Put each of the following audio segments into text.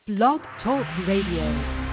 Blog Talk Radio.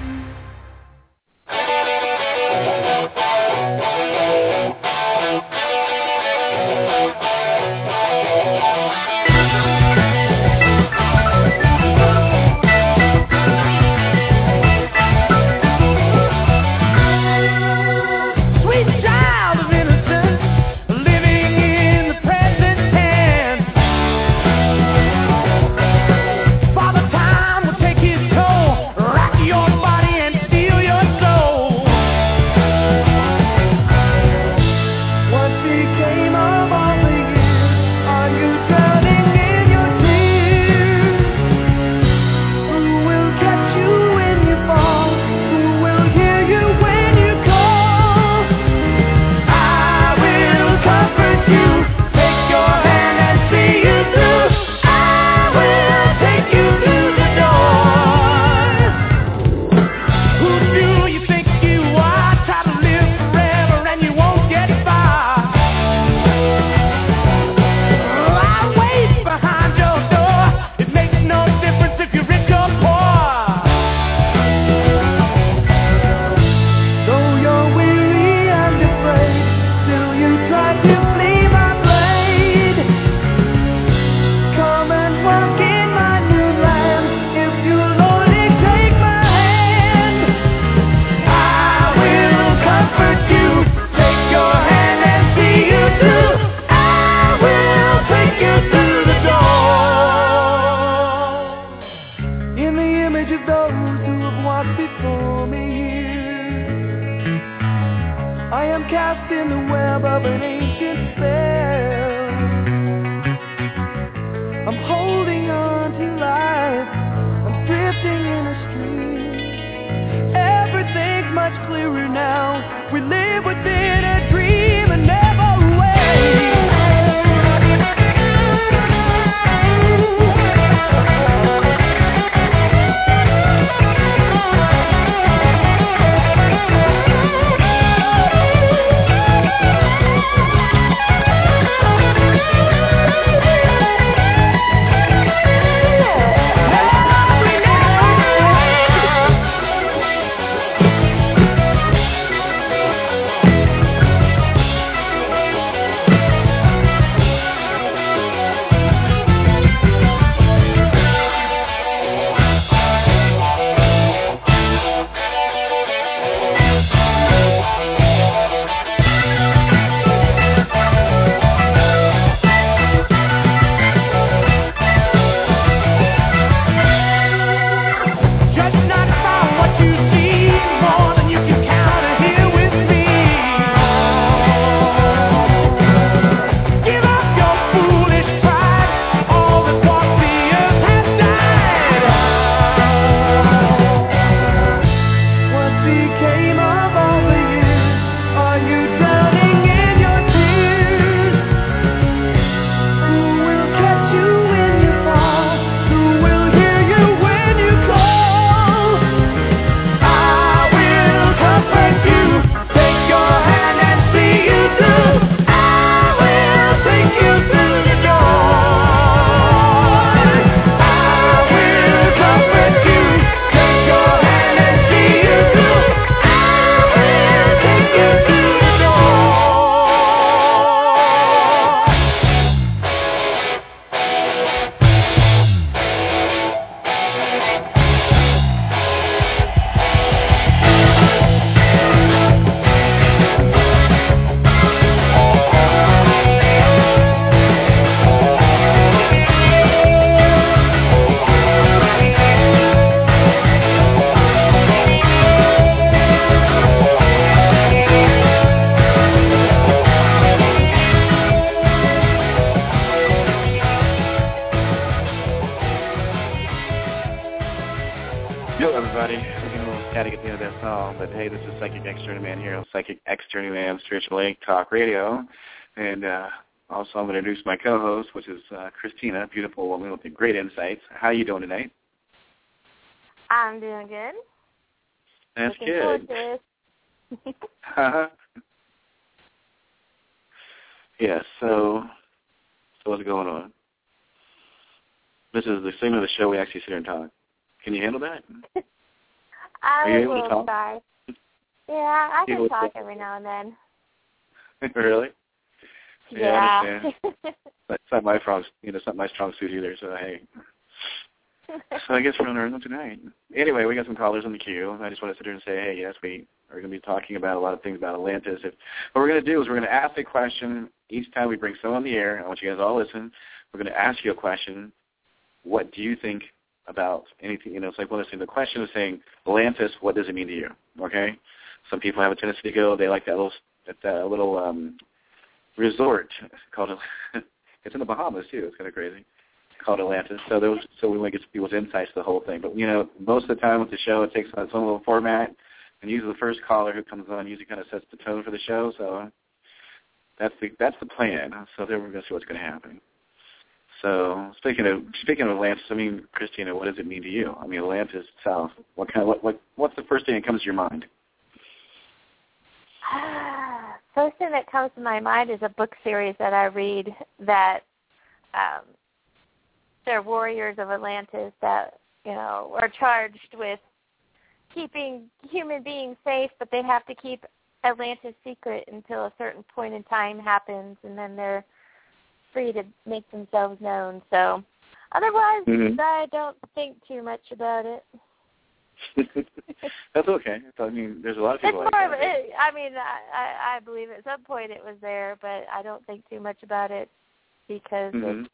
Talk Radio, and also I'm going to introduce my co-host, which is Christina, beautiful woman with great insights. How are you doing tonight? I'm doing good. That's Looking good. forward to it. Yes. So what's going on? This is the segment of the show we actually sit here and talk. Can you handle that? I Are you able to will talk? try. Yeah, I You can will talk talk? every now and then. Really? Yeah. I understand. That's not my it's not my strong suit either. So hey. So I guess we're going to learn them tonight. Anyway, we got some callers on the queue. I just want to sit here and say, hey, yes, we are going to be talking about a lot of things about Atlantis. What we're going to do is we're going to ask a question each time we bring someone on the air. I want you guys all to listen. We're going to ask you a question. What do you think about anything? It's like, well, the question is saying, Atlantis, what does it mean to you? Okay? Some people have a tendency to go, they like that little resort called, it's in the Bahamas, too. It's kind of crazy. Called Atlantis. So we want to get people's insights to the whole thing. But, most of the time with the show, it takes on its own little format. And usually the first caller who comes on usually kind of sets the tone for the show. So that's the plan. So then we're going to see what's going to happen. So speaking of Atlantis, Christina, what does it mean to you? Atlantis itself. What's the first thing that comes to your mind? First thing that comes to my mind is a book series that I read that they're warriors of Atlantis that, are charged with keeping human beings safe, but they have to keep Atlantis secret until a certain point in time happens, and then they're free to make themselves known. So otherwise, I don't think too much about it. That's okay. There's a lot of people it's like more that. I believe at some point it was there, but I don't think too much about it because it's,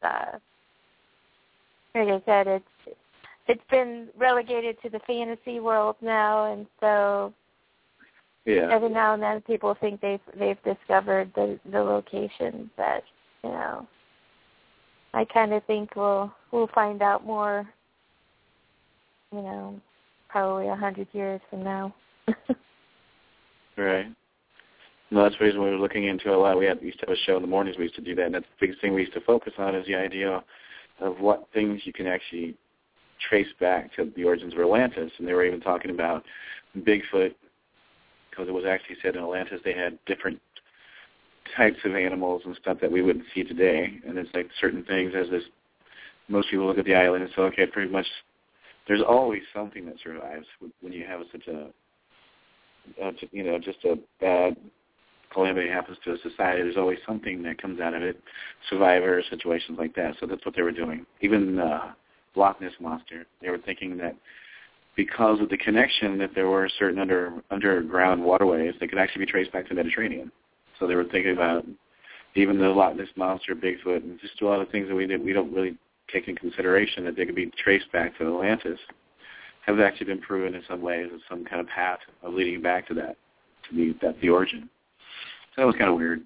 like I said, it's been relegated to the fantasy world now, and so every now and then people think they've discovered the locations that, I kind of think we'll find out more, probably 100 years from now. Right. No, that's the reason we were looking into a lot. We used to have a show in the mornings. We used to do that, and that's the biggest thing we used to focus on is the idea of what things you can actually trace back to the origins of Atlantis. And they were even talking about Bigfoot, because it was actually said in Atlantis they had different types of animals and stuff that we wouldn't see today. And it's like certain things, most people look at the island and say, okay, pretty much there's always something that survives when you have such just a bad calamity happens to a society. There's always something that comes out of it, survivors, situations like that. So that's what they were doing. Even Loch Ness Monster, they were thinking that because of the connection that there were certain underground waterways that could actually be traced back to the Mediterranean. So they were thinking about even the Loch Ness Monster, Bigfoot, and just a lot of things that we don't really take into consideration that they could be traced back to Atlantis have actually been proven in some ways as some kind of path of leading back to that, that's the origin. So that was kind of weird.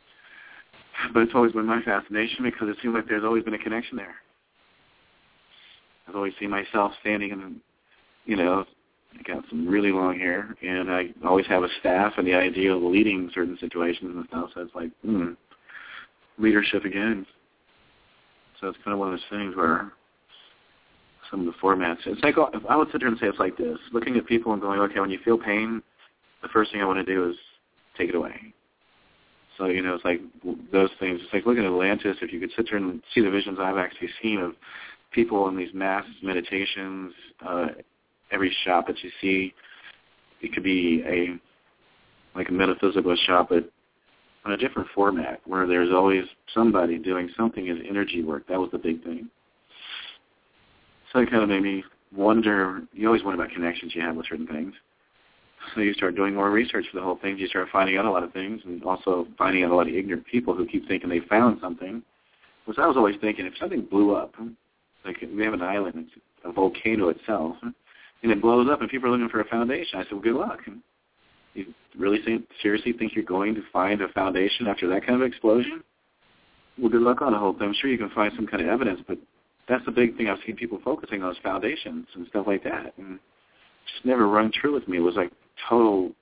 But it's always been my fascination because it seems like there's always been a connection there. I've always seen myself standing in, I got some really long hair, and I always have a staff and the idea of leading certain situations and stuff. So it's like, leadership again. So it's kind of one of those things where some of the formats, it's like, I would sit there and say it's like this, looking at people and going, okay, when you feel pain, the first thing I want to do is take it away. So, it's like those things. It's like looking at Atlantis, if you could sit there and see the visions I've actually seen of people in these mass meditations, every shop that you see, it could be a metaphysical shop, but on a different format where there's always somebody doing something as energy work. That was the big thing. So it kind of made me wonder, you always wonder about connections you have with certain things. So you start doing more research for the whole thing. You start finding out a lot of things and also finding out a lot of ignorant people who keep thinking they found something. Which I was always thinking, if something blew up, like we have an island, it's a volcano itself, and it blows up and people are looking for a foundation, I said, well, good luck. You really seriously think you're going to find a foundation after that kind of explosion? Well, good luck on the whole thing. I'm sure you can find some kind of evidence, but that's the big thing I've seen people focusing on is foundations and stuff like that. And just never rung true with me. It was like total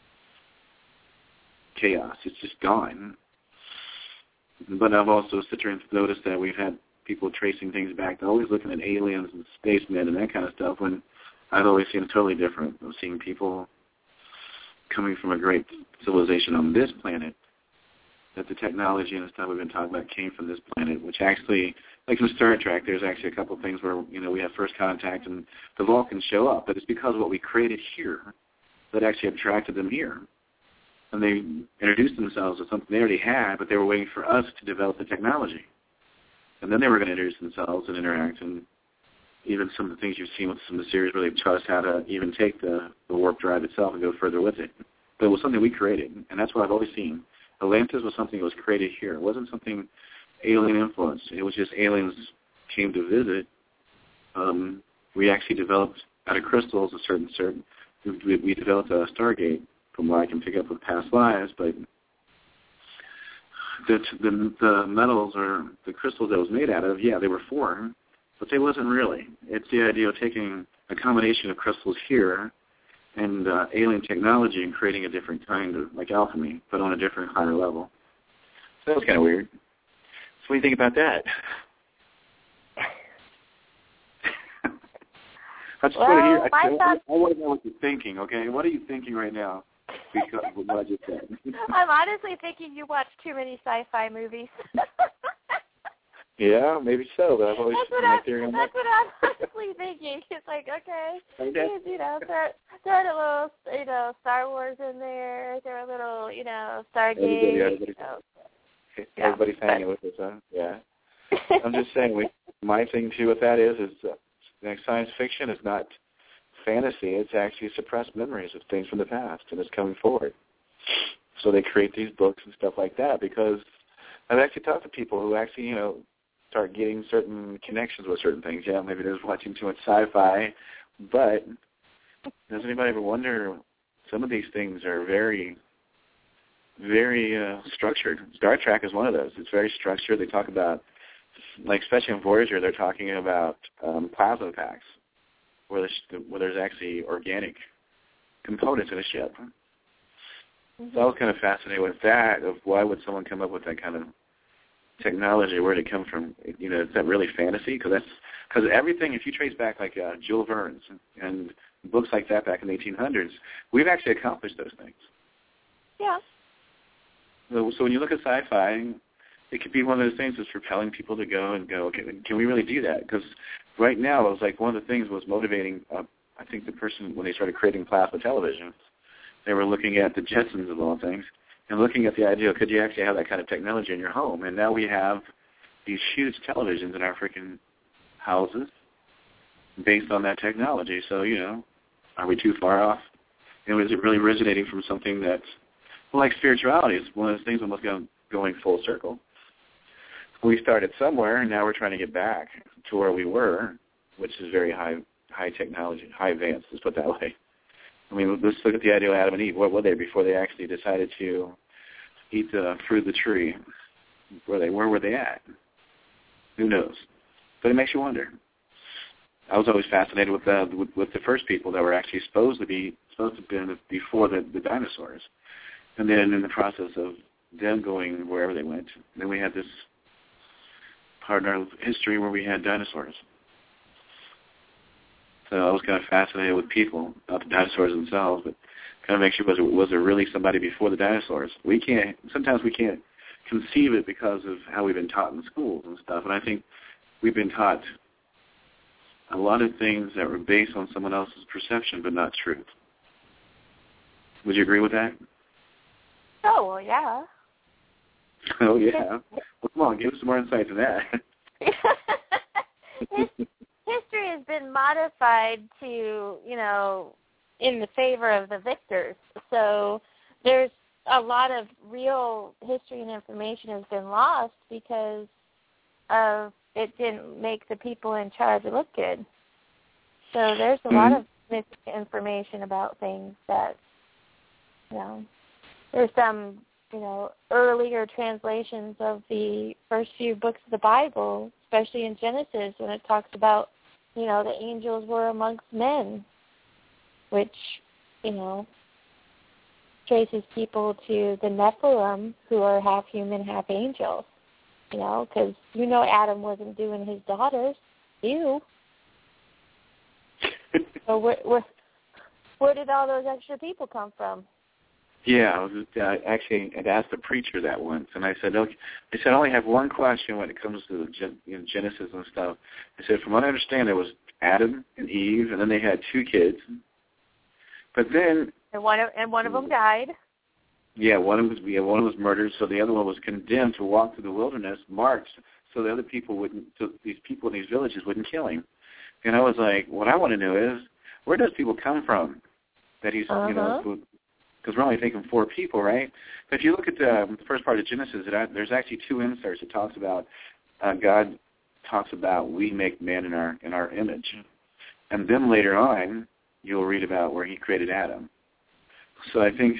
chaos. It's just gone. But I've also sit there and noticed that we've had people tracing things back. They're always looking at aliens and spacemen and that kind of stuff when I've always seen it totally different. I've seen people coming from a great civilization on this planet, that the technology and the stuff we've been talking about came from this planet, which actually like in Star Trek, there's actually a couple of things where, we have first contact and the Vulcans show up, but it's because of what we created here that actually attracted them here. And they introduced themselves as something they already had, but they were waiting for us to develop the technology. And then they were going to introduce themselves and interact, and even some of the things you've seen with some of the series where they've taught us how to even take the warp drive itself and go further with it. But it was something we created, and that's what I've always seen. Atlantis was something that was created here. It wasn't something alien influenced. It was just aliens came to visit. We actually developed out of crystals we developed a Stargate from what I can pick up with past lives, but the metals or the crystals that it was made out of, they were foreign, but they wasn't really. It's the idea of taking a combination of crystals here and alien technology and creating a different kind of, like alchemy, but on a different, higher level. So that was kind of weird. So what do you think about that? I just want to hear. I want to know what you're thinking, okay? What are you thinking right now? Because of what I just said. I'm honestly thinking you watch too many sci-fi movies. Yeah, maybe so, but I've always that's what I'm honestly thinking. It's like, okay, throw a little, Star Wars in there, throw a little, Stargate. Everybody's hanging with us, huh? Yeah. I'm just saying, my thing too with that is science fiction is not fantasy. It's actually suppressed memories of things from the past, and it's coming forward. So they create these books and stuff like that because I've actually talked to people who actually, start getting certain connections with certain things. Yeah, maybe they're watching too much sci-fi, but does anybody ever wonder, some of these things are very, very structured. Star Trek is one of those. It's very structured. They talk about, like especially in Voyager, they're talking about plasma packs, where there's actually organic components in a ship. Mm-hmm. So I was kind of fascinated with that, of why would someone come up with that kind of technology? Where did it come from? Is that really fantasy? Because everything, if you trace back like Jules Verne's and books like that back in the 1800s, we've actually accomplished those things. Yeah. So when you look at sci-fi, it could be one of those things that's propelling people to go, okay, can we really do that? Because right now, it was like one of the things was motivating, I think the person, when they started creating plasma television, they were looking at the Jetsons of all things and looking at the idea, could you actually have that kind of technology in your home? And now we have these huge televisions in our freaking houses based on that technology. So, are we too far off? And is it really originating from something that's, like spirituality is one of those things almost going full circle. We started somewhere, and now we're trying to get back to where we were, which is very high technology, high advanced, let's put it that way. I mean, let's look at the idea of Adam and Eve. What were they before they actually decided to eat the fruit of the tree? Where were they at? Who knows? But it makes you wonder. I was always fascinated with the first people that were actually supposed to have been before the dinosaurs, and then in the process of them going wherever they went, then we had this part in our history where we had dinosaurs. So I was kind of fascinated with people, not the dinosaurs themselves, but kind of make sure was there really somebody before the dinosaurs? Sometimes we can't conceive it because of how we've been taught in schools and stuff. And I think we've been taught a lot of things that were based on someone else's perception, but not truth. Would you agree with that? Oh, well, yeah. Oh, yeah. Well, come on, give us some more insight to that. History has been modified to, in the favor of the victors. So there's a lot of real history and information has been lost because of it didn't make the people in charge look good. So there's a lot of misinformation about things that, there's some, earlier translations of the first few books of the Bible, especially in Genesis, when it talks about, the angels were amongst men, which, traces people to the Nephilim, who are half human, half angels, because Adam wasn't doing his daughters. Ew. So where did all those extra people come from? Yeah, actually, I'd asked the preacher that once, and I said, okay. I said, I only have one question when it comes to Genesis and stuff. I said, from what I understand, there was Adam and Eve, and then they had 2 kids. But then... And one of them died. Yeah, one was murdered, so the other one was condemned to walk through the wilderness, marched, so the other people wouldn't, so these people in these villages wouldn't kill him. And I was like, what I want to know is, where does people come from that he's, because we're only thinking 4 people, right? But if you look at the first part of Genesis, there's actually 2 inserts. It talks about God talks about we make man in our image, and then later on you'll read about where He created Adam. So I think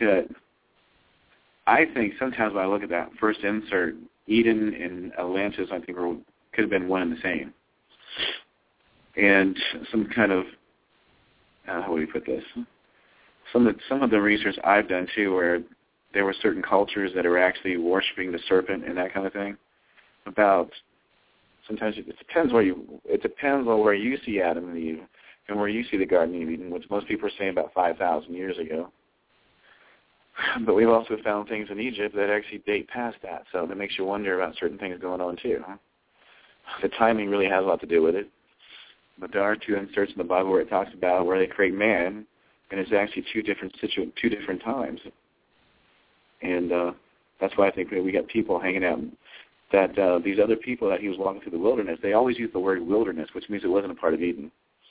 sometimes when I look at that first insert, Eden and Atlantis, I think could have been one and the same, and some kind of how would we put this? Some of the research I've done too, where there were certain cultures that are actually worshiping the serpent and that kind of thing. Sometimes it depends on where you see Adam and Eve and where you see the Garden of Eden, which most people are saying about 5,000 years ago. But we've also found things in Egypt that actually date past that, so that makes you wonder about certain things going on too. The timing really has a lot to do with it. But there are 2 inserts in the Bible where it talks about where they create man, and it's actually 2 different times. And that's why I think we got people hanging out. That these other people that he was walking through the wilderness, they always use the word wilderness, which means it wasn't a part of Eden,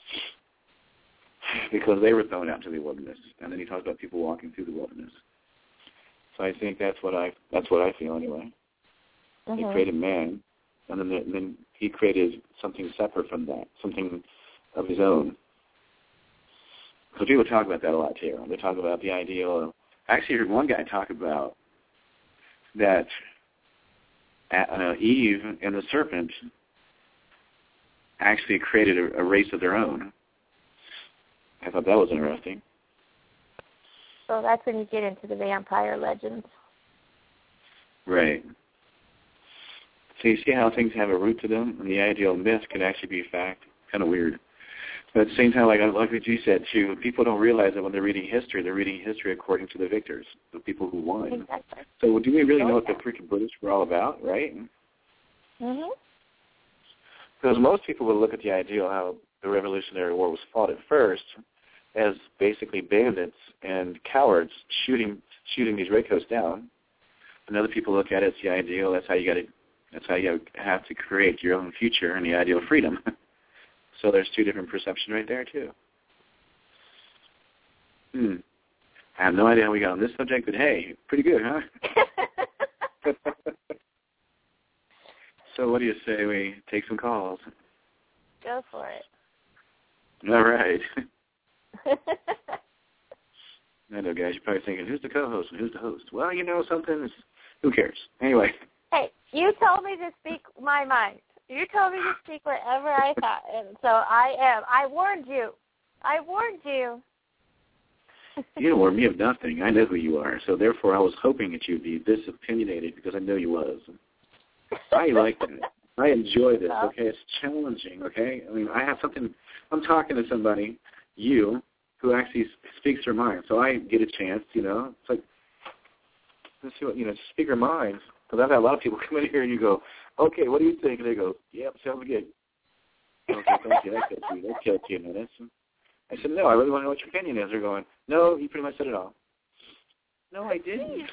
because they were thrown out to the wilderness. And then he talks about people walking through the wilderness. So I think that's what I feel anyway. Mm-hmm. He created man, and then he created something separate from that, something of his own. So people talk about that a lot too. They talk about the ideal of... I actually heard one guy talk about that Eve and the serpent actually created a race of their own. I thought that was interesting. So that's when you get into the vampire legends. Right. So you see how things have a root to them, and the ideal myth can actually be fact. Kind of weird. But at the same time, like what you said, too, people don't realize that when they're reading history according to the victors, the people who won. Exactly. So do we really know what the freaking British were all about, right? Mm-hmm. Because most people would look at the ideal how the Revolutionary War was fought at first as basically bandits and cowards shooting these redcoats down. And other people look at it as the ideal. That's how you have to create your own future and the ideal of freedom. So there's 2 different perceptions right there, too. I have no idea how we got on this subject, but hey, pretty good, huh? So what do you say we take some calls? Go for it. All right. I know, guys, you're probably thinking, who's the co-host and who's the host? Well, you know something, who cares? Anyway. Hey, you told me to speak my mind. You told me to speak whatever I thought, and so I am. I warned you. You don't warn me of nothing. I know who you are, so therefore I was hoping that you'd be this opinionated because I know you was. I like it. I enjoy this, okay? It's challenging, okay? I mean, I have something, I'm talking to somebody, you, who actually speaks their mind, so I get a chance, you know. It's like, let's see what, speak their minds. Because I've had a lot of people come in here and you go, okay, what do you think? And they go, yep, sounds good. Okay, thank you. That killed 2 minutes. I said, no, I really want to know what your opinion is. They're going, no, you pretty much said it all. No, I didn't.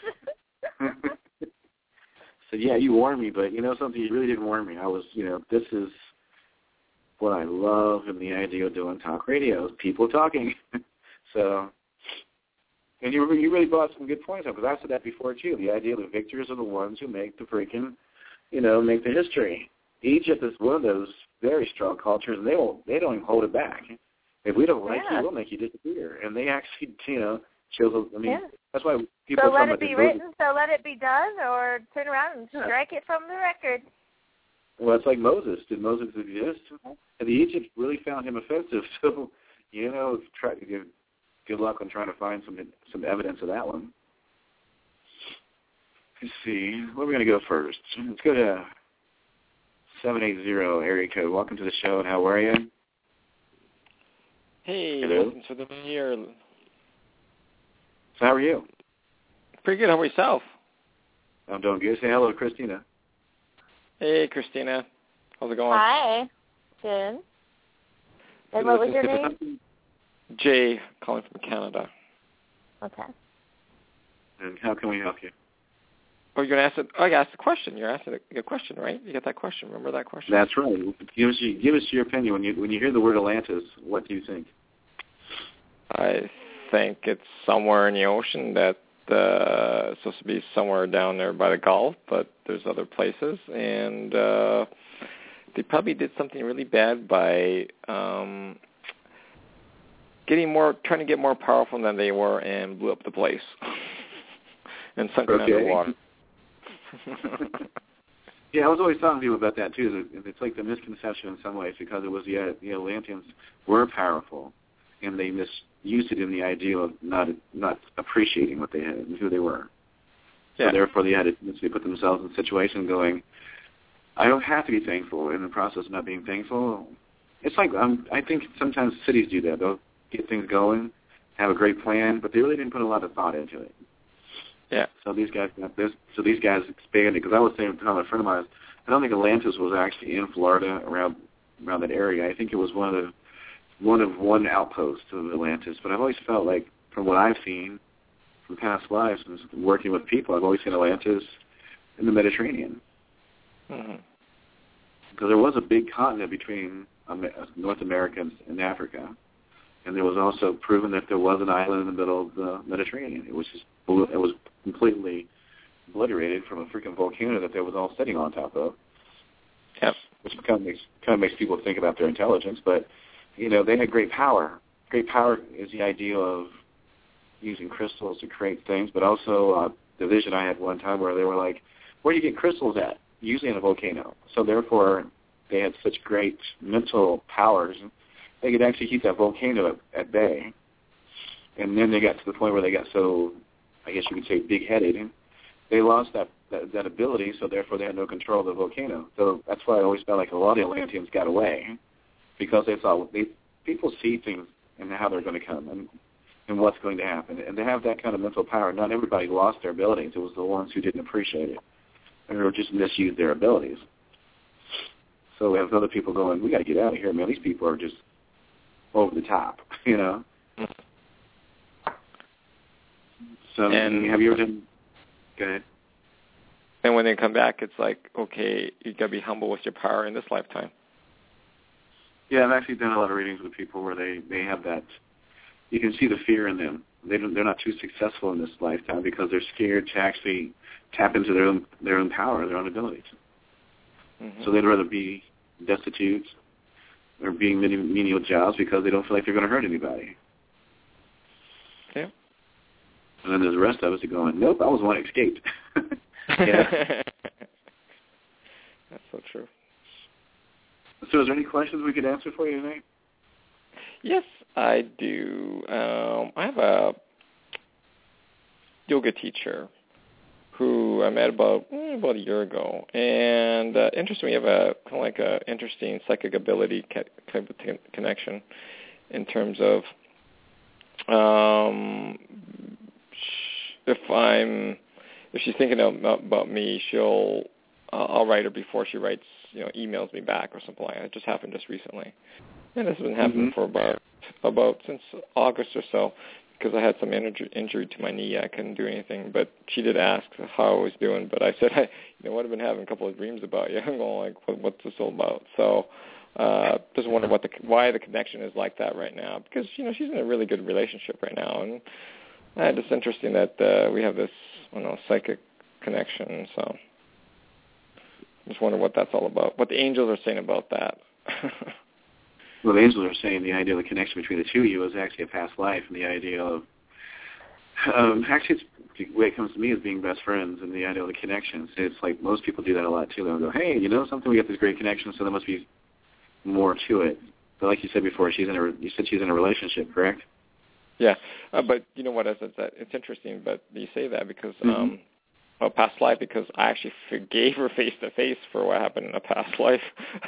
So, yeah, you warned me, but you know something? You really didn't warn me. I was, this is what I love in the idea of doing talk radio, people talking. So, and you really brought some good points up, because I said that before, too. The idea the victors are the ones who make the freaking, make the history. Egypt is one of those very strong cultures, and they don't even hold it back. If we don't like you, we'll make you disappear. And they actually, shows, that's why people so let it be written, so let it be done, or turn around and strike it from the record. Well, it's like Moses. Did Moses exist? And the Egypt really found him offensive, so, try to give good luck on trying to find some evidence of that one. Let's see. Where are we going to go first? Let's go to 780 area code. Welcome to the show, and how are you? Hey, hello. Welcome to the new year. So how are you? Pretty good. How about yourself? I'm doing good. Say hello to Christina. Hey, Christina. How's it going? Hi. Good. And what was your name? Jay, calling from Canada. Okay. And how can we help you? Oh, you're going to ask it? Oh, I asked the question. You're asking a question, right? You got that question. Remember that question? That's right. Give us your opinion. When you hear the word Atlantis, what do you think? I think it's somewhere in the ocean that it's supposed to be somewhere down there by the Gulf, but there's other places. And they probably did something really bad by trying to get more powerful than they were and blew up the place and sunk it underwater. Yeah, I was always talking to people about that too. It's like the misconception in some ways because it was the Atlanteans were powerful, and they misused it in the idea of not appreciating what they had and who they were. Yeah. So therefore, they had to put themselves in a situation going, I don't have to be thankful. In the process of not being thankful, it's like I think sometimes cities do that. They'll get things going, have a great plan, but they really didn't put a lot of thought into it. Yeah. So these guys expanded because I was saying to a friend of mine, I don't think Atlantis was actually in Florida around that area. I think it was one outpost of Atlantis. But I've always felt like, from what I've seen from past lives and working with people, I've always seen Atlantis in the Mediterranean. Mm-hmm. Because there was a big continent between North America and Africa. And there was also proven that there was an island in the middle of the Mediterranean. It was completely obliterated from a freaking volcano that they was all sitting on top of. Yep. Which kind of makes people think about their intelligence. But they had great power. Great power is the idea of using crystals to create things. But also the vision I had one time where they were like, "Where do you get crystals at?" Usually in a volcano. So therefore, they had such great mental powers. They could actually keep that volcano at bay. And then they got to the point where they got so, I guess you could say, big-headed. And they lost that ability, so therefore they had no control of the volcano. So that's why I always felt like a lot of the Atlanteans got away, because they thought people see things and how they're going to come and what's going to happen. And they have that kind of mental power. Not everybody lost their abilities. It was the ones who didn't appreciate it or just misused their abilities. So we have other people going, we got to get out of here, man. These people are just over the top, So have you ever done? Go ahead. And when they come back, it's like, okay, you got to be humble with your power in this lifetime. Yeah, I've actually done a lot of readings with people where they have that. You can see the fear in them. They're not too successful in this lifetime because they're scared to actually tap into their own power, their own abilities. Mm-hmm. So they'd rather be destitute or being menial jobs because they don't feel like they're going to hurt anybody. Yeah. And then there's the rest of us that are going, nope, I was the one that escaped. That's so true. So is there any questions we could answer for you tonight? Yes, I do. I have a yoga teacher who I met about a year ago, and interestingly, we have a kind of like a interesting psychic ability type of connection in terms of if she's thinking about me, I'll write her before she writes, emails me back or something like that. It just happened just recently, and this has been happening for about since August or so. Because I had some injury to my knee, I couldn't do anything. But she did ask how I was doing. But I said, I've been having a couple of dreams about you. I'm going like, what's this all about? So just wonder why the connection is like that right now. Because she's in a really good relationship right now, and it's interesting that we have this psychic connection. So just wonder what that's all about. What the angels are saying about that. Well, the angels are saying the idea of the connection between the two of you is actually a past life, and the idea of actually, the way it comes to me is being best friends, and the idea of the connection. So it's like most people do that a lot too. They'll go, "Hey, something? We got this great connection, so there must be more to it." But like you said before, you said she's in a relationship, correct? Yeah, but you know what? It's interesting, but you say that because. Past life, because I actually forgave her face to face for what happened in a past life,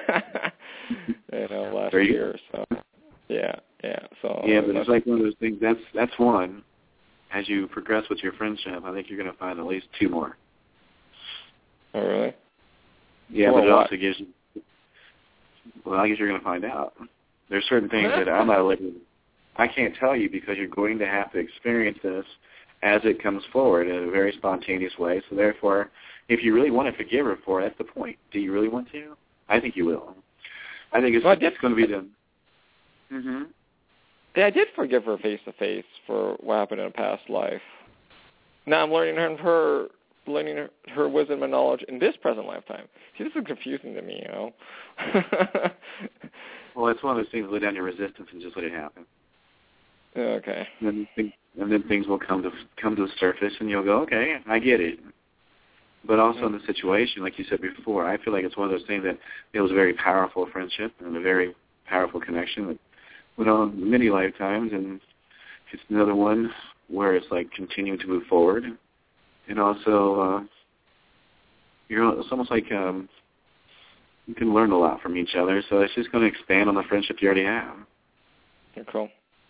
last year. So, yeah. So yeah, but it's like one of those things. That's one, as you progress with your friendship, I think you're going to find at least 2 more. Oh, really? Yeah, but it also gives you, well, I guess you're going to find out. There's certain things that I'm not living. I can't tell you because you're going to have to experience this as it comes forward in a very spontaneous way. So therefore, if you really want to forgive her for it, that's the point. Do you really want to? I think you will. I think it's going to be done. Mm-hmm. Yeah, I did forgive her face-to-face for what happened in a past life. Now I'm learning her wisdom and knowledge in this present lifetime. See, this is confusing to me, you know. Well, it's one of those things, lay down your resistance and just let it happen. Okay. And then things will come to the surface, and you'll go, okay, I get it. But also in the situation, like you said before, I feel like it's one of those things that it was a very powerful friendship and a very powerful connection that went on many lifetimes, and it's another one where it's like continuing to move forward. And also, it's almost like you can learn a lot from each other, so it's just going to expand on the friendship you already have. Yeah, cool.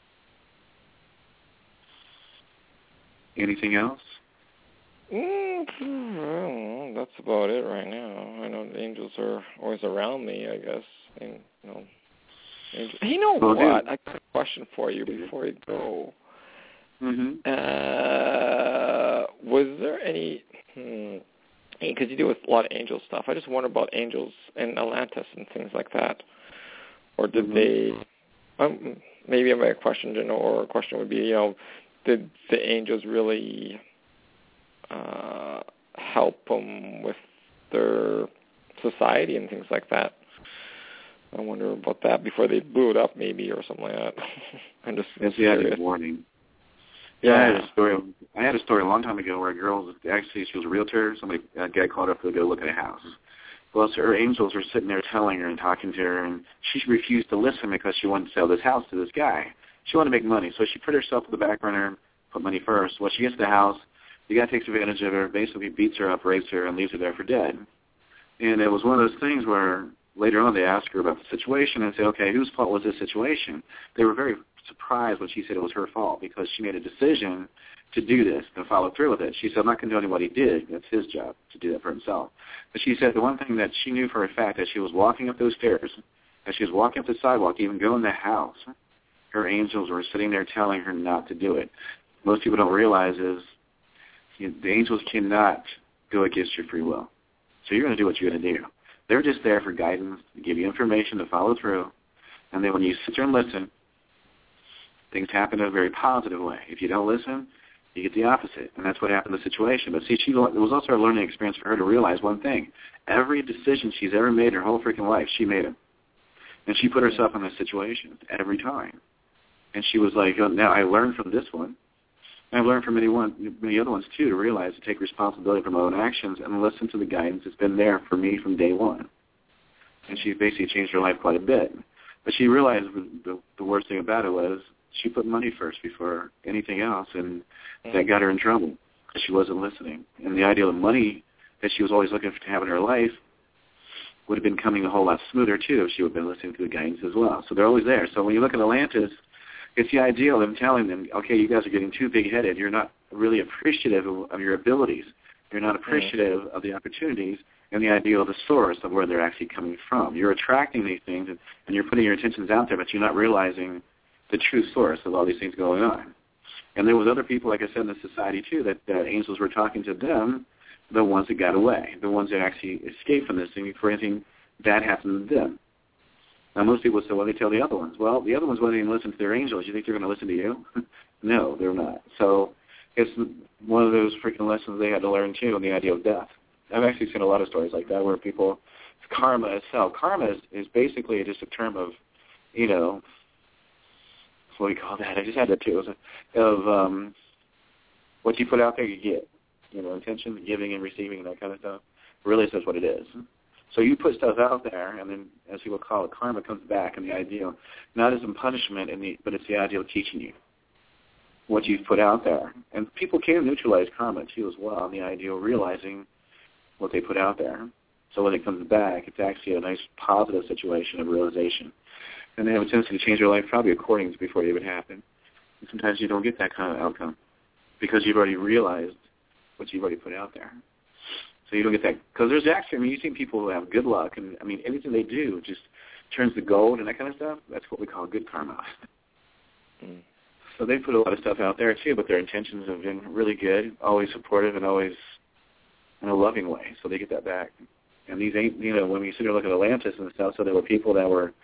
Anything else? Well, that's about it right now. I know the angels are always around me, I guess. And, you know, hey, you know what? I got a question for you before you go. Mm-hmm. Was there any... Because you deal with a lot of angel stuff. I just wonder about angels and Atlantis and things like that. Or did they... maybe a question, or a question would be, you know, did the angels really help them with their society and things like that? I wonder about that before they blew it up, maybe, or something like that. I'm just curious. Warning. Yeah, I had a story a long time ago where a girl, actually she was a realtor. A guy called her up to go look at a house. Well, so her angels were sitting there telling her and talking to her, and she refused to listen because she wanted to sell this house to this guy. She wanted to make money, so she put herself to the back burner, put money first. Well, she gets to the house. The guy takes advantage of her, basically beats her up, rapes her, and leaves her there for dead. And it was one of those things where later on they asked her about the situation and say, okay, whose fault was this situation? They were very surprised when she said it was her fault because she made a decision to do this and follow through with it. She said, I'm not condoning what he did. That's his job to do that for himself. But she said the one thing that she knew for a fact, as she was walking up those stairs, as she was walking up the sidewalk, even going in the house, her angels were sitting there telling her not to do it. Most people don't realize is the angels cannot go against your free will. So you're going to do what you're going to do. They're just there for guidance, to give you information to follow through. And then when you sit there and listen, things happen in a very positive way. If you don't listen, you get the opposite. And that's what happened in the situation. But see, it was also a learning experience for her to realize one thing. Every decision she's ever made her whole freaking life, she made it. And she put herself in this situation every time. And she was like, now I learned from this one. And I've learned from many other ones, too, to realize to take responsibility for my own actions and listen to the guidance that's been there for me from day one. And she basically changed her life quite a bit. But she realized the worst thing about it was she put money first before anything else, and that got her in trouble because she wasn't listening. And the ideal of money that she was always looking to have in her life would have been coming a whole lot smoother, too, if she would have been listening to the guidance as well. So they're always there. So when you look at Atlantis, it's the idea of them telling them, okay, you guys are getting too big-headed. You're not really appreciative of your abilities. You're not appreciative of the opportunities and the idea of the source of where they're actually coming from. You're attracting these things, and you're putting your intentions out there, but you're not realizing the true source of all these things going on. And there was other people, like I said, in the society, too, that angels were talking to them, the ones that got away, the ones that actually escaped from this thing before anything bad happened to them. Now, most people say, well, they tell the other ones. Well, the other ones wouldn't even listen to their angels. You think they're going to listen to you? No, they're not. So it's one of those freaking lessons they had to learn, too, and the idea of death. I've actually seen a lot of stories like that where people, karma itself. Karma is basically just a term of, what do you call that? I just had that, too. Of what you put out there, you get. Intention, giving and receiving and that kind of stuff. Really says what it is. So you put stuff out there, and then, as people call it, karma comes back, and the idea, not as a punishment, but it's the idea of teaching you what you've put out there. And people can neutralize karma, too, as well, and the idea of realizing what they put out there. So when it comes back, it's actually a nice positive situation of realization. And they have a tendency to change their life probably according to before it even happened. And sometimes you don't get that kind of outcome because you've already realized what you've already put out there. So you don't get that, because there's actually, you've seen people who have good luck, and anything they do just turns to gold and that kind of stuff. That's what we call good karma. So they put a lot of stuff out there too, but their intentions have been really good, always supportive, and always in a loving way. So they get that back. And these ain't, when we sit here and look at Atlantis and stuff, so there were people that were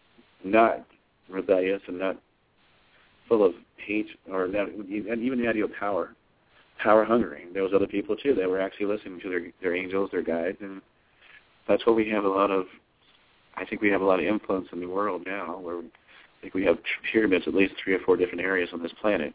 not rebellious and not full of hate or not, even the idea of power hungry. There was other people too that were actually listening to their angels, their guides, and that's what we have a lot of. I think we have a lot of influence in the world now, where I think we have pyramids, at least 3 or 4 different areas on this planet.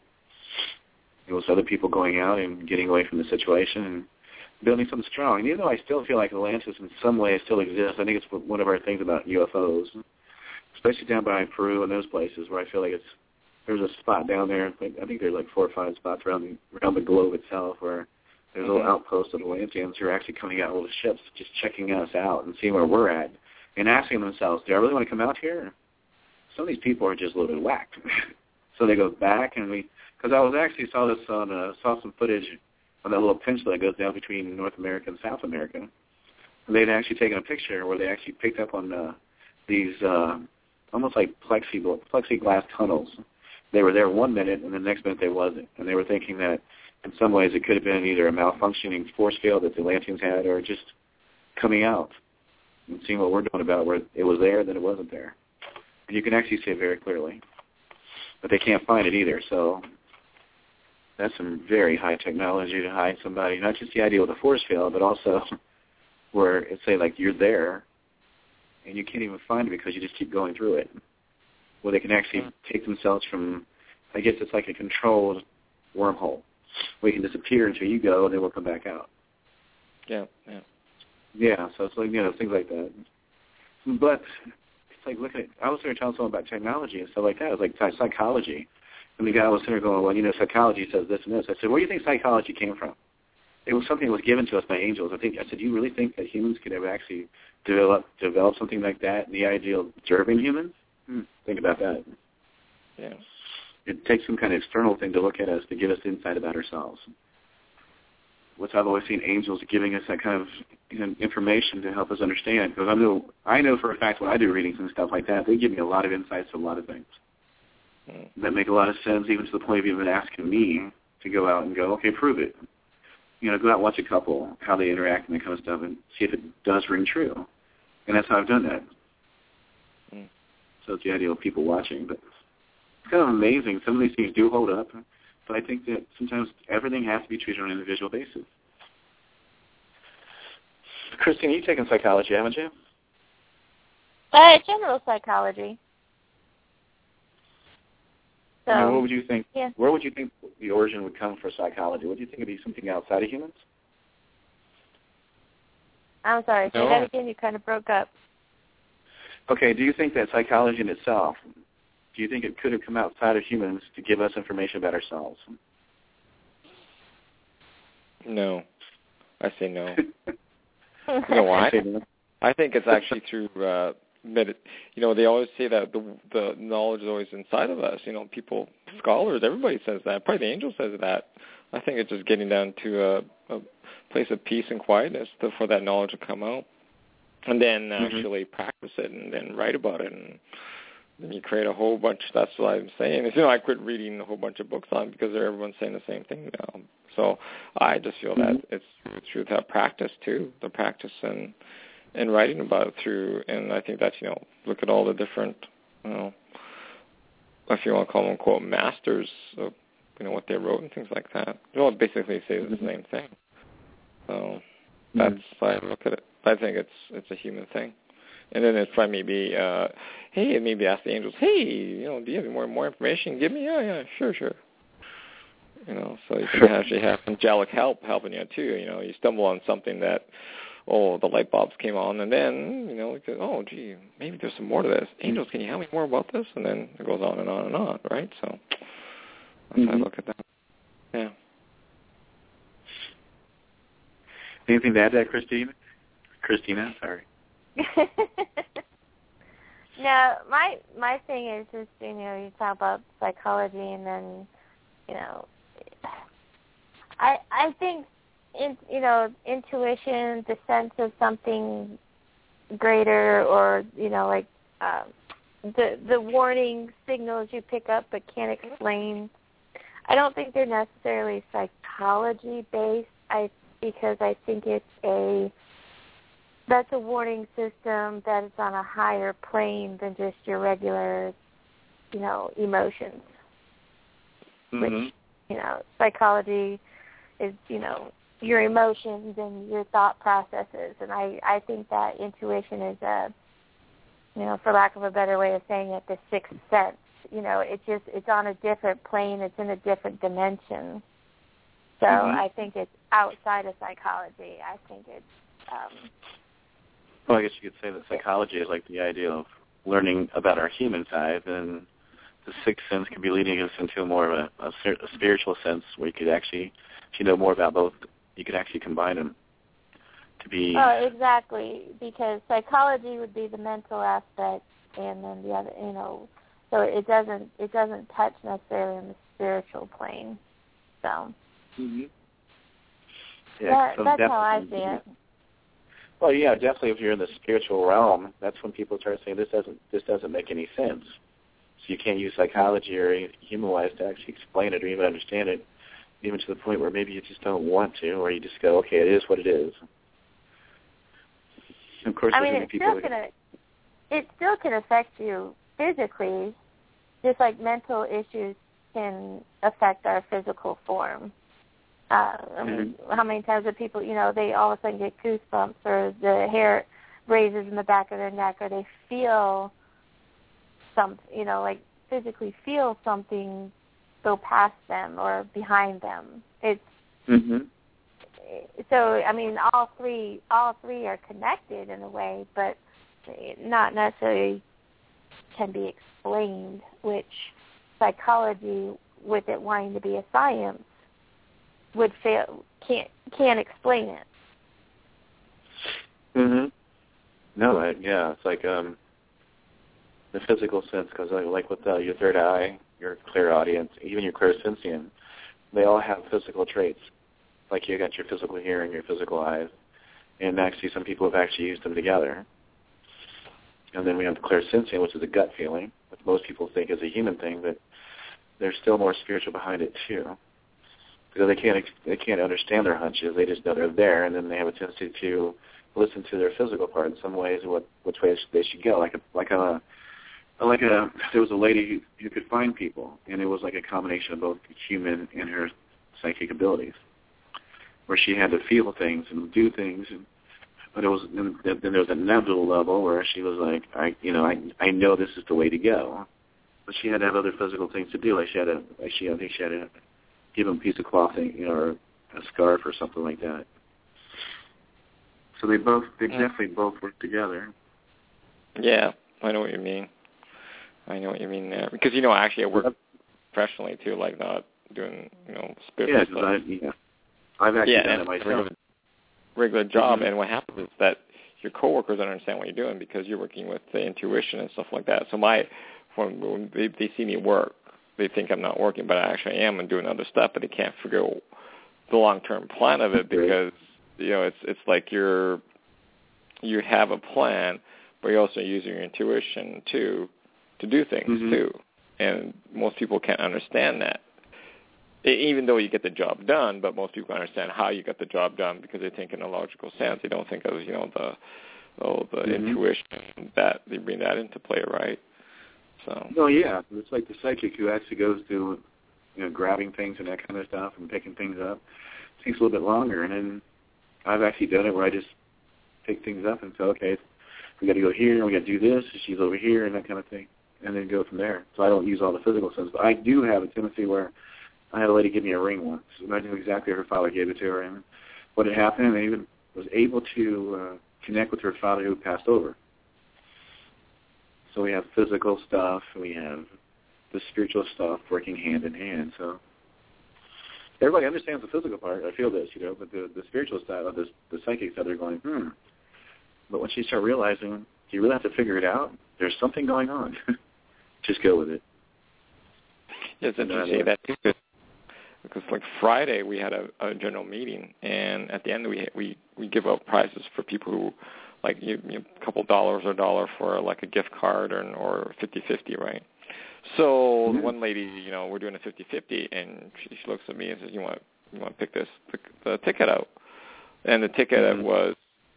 It was other people going out and getting away from the situation and building something strong. And even though I still feel like Atlantis in some way still exists, I think it's one of our things about UFOs, especially down by Peru and those places where I feel like there's a spot down there. I think there's like 4 or 5 spots around the globe itself where there's little outposts of Atlanteans who are actually coming out with ships, just checking us out and seeing where we're at and asking themselves, do I really want to come out here? Some of these people are just a little bit whacked. So they go back, and because I was actually saw some footage on that little peninsula that goes down between North America and South America. And they'd actually taken a picture where they actually picked up on these almost like plexiglass tunnels. They were there 1 minute, and the next minute they wasn't. And they were thinking that in some ways it could have been either a malfunctioning force field that the Atlanteans had, or just coming out and seeing what we're doing about it, where it was there, then it wasn't there. And you can actually see it very clearly. But they can't find it either, so that's some very high technology to hide somebody. Not just the idea with a force field, but also where it's say like you're there, and you can't even find it because you just keep going through it. Where they can actually take themselves from, I guess it's like a controlled wormhole, where you can disappear until you go, and then we'll come back out. Yeah. Yeah, so it's like, things like that. But it's like, I was there telling someone about technology and stuff like that. It was like psychology. And the guy was there going, well, psychology says this and this. I said, where do you think psychology came from? It was something that was given to us by angels. I said, do you really think that humans could ever actually develop something like that, the idea of observing humans? Think about that. Yeah. It takes some kind of external thing to look at us to give us insight about ourselves. Which I've always seen angels giving us that kind of information to help us understand. Because I know for a fact when I do readings and stuff like that, they give me a lot of insights to a lot of things that make a lot of sense, even to the point of even asking me to go out and go, okay, prove it. Go out and watch a couple, how they interact and that kind of stuff, and see if it does ring true. And that's how I've done that. So it's the idea of people watching. But it's kind of amazing. Some of these things do hold up. But I think that sometimes everything has to be treated on an individual basis. Christine, you've taken psychology, haven't you? General psychology. So, what would you think? Yeah. Where would you think the origin would come for psychology? Would you think it would be something outside of humans? I'm sorry. Say that again. You kind of broke up. Okay. Do you think that psychology in itself, do you think it could have come outside of humans to give us information about ourselves? No. I say no. You know why? I think it's actually through they always say that the knowledge is always inside of us. People, scholars, everybody says that. Probably the angel says that. I think it's just getting down to a place of peace and quietness for that knowledge to come out, and then actually practice it and then write about it, and then you create a whole bunch. That's what I'm saying. I quit reading a whole bunch of books on it because everyone's saying the same thing now. So I just feel that it's through that practice too, the practice and writing about it through, and I think that's, look at all the different, if you want to call them, quote, masters of, what they wrote and things like that. It basically say the same thing. So that's why I look at it. I think it's a human thing. And then it's probably maybe, maybe ask the angels, hey, do you have more information? Give me, yeah, sure. So you can actually have angelic help helping you too. You stumble on something that, the light bulbs came on, and then, gee, maybe there's some more to this. Angels, can you tell me more about this? And then it goes on and on and on, right? So that's how I look at that. Yeah. Anything to add to that, Christina, sorry. No, my thing is just, you talk about psychology, and then, I think, intuition, the sense of something greater, or, like the warning signals you pick up but can't explain, I don't think they're necessarily psychology-based, because I think that's a warning system that is on a higher plane than just your regular, emotions. Mm-hmm. Which, psychology is, your emotions and your thought processes. And I think that intuition is for lack of a better way of saying it, the sixth sense. It's on a different plane. It's in a different dimension. So I think it's outside of psychology. I think it's... well, I guess you could say that psychology is like the idea of learning about our human side, and the sixth sense can be leading us into more of a spiritual sense, where you could actually, if you know more about both, you could actually combine them to be... Oh, exactly, because psychology would be the mental aspect, and then the other, so it doesn't touch necessarily on the spiritual plane. So yeah, that's how I see it. Well, yeah, definitely. If you're in the spiritual realm, that's when people start saying this doesn't make any sense. So you can't use psychology or human-wise to actually explain it or even understand it, even to the point where maybe you just don't want to, or you just go, okay, it is what it is. And of course, it still can affect you physically, just like mental issues can affect our physical form. I mean, how many times have people, they all of a sudden get goosebumps, or the hair raises in the back of their neck, or they feel something, like physically feel something go past them or behind them. It's so, I mean, all three are connected in a way, but not necessarily can be explained, which psychology, with it wanting to be a science, would fail, can't explain it. No, it's like the physical sense, because like with your third eye, your clairaudience, even your clairsentient, they all have physical traits. Like you got your physical hearing, your physical eyes, and actually some people have actually used them together. And then we have the clairsentient, which is a gut feeling, which most people think is a human thing, but there's still more spiritual behind it too. Because they can't understand their hunches; they just know they're there, and then they have a tendency to listen to their physical part in some ways, which way they should go. There was a lady who could find people, and it was like a combination of both human and her psychic abilities, where she had to feel things and do things, but it was then there was another level where she was like, I know this is the way to go, but she had to have other physical things to do, like I think she had to give him a piece of clothing, or a scarf or something like that. So they definitely both work together. Yeah, I know what you mean. There, because actually I work professionally too, like not doing spiritual stuff. I've actually done it myself. Regular job, and what happens is that your coworkers don't understand what you're doing because you're working with the intuition and stuff like that. So when they see me work, they think I'm not working, but I actually am and doing other stuff, but they can't figure out the long-term plan of it because it's like you have a plan, but you're also using your intuition to do things too, and most people can't understand that. Even though you get the job done, but most people understand how you get the job done because they think in a logical sense. They don't think of the intuition that they bring that into play, right? So. No, yeah, it's like the psychic who actually goes through, grabbing things and that kind of stuff and picking things up. It takes a little bit longer, and then I've actually done it where I just pick things up and say, okay, we got to go here and we got to do this. And she's over here and that kind of thing, and then go from there. So I don't use all the physical sense, but I do have a tendency where I had a lady give me a ring once, and I knew exactly her father gave it to her and what had happened, and I even was able to connect with her father who passed over. So we have physical stuff, and we have the spiritual stuff working hand in hand. So everybody understands the physical part. I feel this, but the spiritual side of the psychic side, they're going, But once you start realizing you really have to figure it out, there's something going on. Just go with it. It's interesting that too. because like Friday we had a general meeting, and at the end we give out prizes for people who, like, you a couple dollars or $1 for like a gift card or 50-50, right? So one lady, we're doing a 50-50, and she looks at me and says, "You want to pick the ticket out?" And the ticket was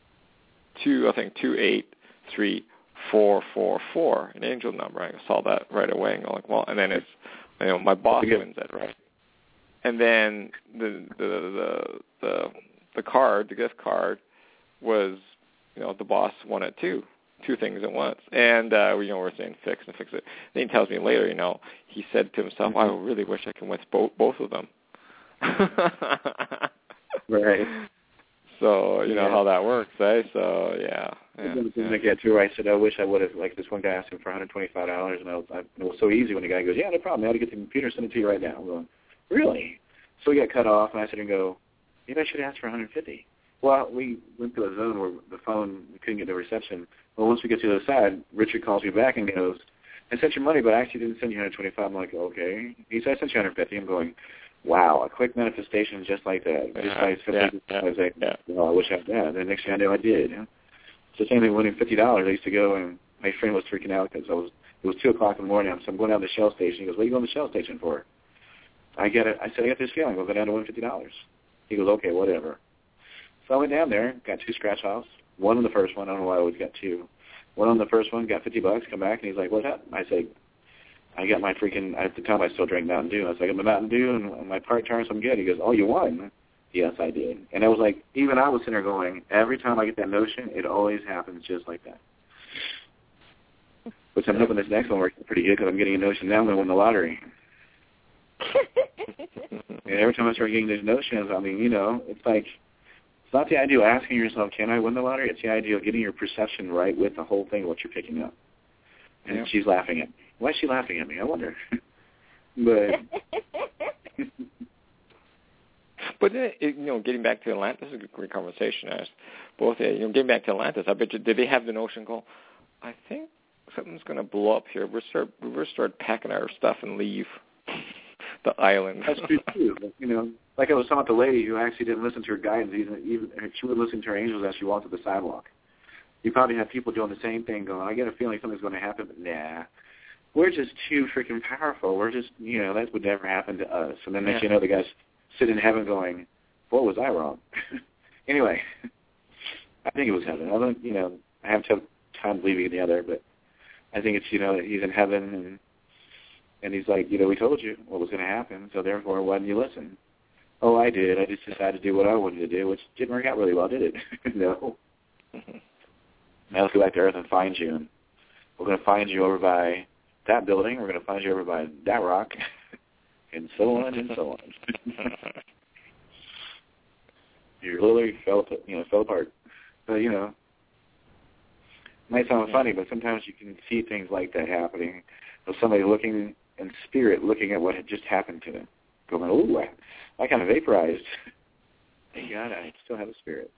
2834444, an angel number. I saw that right away, and go like, well, and then it's, my boss wins it, right? And then the card, the gift card, was, the boss won it too. Two things at once. And, we're saying fix it. Then he tells me later, he said to himself, I really wish I could win both of them. Right. So, how that works, eh? So, yeah. I get too. I said, I wish I would have, like, this one guy asked him for $125, and it was so easy when the guy goes, yeah, no problem. I ought to get the computer, send it to you right now. I'm going, really? So we got cut off, and I said, maybe I should ask for $150. Well, we went to a zone where the phone, we couldn't get the reception. Well, once we get to the other side, Richard calls me back and goes, I sent your money, but I actually didn't send you $125. I'm like, okay. He said, I sent you $150. I'm going, wow, a quick manifestation just like that. Just by I was like, I wish I had that. And the next thing I knew, I did. It's the same thing winning $50. I used to go, and my friend was freaking out because it was 2 o'clock in the morning, so I'm going down to the Shell station. He goes, what are you going to the Shell station for? I said, I got this feeling. I'll go down to win $50. He goes, okay, whatever. So I went down there, got 2 scratch-offs. One on the first one. I don't know why I always got 2. One on the first one, got $50, come back, and he's like, what's that? I said, I got my freaking, at the time I still drank Mountain Dew. I said, I got my Mountain Dew and my part turns, I'm good. He goes, oh, you won? Yes, I did. And I was like, even I was sitting there going, every time I get that notion, it always happens just like that. Which I'm hoping this next one works pretty good because I'm getting a notion now I'm going to win the lottery. And every time I start getting these notions, I mean, it's like, it's not the idea of asking yourself, can I win the lottery? It's the idea of getting your perception right with the whole thing, what you're picking up. And she's laughing at me. Why is she laughing at me? I wonder. But getting back to Atlantis, this is a great conversation. Getting back to Atlantis, I bet you, did they have the notion go, I think something's going to blow up here. We'll start packing our stuff and leave the island. That's true, too. Like I was talking about the lady who actually didn't listen to her guidance. Even she would listen to her angels as she walked up the sidewalk. You probably have people doing the same thing going, I get a feeling something's going to happen, but nah. We're just too freaking powerful. We're just, that would never happen to us. And then next the guy's sitting in heaven going, boy, was I wrong. Anyway, I think it was heaven. I don't, I have tough time believing the other, but I think it's, he's in heaven and he's like, we told you what was going to happen, so therefore, why didn't you listen? Oh, I did. I just decided to do what I wanted to do, which didn't work out really well, did it? No. Now let's go back to Earth and find you. And we're going to find you over by that building. We're going to find you over by that rock, and so on and so on. You literally fell apart. But, it might sound funny, but sometimes you can see things like that happening. Of somebody looking in spirit, looking at what had just happened to them. Going, ooh, I kind of vaporized. Thank God I still have a spirit.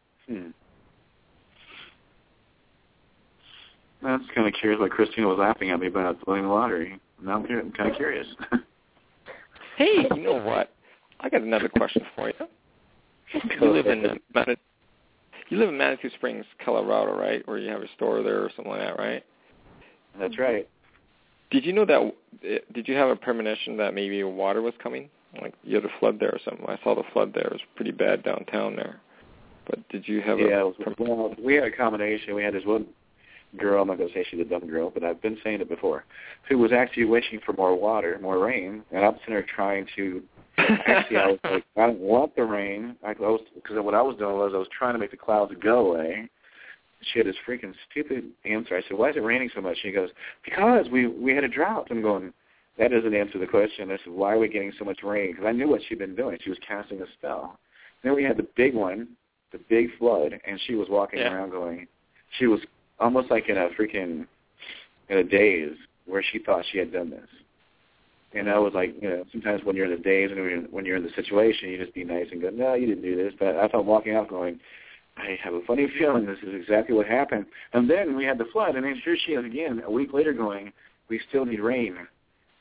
I was kind of curious why Christina was laughing at me about winning the lottery. Now I'm kind of curious. Hey, you know what? I got another question for you. You live in Manitou Springs, Colorado, right? Where you have a store there or something like that, right? That's right. Did you know that? Did you have a premonition that maybe water was coming? Like you had a flood there or something? I saw the flood there. It was pretty bad downtown there. But did you have well, we had a combination. We had this one girl, I'm not going to say she's a dumb girl, but I've been saying it before, who was actually wishing for more water, more rain, and I'm sitting there trying to, actually I was like, I don't want the rain, because what I was doing was I was trying to make the clouds go away. She had this freaking stupid answer. I said, why is it raining so much? She goes, because we had a drought. I'm going, that doesn't answer the question. I said, why are we getting so much rain? Because I knew what she'd been doing. She was casting a spell. Then we had the big one, the big flood, and she was walking around going, she was almost like in a daze where she thought she had done this. And I was like, sometimes when you're in a daze and when you're in the situation, you just be nice and go, no, you didn't do this. But I thought walking out going, I have a funny feeling this is exactly what happened. And then we had the flood, and then here she is again a week later going, we still need rain.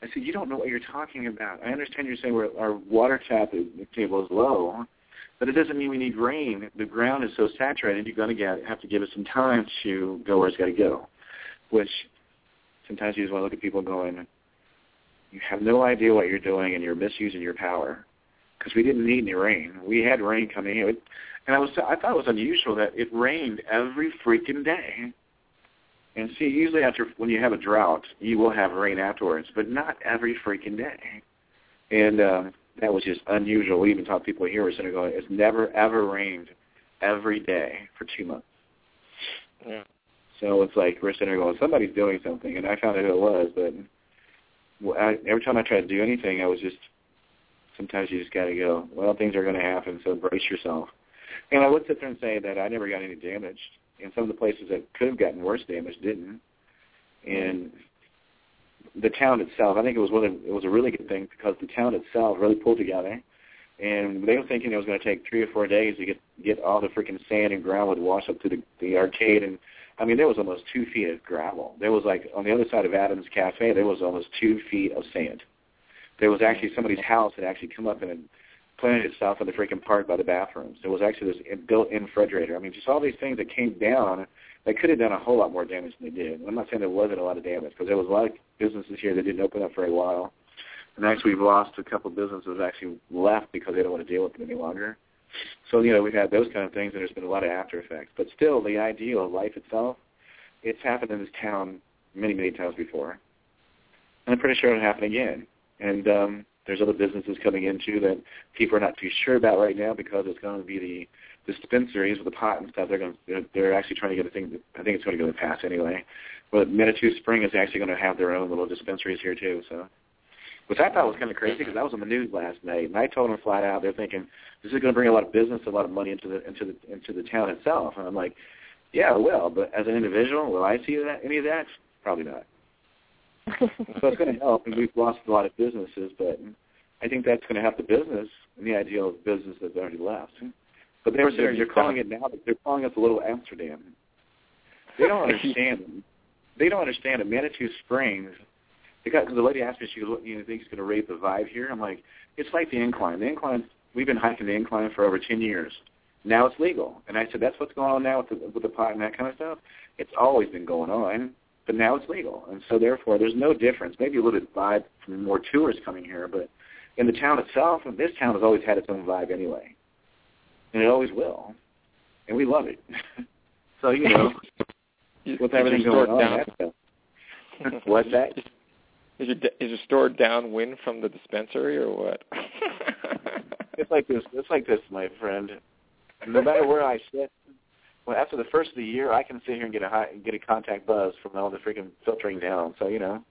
I said, you don't know what you're talking about. I understand you're saying our water table is low, but it doesn't mean we need rain. The ground is so saturated, you're going to have to give it some time to go where it's got to go, which sometimes you just want to look at people going, you have no idea what you're doing and you're misusing your power, because we didn't need any rain. We had rain coming in. And I thought it was unusual that it rained every freaking day. And see, usually when you have a drought, you will have rain afterwards, but not every freaking day. And that was just unusual. We even taught people here, we're sitting going, it's never, ever rained every day for 2 months. Yeah. So it's like we're sitting there going, somebody's doing something, and I found out who it was. But every time I tried to do anything, I was just, sometimes you just got to go, well, things are going to happen, so brace yourself. And I would sit there and say that I never got any damage. And some of the places that could have gotten worse damage didn't. And the town itself, I think it was a really good thing, because the town itself really pulled together. And they were thinking it was going to take 3 or 4 days to get all the freaking sand and gravel to wash up to the arcade. And, I mean, there was almost 2 feet of gravel. There was, like, on the other side of Adams Cafe, there was almost 2 feet of sand. There was actually somebody's house that actually come up and planted itself in the freaking park by the bathrooms. There was actually this built-in refrigerator. I mean, just all these things that came down that could have done a whole lot more damage than they did. I'm not saying there wasn't a lot of damage, because there was a lot of businesses here that didn't open up for a while. And actually, we've lost a couple of businesses that actually left because they don't want to deal with it any longer. So, you know, we've had those kind of things, and there's been a lot of after effects. But still, the ideal of life itself, it's happened in this town many, many times before. And I'm pretty sure it'll happen again. And there's other businesses coming in, too, that people are not too sure about right now, because it's going to be the dispensaries with the pot and stuff. They're actually trying to get a thing. I think it's going to go to pass anyway. But Manitou Spring is actually going to have their own little dispensaries here, too. So, which I thought was kind of crazy, because that was on the news last night. And I told them flat out, they're thinking, this is going to bring a lot of business, a lot of money into the town itself. And I'm like, yeah, it will. But as an individual, will I see any of that? Probably not. So it's going to help, and we've lost a lot of businesses, but I think that's going to help the business and the ideal of business that's already left. But they're calling it now, they're calling it the Little Amsterdam. They don't understand. They don't understand that Manitou Springs, because the lady asked me, she goes, you think it's going to raise the vibe here? I'm like, it's like the incline. The incline, we've been hiking the incline for over 10 years. Now it's legal. And I said, that's what's going on now with the pot and that kind of stuff? It's always been going on. But now it's legal, and so therefore there's no difference. Maybe a little bit vibe from more tourists coming here, but in the town itself, and this town has always had its own vibe anyway, and it always will, and we love it. So, you know, with everything going on, what's that? Is your store downwind from the dispensary, or what? It's like this, my friend. No matter where I sit, well, after the first of the year, I can sit here and get a contact buzz from all the freaking filtering down. So, you know.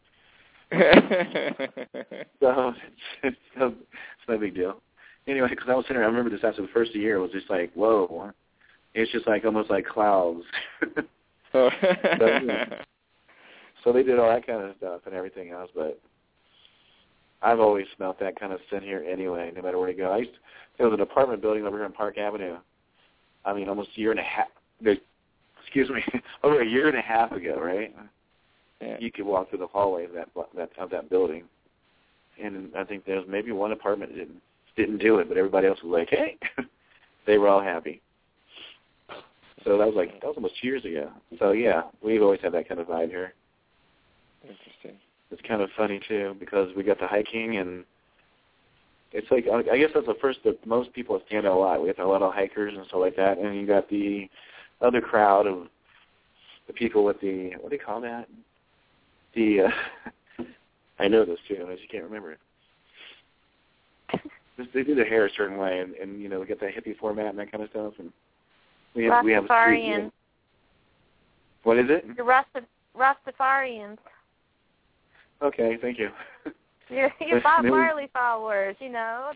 So it's no big deal. Anyway, because I was sitting there, I remember this after the first of the year, it was just like, whoa. It's just like almost like clouds. So, you know, so they did all that kind of stuff and everything else, but I've always smelled that kind of scent here anyway, no matter where you go. There was an apartment building over here on Park Avenue. I mean, almost a year and a half. Over a year and a half ago, right? Yeah. You could walk through the hallway of that building, and I think there's maybe one apartment that didn't do it, but everybody else was like, hey, they were all happy. So that was almost years ago. So yeah, we've always had that kind of vibe here. Interesting. It's kind of funny too, because we got the hiking, and it's like, I guess that's the first that most people stand out a lot. We got a lot of hikers and stuff like that, and you got the other crowd of the people with the, what do you call that? I know this too, I just can't remember it. They do their hair a certain way, and you know, we get that hippie format and that kind of stuff, and we have a street. What is it? The Rastafarians. Okay, thank you. You're Bob Marley followers, you know.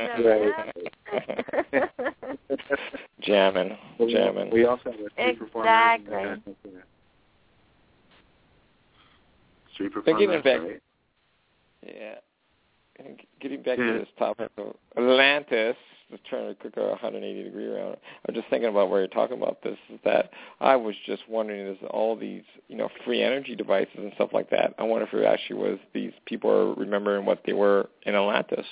Jamming. We also have street performers. Exactly. Street performers, getting back, right? Yeah. getting back to this topic of Atlantis, just trying to go 180-degree around. I'm just thinking about where you're talking about this, is that I was just wondering, there's all these, free energy devices and stuff like that. I wonder if it actually was these people are remembering what they were in Atlantis.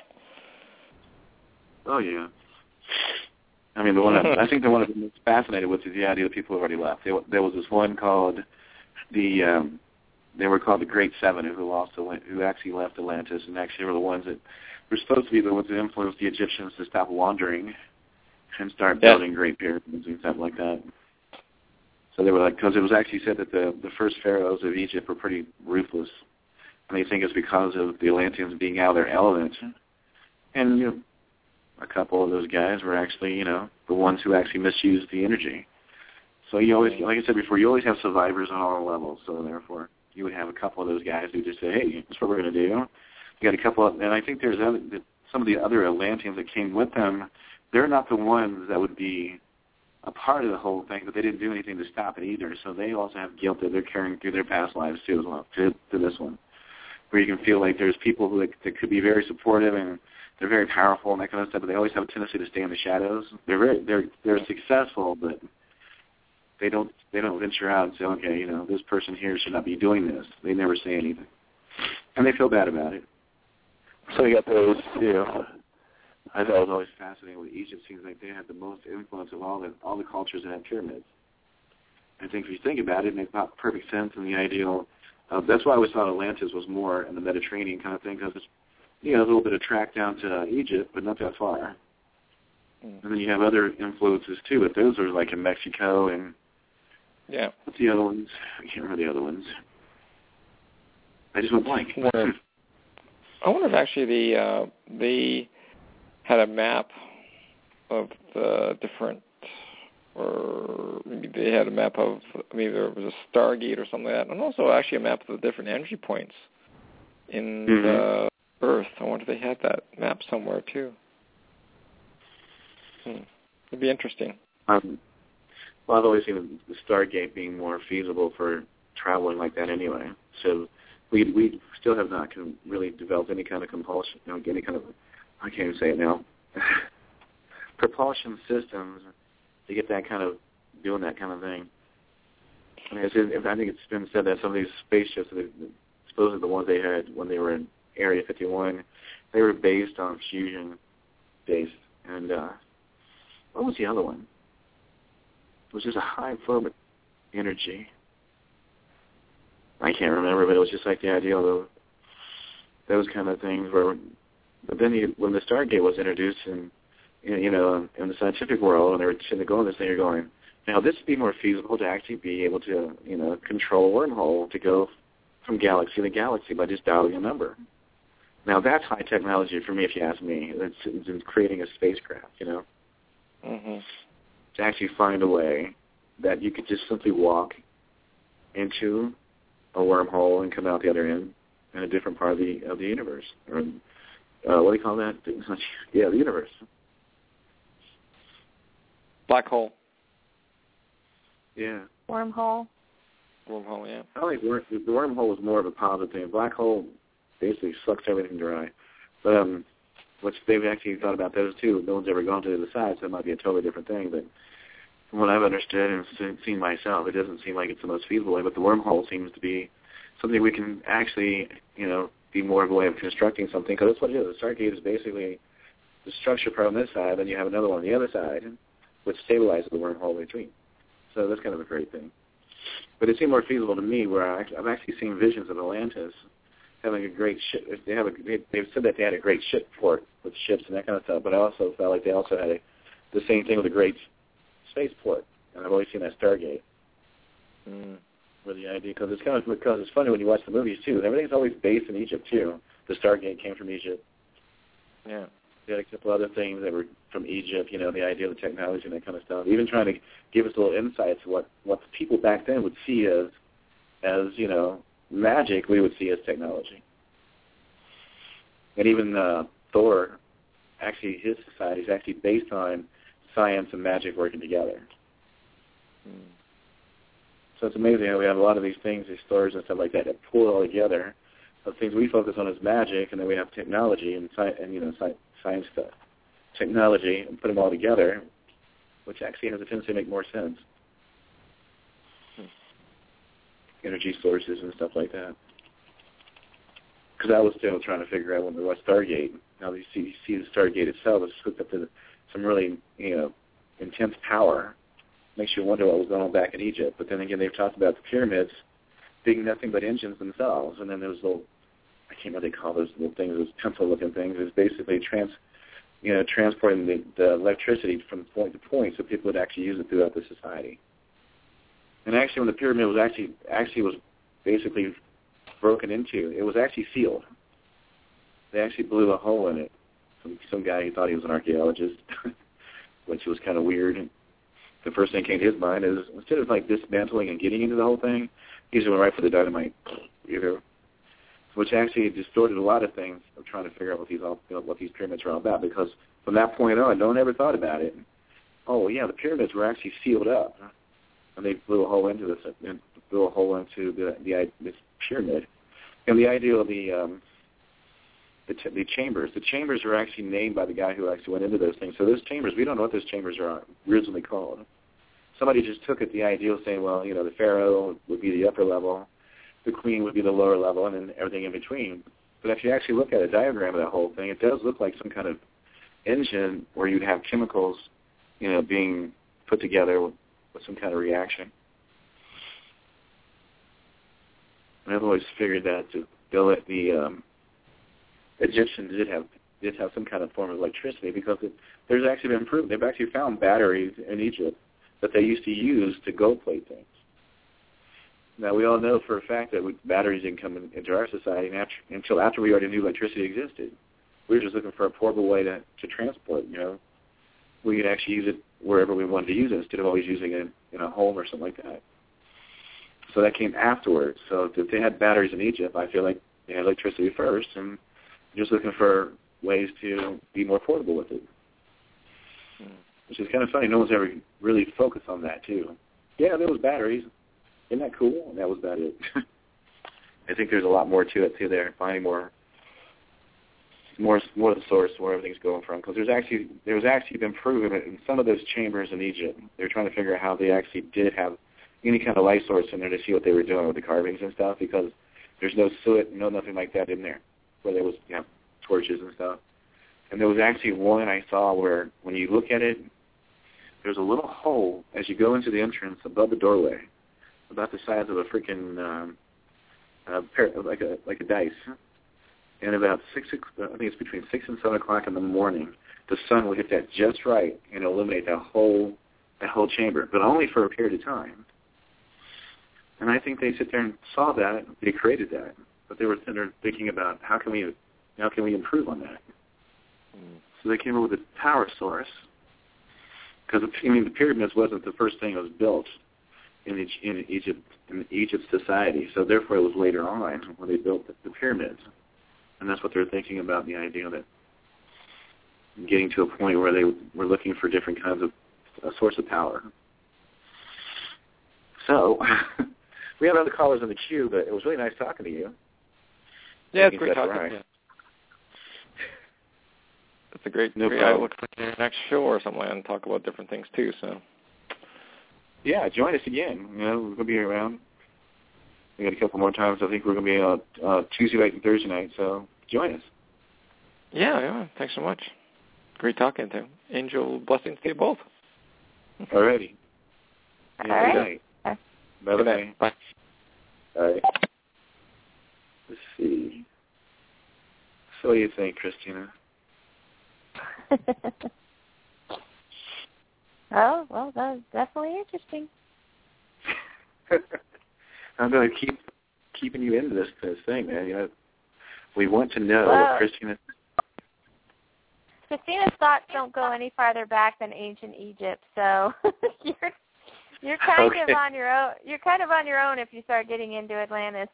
Oh, yeah. I mean, I think the one I'm most fascinated with is the idea that people have already left. There was this one called they were called the Great Seven, who actually left Atlantis, and actually were the ones that were supposed to be the ones that influenced the Egyptians to stop wandering and start building great pyramids and stuff like that. So they were because it was actually said that the first pharaohs of Egypt were pretty ruthless, and they think it's because of the Atlanteans being out of their element. And a couple of those guys were actually the ones who actually misused the energy. So you always, like I said before, you always have survivors on all levels. So therefore, you would have a couple of those guys who just say, "Hey, that's what we're going to do." You got a couple of, and I think there's some of the other Atlanteans that came with them. They're not the ones that would be a part of the whole thing, but they didn't do anything to stop it either. So they also have guilt that they're carrying through their past lives too, as well, to this one, where you can feel like there's people that could be very supportive and they're very powerful and that kind of stuff, but they always have a tendency to stay in the shadows. They're successful, but they don't venture out and say, okay, this person here should not be doing this. They never say anything, and they feel bad about it. So you got those, I thought it was always fascinating with Egypt. Seems like they had the most influence of all the cultures that had pyramids. I think if you think about it, it makes perfect sense in the ideal. That's why I always thought Atlantis was more in the Mediterranean kind of thing, because it's a little bit of track down to Egypt, but not that far. And then you have other influences too, but those are like in Mexico and what's the other ones? I can't remember the other ones. I just went blank. I wonder if actually they had a map of the different, or maybe they had a map of, maybe there was a Stargate or something like that, and also actually a map of the different energy points in the Earth. I wonder if they had that map somewhere too. It'd be interesting. Well, I've always seen the Stargate being more feasible for traveling like that anyway. So we still have not really developed any kind of compulsion, any kind of, I can't even say it now, propulsion systems to get that kind of, doing that kind of thing. I mean, I think it's been said that some of these spaceships, supposedly the ones they had when they were in Area 51, they were based on fusion-based. And what was the other one? It was just a high form of energy. I can't remember, but it was just like the idea of those kind of things. But then when the Stargate was introduced in the scientific world, and they were sitting there going this thing, you're going, now this would be more feasible to actually be able to control a wormhole to go from galaxy to galaxy by just dialing a number. Now that's high technology for me, if you ask me. It's in creating a spacecraft, to actually find a way that you could just simply walk into a wormhole and come out the other end in a different part of the universe, or what do you call that? Yeah, the universe. Black hole. Yeah. Wormhole. Wormhole, yeah. I think the wormhole is more of a positive thing. Black hole basically sucks everything dry. But which they've actually thought about those too. No one's ever gone to the other side, so it might be a totally different thing. But from what I've understood and seen myself, it doesn't seem like it's the most feasible way. But the wormhole seems to be something we can actually, be more of a way of constructing something. Because that's what it is. The Stargate is basically the structure part on this side, then you have another one on the other side, which stabilizes the wormhole between. So that's kind of a great thing. But it seemed more feasible to me, where I've actually seen visions of Atlantis having a great ship. They've said that they had a great ship port with ships and that kind of stuff, but I also felt like they also had the same thing with a great spaceport. And I've always seen that Stargate. Where the idea, because it's funny when you watch the movies too. Everything's always based in Egypt too. The Stargate came from Egypt. Yeah. They had a couple other things that were from Egypt, the idea of the technology and that kind of stuff. Even trying to give us little insights to what the people back then would see as magic, we would see as technology. And even Thor, actually his society is actually based on science and magic working together. So it's amazing how we have a lot of these things, these stories and stuff like that pull it all together of things we focus on is magic, and then we have technology and science stuff, technology, and put them all together, which actually has a tendency to make more sense. Energy sources and stuff like that. Because I was still trying to figure out when there was Stargate. Now you see the Stargate itself is hooked up to some really intense power. Makes you wonder what was going on back in Egypt. But then again, they've talked about the pyramids being nothing but engines themselves, and then those little, I can't remember what they call those little things, those pencil-looking things, is basically transporting the electricity from point to point so people would actually use it throughout the society. And actually, when the pyramid was was basically broken into, it was actually sealed. They actually blew a hole in it. Some guy who thought he was an archaeologist, which was kind of weird. The first thing that came to his mind is, instead of dismantling and getting into the whole thing, he just went right for the dynamite, which actually distorted a lot of things of trying to figure out what these pyramids are all about. Because from that point on, no one ever thought about it. Oh yeah, the pyramids were actually sealed up, and they blew a hole into this pyramid. And the idea of the chambers. The chambers are actually named by the guy who actually went into those things. So those chambers, we don't know what those chambers are originally called. Somebody just took it, the idea of saying, well, the pharaoh would be the upper level, the queen would be the lower level, and then everything in between. But if you actually look at a diagram of that whole thing, it does look like some kind of engine where you'd have chemicals, being put together with some kind of reaction. And I've always figured that the Egyptians did have some kind of form of electricity, because there's actually been proven. They've actually found batteries in Egypt that they used to use to gold plate things. Now, we all know for a fact that batteries didn't come into our society until after we already knew electricity existed. We were just looking for a portable way to transport, We could actually use it wherever we wanted to use it instead of always using it in a home or something like that. So that came afterwards. So if they had batteries in Egypt, I feel like they had electricity first, and just looking for ways to be more portable with it. Which is kind of funny. No one's ever really focused on that, too. Yeah, there was batteries. Isn't that cool? And that was about it. I think there's a lot more to it, too, there. Finding more of the source, where everything's going from. Because there's actually been proven in some of those chambers in Egypt, they're trying to figure out how they actually did have any kind of light source in there to see what they were doing with the carvings and stuff, because there's no soot, nothing like that in there, where there was torches and stuff. And there was actually one I saw where, when you look at it, there's a little hole as you go into the entrance above the doorway, about the size of a freaking like a dice. And about I think it's between 6 and 7 o'clock in the morning, the sun will hit that just right and illuminate that whole chamber, but only for a period of time. And I think they sit there and saw that, they created that, but they were sitting there thinking about how can we improve on that. So they came up with a power source, because the pyramids wasn't the first thing that was built in Egypt society. So therefore, it was later on when they built the pyramids, and that's what they're thinking about, the idea that getting to a point where they were looking for different kinds of source of power. So we have other callers in the queue, but it was really nice talking to you. Yeah, it's great talking to you. It's a great outlook for your next show or something, and talk about different things too. So, yeah, join us again. We're going to be around. We got a couple more times. I think we're going to be on Tuesday night and Thursday night. So join us. Yeah. Thanks so much. Great talking to you. Angel blessings to you both. Alrighty. All right. Good night. Bye. All right. Let's see. So what do you think, Christina? Oh, well, that's definitely interesting. I'm going to keep keeping you into this thing, man. We want to know what Christina's thoughts don't go any farther back than ancient Egypt, so you're kind of on your own. You're kind of on your own if you start getting into Atlantis.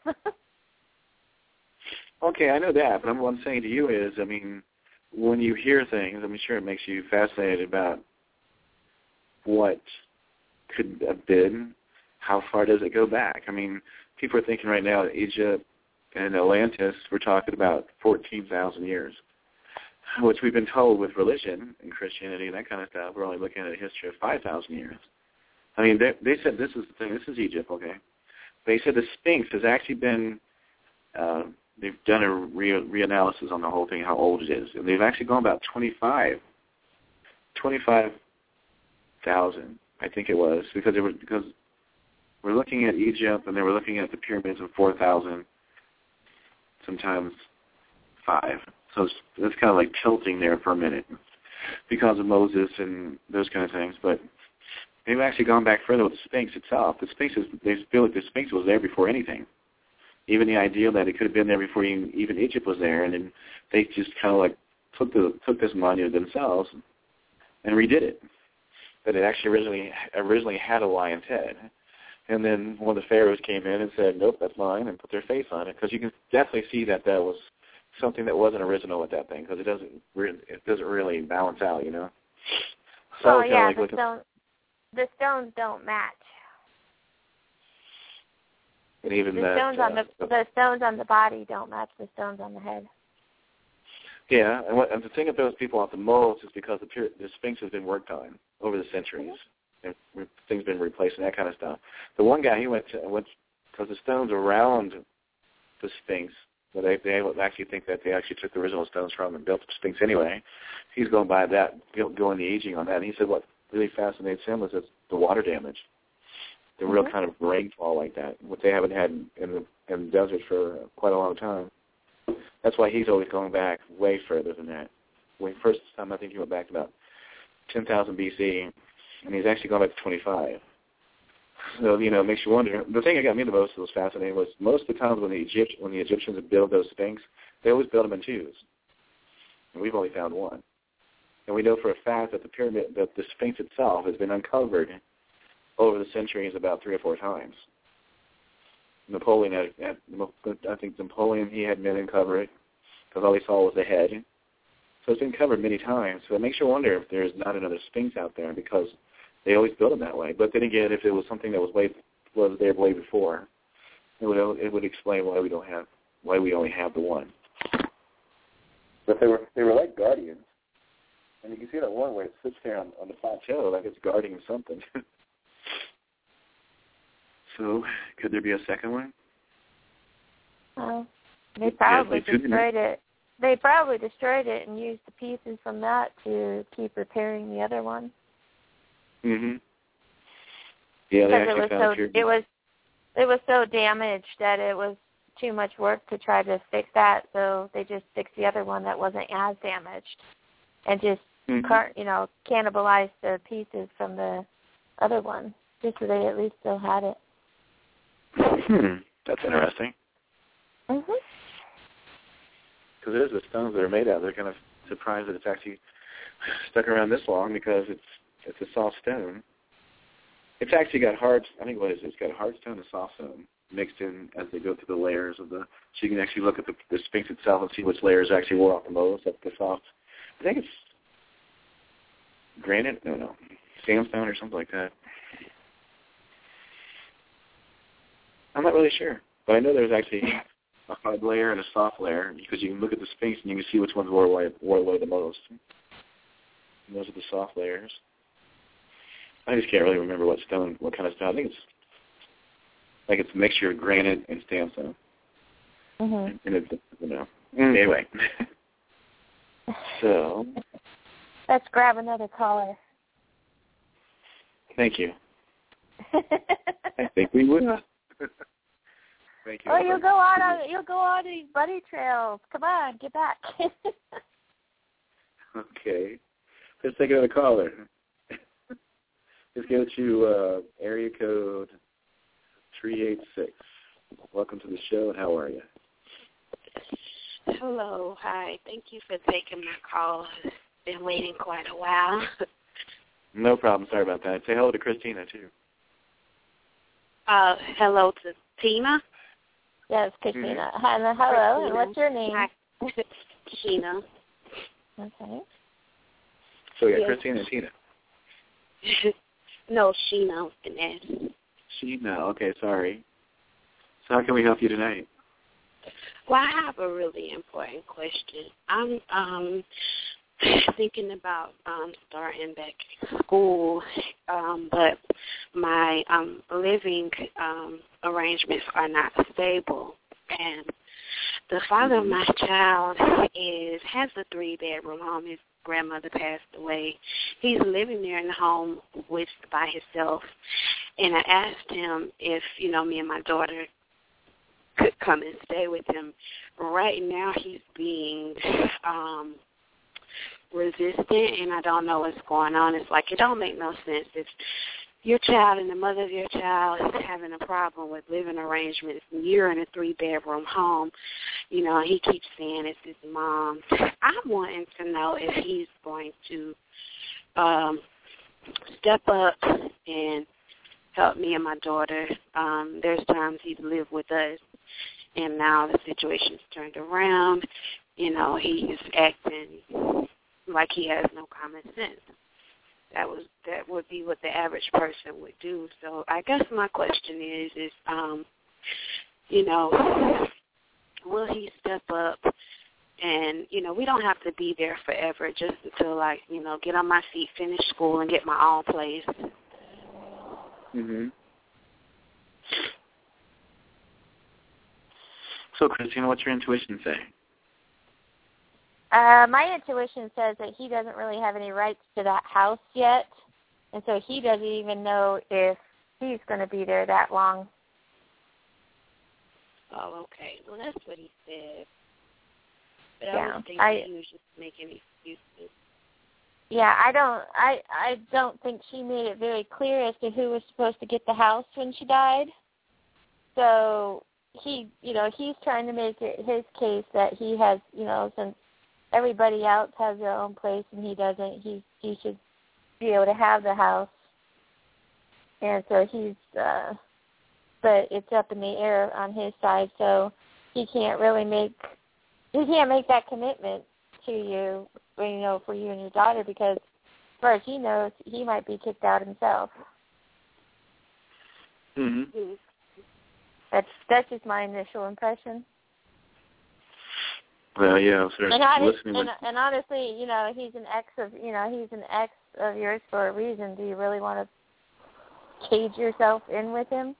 Okay, I know that, but what I'm saying to you is, when you hear things, I'm sure it makes you fascinated about what could have been. How far does it go back? People are thinking right now that Egypt And Atlantis, we're talking about 14,000 years, which we've been told with religion and Christianity and that kind of stuff. We're only looking at a history of 5,000 years. I mean, they said this is the thing. This is Egypt, okay? They said the Sphinx has actually been, they've done a reanalysis on the whole thing, how old it is. And they've actually gone about 25,000, I think it was, because we're looking at Egypt and they were looking at the pyramids of 4,000, sometimes 5. So it's kind of like tilting there for a minute because of Moses and those kind of things. But they've actually gone back further with the Sphinx itself. The Sphinx they feel like the Sphinx was there before anything. Even the idea that it could have been there before even Egypt was there, and then they just kind of like took this monument themselves and redid it. But it actually originally had a lion's head. And then one of the pharaohs came in and said, nope, that's mine, and put their face on it. Because you can definitely see that was something that wasn't original with that thing, because it doesn't really balance out, you know. So yeah, the stones don't match. And even the stones on the body don't match the stones on the head. Yeah, and the thing that throws people off the most is because the Sphinx has been worked on over the centuries. And things been replaced and that kind of stuff. The one guy, he went because the stones around the Sphinx, but they actually think that they actually took the original stones from and built the Sphinx anyway. He's going by that, going the aging on that. And he said what really fascinates him was the water damage, the real kind of rainfall like that, what they haven't had in the desert for quite a long time. That's why he's always going back way further than that. First time I think he went back to about 10,000 BC, and he's actually gone back to 25. So, you know, it makes you wonder. The thing that got me the most that was fascinating was most of the times when the Egyptians would build those Sphinx, they always built them in 2s. And we've only found 1. And we know for a fact that the Sphinx itself has been uncovered over the centuries about 3 or 4 times. Napoleon, I think Napoleon, he had men uncover it because all he saw was the head. So it's been covered many times. So it makes you wonder if there's not another Sphinx out there because they always build them that way. But then again, if it was something that was there way before, it would explain why we only have the 1. But they were like guardians, and you can see that one where it sits there on the plateau like it's guarding something. So could there be a second one? Well, they probably destroyed it. They probably destroyed it and used the pieces from that to keep repairing the other one. Mhm. Yeah, they actually found it was so damaged that it was too much work to try to fix that, so they just fixed the other one that wasn't as damaged, and just cannibalized the pieces from the other one, just so they at least still had it. That's interesting. Mhm. Because it is the stones that are made out of. They're kind of surprised that it's actually stuck around this long because it's a soft stone. It's actually got hard. I think what it is, it's got hard stone and soft stone mixed in as they go through the layers of the. So you can actually look at the Sphinx itself and see which layers actually wore off the most. That's the soft. I think it's granite. No, sandstone or something like that. I'm not really sure, but I know there's actually a hard layer and a soft layer because you can look at the Sphinx and you can see which ones wore away the most. And those are the soft layers. I just can't really remember what kind of stone. I think it's a mixture of granite and sandstone. Mhm. And it's, anyway. So. Let's grab another caller. Thank you. I think we would. Thank you. Oh, you'll go on these buddy trails. Come on, get back. Okay. Let's take another caller. Let's go to area code 386. Welcome to the show, and how are you? Hello. Hi. Thank you for taking my call. I've been waiting quite a while. No problem. Sorry about that. Say hello to Christina, too. Hello to Tina. Yes, Christina. Hello. Christina. And what's your name? Hi. Sheena. Okay. So we got Christina and Tina. No, Sheena with an S. Sheena. Okay, sorry. So how can we help you tonight? Well, I have a really important question. I'm thinking about starting back school, but my living arrangements are not stable. And the father of my child has a 3-bedroom home. His grandmother passed away. He's living there in the home by himself. And I asked him if, me and my daughter could come and stay with him. Right now he's being resistant, and I don't know what's going on. It's like it don't make no sense. If your child and the mother of your child is having a problem with living arrangements, and you're in a 3-bedroom home, he keeps saying it's his mom. I'm wanting to know if he's going to step up and help me and my daughter. There's times he's lived with us, and now the situation's turned around. He's acting like he has no common sense. That would be what the average person would do. So I guess my question is will he step up? And, we don't have to be there forever, just until, get on my feet, finish school, and get my own place. Mhm. So, Christina, what's your intuition say? My intuition says that he doesn't really have any rights to that house yet, and so he doesn't even know if he's going to be there that long. Oh, okay. Well, that's what he said. But Yeah, I was thinking he was just making excuses. Yeah, I don't think she made it very clear as to who was supposed to get the house when she died. So he's trying to make it his case that he has, since everybody else has their own place and he doesn't, he should be able to have the house. And so but it's up in the air on his side, so he can't make that commitment to you, for you and your daughter, because as far as he knows, he might be kicked out himself. Mm-hmm. That's just my initial impression. Well, yeah, so listening. And honestly, he's an ex of yours for a reason. Do you really want to cage yourself in with him?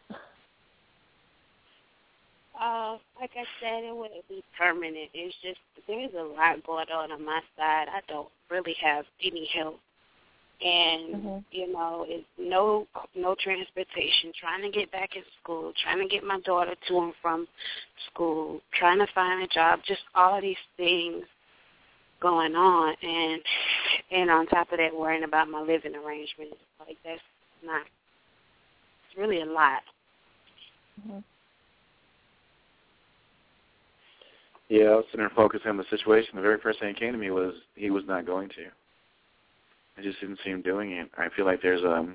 Like I said, it wouldn't be permanent. It's just there's a lot going on my side. I don't really have any help. And, it's no transportation, trying to get back in school, trying to get my daughter to and from school, trying to find a job, just all these things going on. And on top of that, worrying about my living arrangements. Like, it's really a lot. Mm-hmm. Yeah, I was sitting there focusing on the situation. The very first thing that came to me was he was not going to. I just didn't see him doing it. I feel like there's a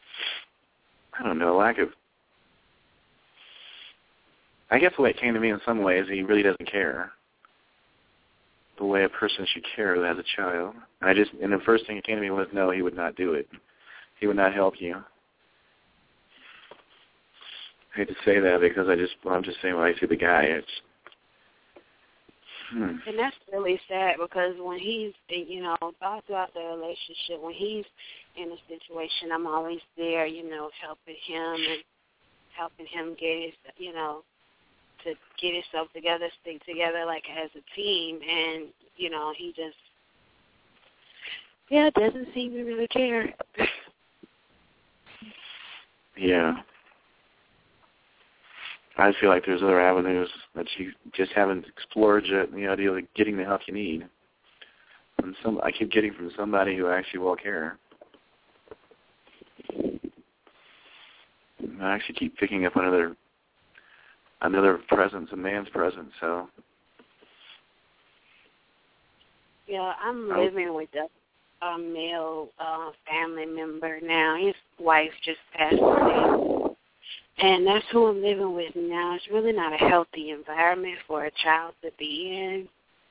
lack of, I guess the way it came to me in some ways, he really doesn't care the way a person should care who has a child. And the first thing that came to me was, no, he would not do it. He would not help you. I hate to say that because I'm just saying when I see the guy, And that's really sad because when he's, all throughout the relationship, when he's in a situation, I'm always there, helping him and helping him get his, to get himself together, stick together like as a team. And, he just, doesn't seem to really care. Yeah. I feel like there's other avenues that you just haven't explored yet, the idea of getting the help you need. And I keep getting from somebody who actually will care. I actually keep picking up another presence, a man's presence, so. Yeah, I'm living with a male family member now. His wife just passed away. And that's who I'm living with now. It's really not a healthy environment for a child to be in.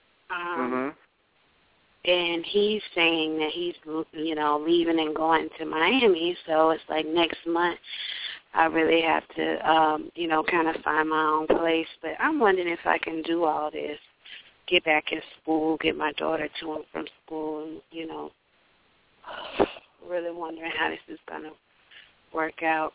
And he's saying that he's, leaving and going to Miami. So it's like next month I really have to, kind of find my own place. But I'm wondering if I can do all this, get back in school, get my daughter to and from school, and, really wondering how this is going to work out.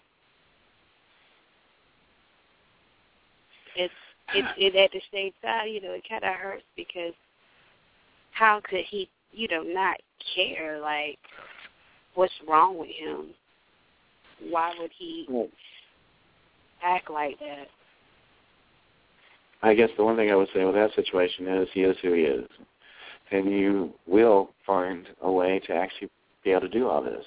It at the same time, it kind of hurts because how could he, not care, like, what's wrong with him? Why would he act like that? I guess the one thing I would say with that situation is he is who he is. And you will find a way to actually be able to do all this.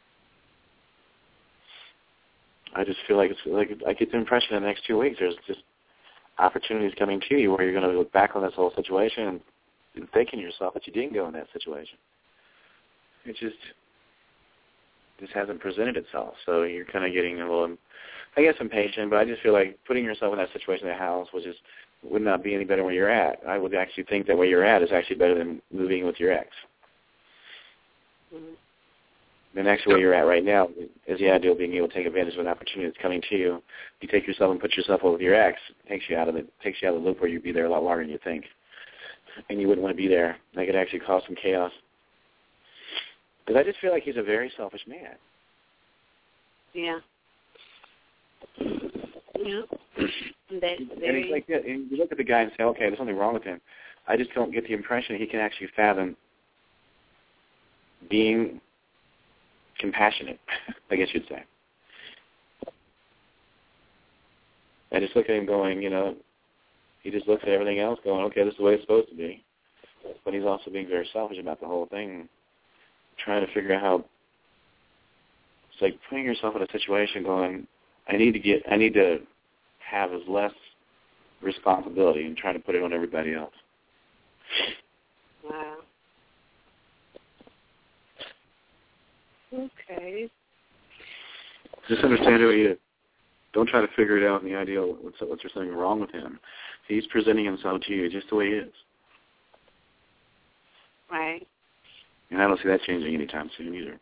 I just feel like I get the impression in the next 2 weeks there's just opportunities coming to you where you're going to look back on this whole situation and thinking to yourself that you didn't go in that situation. It just hasn't presented itself. So you're kind of getting a little, I guess, impatient, but I just feel like putting yourself in that situation in the house would not be any better where you're at. I would actually think that where you're at is actually better than moving with your ex. Mm-hmm. And actually where you're at right now is the idea of being able to take advantage of an opportunity that's coming to you. You take yourself and put yourself over with your ex, takes you out of the loop where you'd be there a lot longer than you think. And you wouldn't want to be there. That could actually cause some chaos. Because I just feel like he's a very selfish man. Yeah. Yeah. That's very... And he's like that. And you look at the guy and say, okay, there's something wrong with him. I just don't get the impression he can actually fathom being compassionate, I guess you'd say. I just look at him going, he just looks at everything else going, okay, this is the way it's supposed to be. But he's also being very selfish about the whole thing, trying to figure out how, it's like putting yourself in a situation going, I need to have as less responsibility and trying to put it on everybody else. Wow. Okay. Just understand who he is. Don't try to figure it out in the idea of what's there something wrong with him. He's presenting himself to you just the way he is. Right. And I don't see that changing anytime soon either.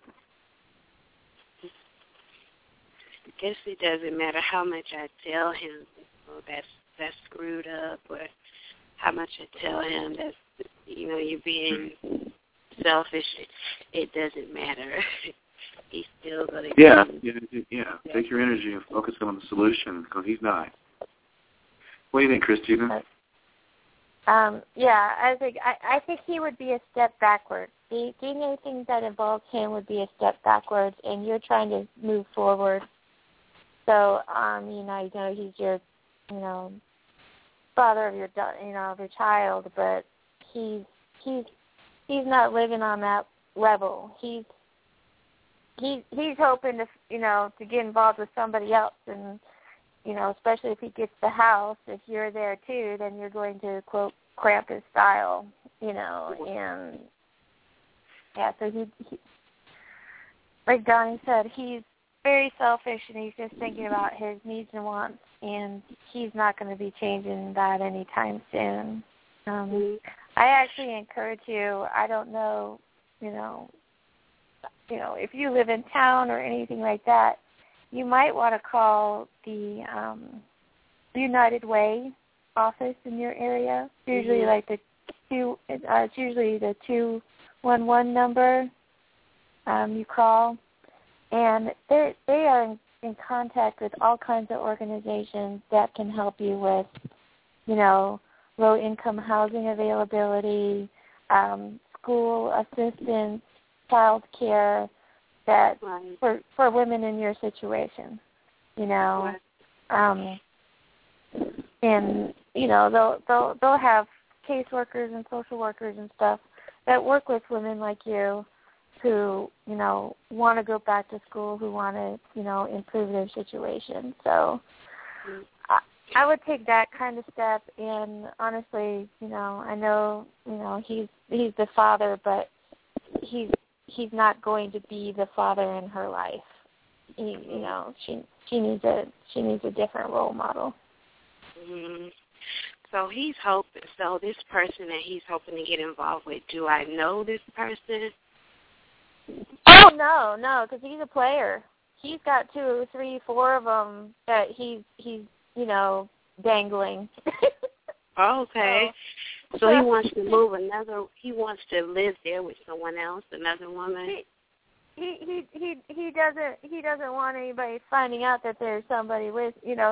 I guess it doesn't matter how much I tell him, that's screwed up, or how much I tell him that, you're being selfish. It doesn't matter. He's still going to... Yeah. Take your energy and focus on the solution, because he's not. What do you think, Christina? I think he would be a step backwards. Doing anything that involves him would be a step backwards, and you're trying to move forward. So, I know he's your, father of your, of your child, but he's not living on that level. He's hoping to, to get involved with somebody else, and, especially if he gets the house, if you're there too, then you're going to, quote, cramp his style, and, yeah, so he like Donnie said, he's very selfish, and he's just thinking about his needs and wants, and he's not going to be changing that anytime soon. I actually encourage you, I don't know, if you live in town or anything like that, you might want to call the United Way office in your area. It's usually it's usually the 211 number you call, and they are in contact with all kinds of organizations that can help you with, low-income housing availability, school assistance, child care, that for women in your situation, and they'll have caseworkers and social workers and stuff that work with women like you who want to go back to school, who want to improve their situation. So I would take that kind of step, and honestly, I know he's the father, but he's not going to be the father in her life. She needs a different role model. Mm-hmm. So he's hoping. So this person that he's hoping to get involved with, do I know this person? Oh no, because he's a player. he's got 2, 3, 4 of them that he's dangling. Okay. So he wants to move he wants to live there with someone else, another woman. He doesn't want anybody finding out that there's somebody with,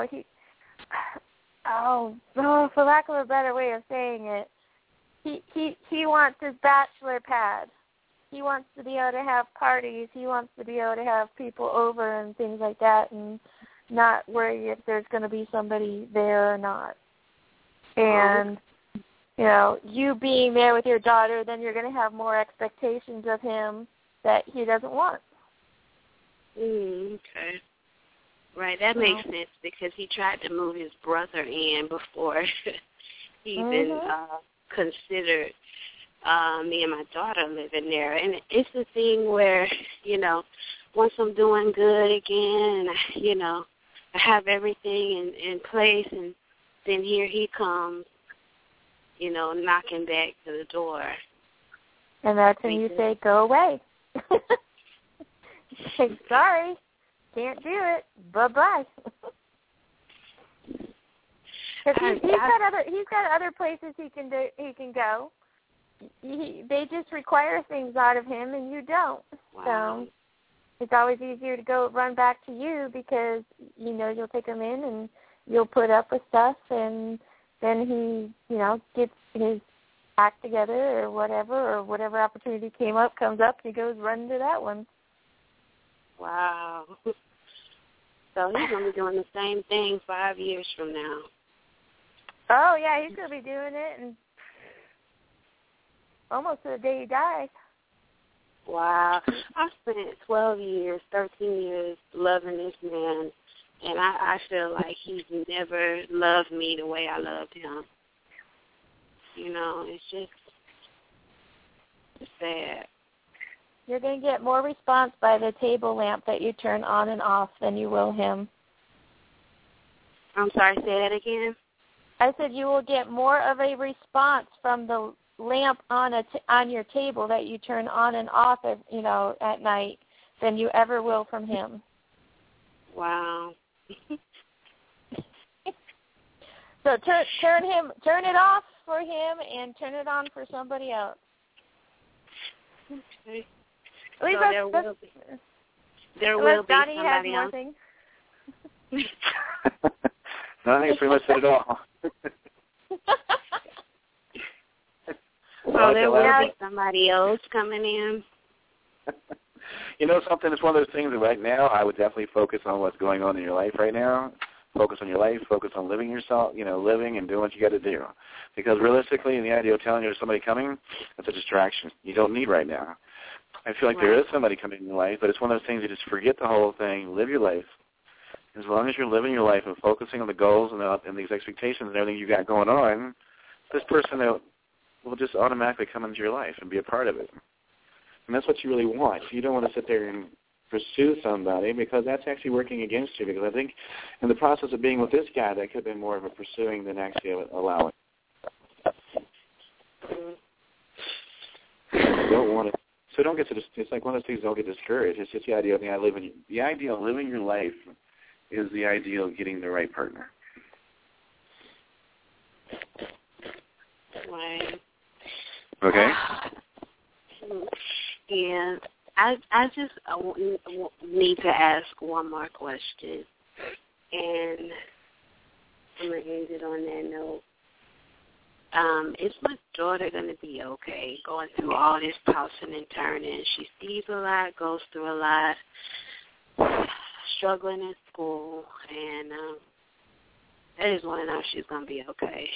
for lack of a better way of saying it, he wants his bachelor pad. He wants to be able to have parties. He wants to be able to have people over and things like that, and not worry if there's going to be somebody there or not. And you being there with your daughter, then you're going to have more expectations of him that he doesn't want. Okay. Right, that makes sense because he tried to move his brother in before he even considered me and my daughter living there. And it's a thing where, once I'm doing good again, and, I have everything in place, and then here he comes, knocking back to the door. And that's when you say, go away. Say, sorry, can't do it. Bye-bye. Because he's got other places he can go. They just require things out of him, and you don't. Wow. So it's always easier to run back to you because you'll take him in and you'll put up with stuff, and then he gets his act together or whatever opportunity comes up, he goes running to that one. Wow. So he's going to be doing the same thing 5 years from now. Oh, yeah, he's going to be doing it and almost to the day he dies. Wow. I spent 12 years, 13 years loving this man, and I feel like he's never loved me the way I loved him. It's just sad. You're going to get more response by the table lamp that you turn on and off than you will him. I'm sorry, say that again? I said you will get more of a response from the lamp on your table that you turn on and off at night than you ever will from him. Wow. So turn it off for him and turn it on for somebody else. Okay. So there will be Donnie somebody has else. Things. No, I think it's pretty much said it all. So there will be somebody else coming in. Something, it's one of those things that right now I would definitely focus on what's going on in your life right now. Focus on your life, focus on living yourself, living and doing what you got to do. Because realistically, the idea of telling you there's somebody coming, that's a distraction you don't need right now. I feel like there is somebody coming in your life, but it's one of those things you just forget the whole thing, live your life. As long as you're living your life and focusing on the goals and these expectations and everything you got going on, this person will just automatically come into your life and be a part of it. And that's what you really want. You don't want to sit there and pursue somebody because that's actually working against you, because I think in the process of being with this guy, that could have been more of a pursuing than actually allowing. You don't want to. So don't get to. It's like one of those things. Don't get discouraged. It's just the idea of the idea of living your life is the idea of getting the right partner. Right. Okay. Yeah. I just need to ask one more question, and I'm gonna end it on that note. Is my daughter going to be okay going through all this tossing and turning? She sees a lot, goes through a lot, struggling in school, and I just want to know if she's going to be okay.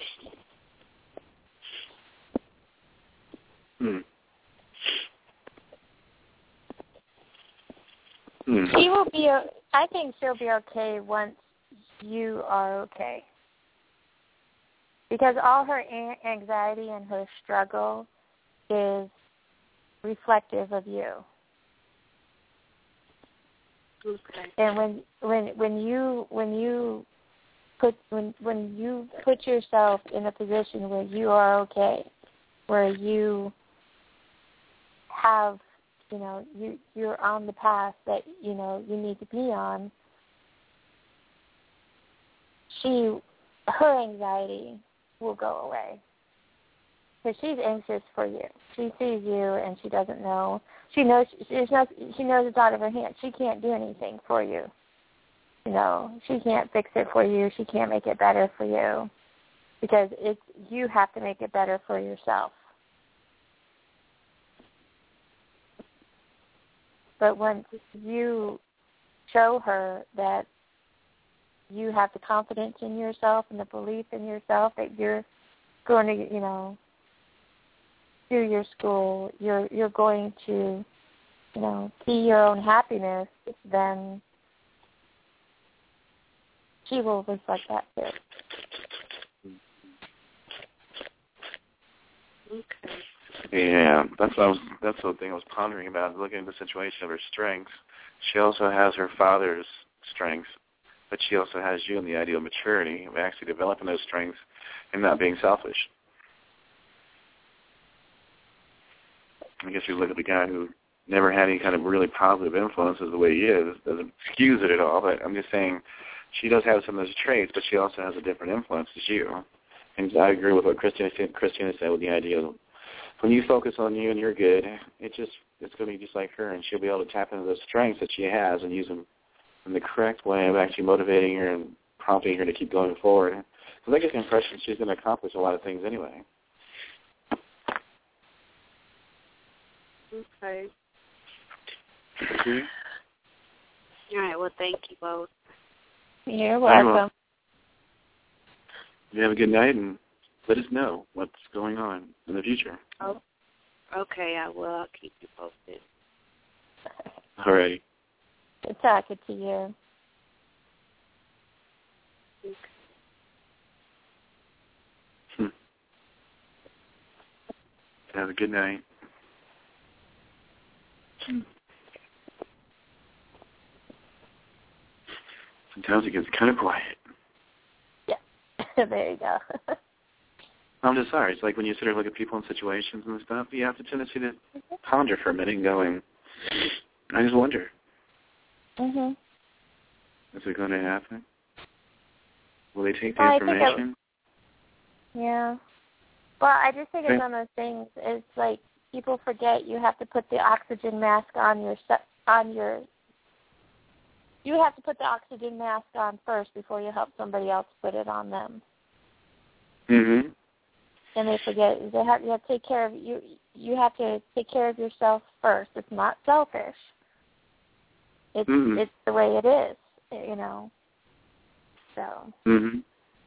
She will be. I think she'll be okay once you are okay. Because all her anxiety and her struggle is reflective of you. Okay. And when you put yourself in a position where you are okay, where you have you're on the path that, you need to be on, her anxiety will go away. Because she's anxious for you. She sees you and she doesn't know. She knows it's out of her hands. She can't do anything for you. She can't fix it for you. She can't make it better for you. Because you have to make it better for yourself. But once you show her that you have the confidence in yourself and the belief in yourself that you're going to, do your school, you're going to, see your own happiness, then she will reflect that too. Okay. Yeah, that's the thing I was pondering about, looking at the situation of her strengths. She also has her father's strengths, but she also has you in the idea of maturity, of actually developing those strengths and not being selfish. I guess you look at the guy who never had any kind of really positive influences the way he is. Doesn't excuse it at all, but I'm just saying she does have some of those traits, but she also has a different influence as you. And I agree with what Christina said with the idea of when you focus on you and you're good, it's going to be just like her, and she'll be able to tap into those strengths that she has and use them in the correct way of actually motivating her and prompting her to keep going forward. Because I get the impression she's going to accomplish a lot of things anyway. Okay. Okay. All right. Well, thank you both. You're welcome. You have a good night, and let us know what's going on in the future. Oh, okay. I will. I'll keep you posted. All righty. Good talking to you. Okay. Have a good night. Sometimes it gets kind of quiet. Yeah, there you go. I'm just sorry. It's like when you sit there and look at people in situations and stuff, you have the tendency to ponder for a minute and going, I just wonder. Mhm. Is it going to happen? Will they take the information? Yeah. Well, I just think it's one of those things. It's like people forget you have to put the oxygen mask on You have to put the oxygen mask on first before you help somebody else put it on them. Mhm. And they forget you have to take care of you. You have to take care of yourself first. It's not selfish. It's the way it is, So. Mhm.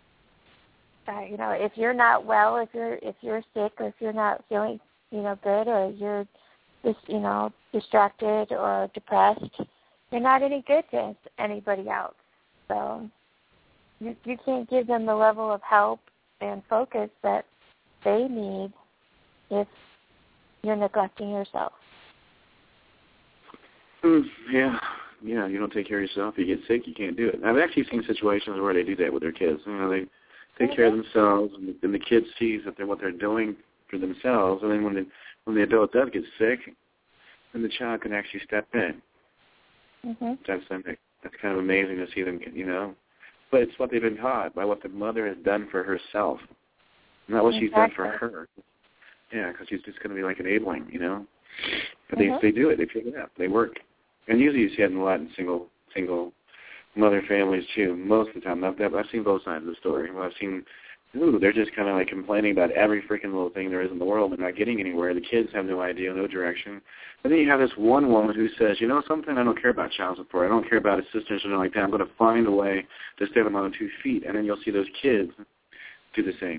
If you're not well, if you're sick, or if you're not feeling, good, or you're just, distracted or depressed, you're not any good to anybody else. So you can't give them the level of help and focus that they need if you're neglecting yourself. Yeah. Yeah, you don't take care of yourself, you get sick, you can't do it. I've actually seen situations where they do that with their kids. They take care of themselves, and the kid sees that what they're doing for themselves, and then when the adult does get sick, then the child can actually step in. That's kind of amazing to see them get, But it's what they've been taught by what the mother has done for herself, not what she's done for her. Yeah, because she's just going to be like enabling, But they do it. They pick it up. They work. And usually you see it a lot in single mother families too. Most of the time, I've seen both sides of the story. Well, I've seen, they're just kind of like complaining about every freaking little thing there is in the world and not getting anywhere. The kids have no idea, no direction. And then you have this one woman who says, something, I don't care about child support. I don't care about assistance or anything like that. I'm going to find a way to stand on my own 2 feet. And then you'll see those kids do the same.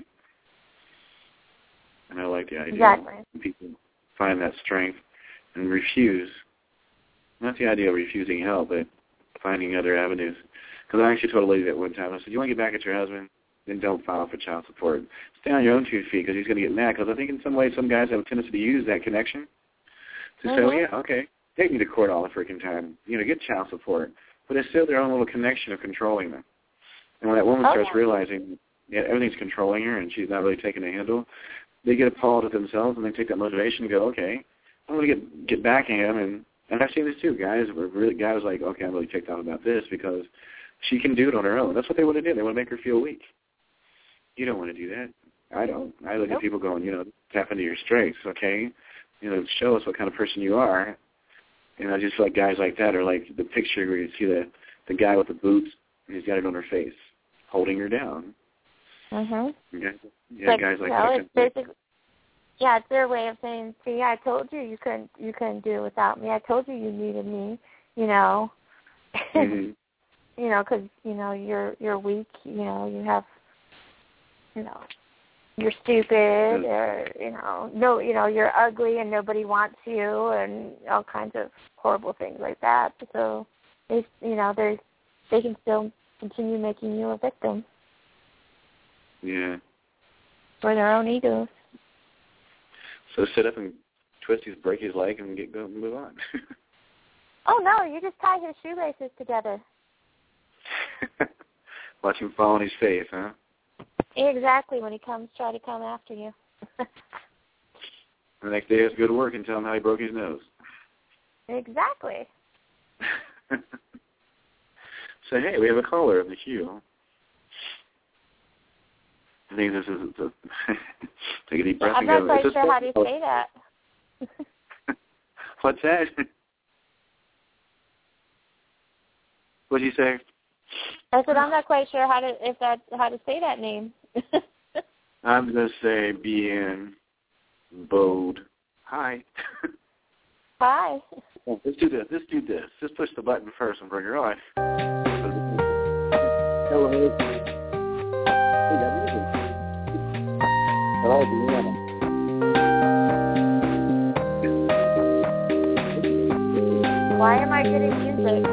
And I like the idea. Exactly. People find that strength and refuse. Not the idea of refusing help, but finding other avenues. Because I actually told a lady that one time, I said, you want to get back at your husband? Then don't file for child support. Stay on your own 2 feet because he's going to get mad. Because I think in some ways some guys have a tendency to use that connection to say, well, yeah, okay, take me to court all the freaking time. Get child support. But it's still their own little connection of controlling them. And when that woman starts realizing everything's controlling her and she's not really taking a handle, they get appalled at themselves and they take that motivation and go, okay, I'm gonna get back at him, and I've seen this too. Guys like, okay, I'm really ticked off about this because she can do it on her own. That's what they want to do. They want to make her feel weak. You don't want to do that. I don't. I look at people going, tap into your strengths, okay? Show us what kind of person you are. And I just feel like guys like that are like the picture where you see the guy with the boots, and he's got it on her face, holding her down. Mhm. Yeah, guys like that. It's basically, it's their way of saying, see, I told you you couldn't do it without me. I told you needed me, Mm-hmm. Because you're weak. You have, you're stupid, or you're ugly and nobody wants you, and all kinds of horrible things like that. So they can still continue making you a victim. Yeah. For their own egos. So sit up and break his leg and move on. Oh no, you just tie his shoelaces together. Watch him fall on his face, huh? Exactly, when he try to come after you. The next day he has to go to work and tell him how he broke his nose. Exactly. So, hey, we have a caller in the queue. I think this is take a deep breath and go. I'm not quite sure how to say that. What's that? What'd you say? I said I'm not quite sure how to say that name. I'm gonna say Bien Bode. Hi. Hi. Let's do this. Just push the button first and bring her on. Hello. Hello, Deanna. Why am I getting music?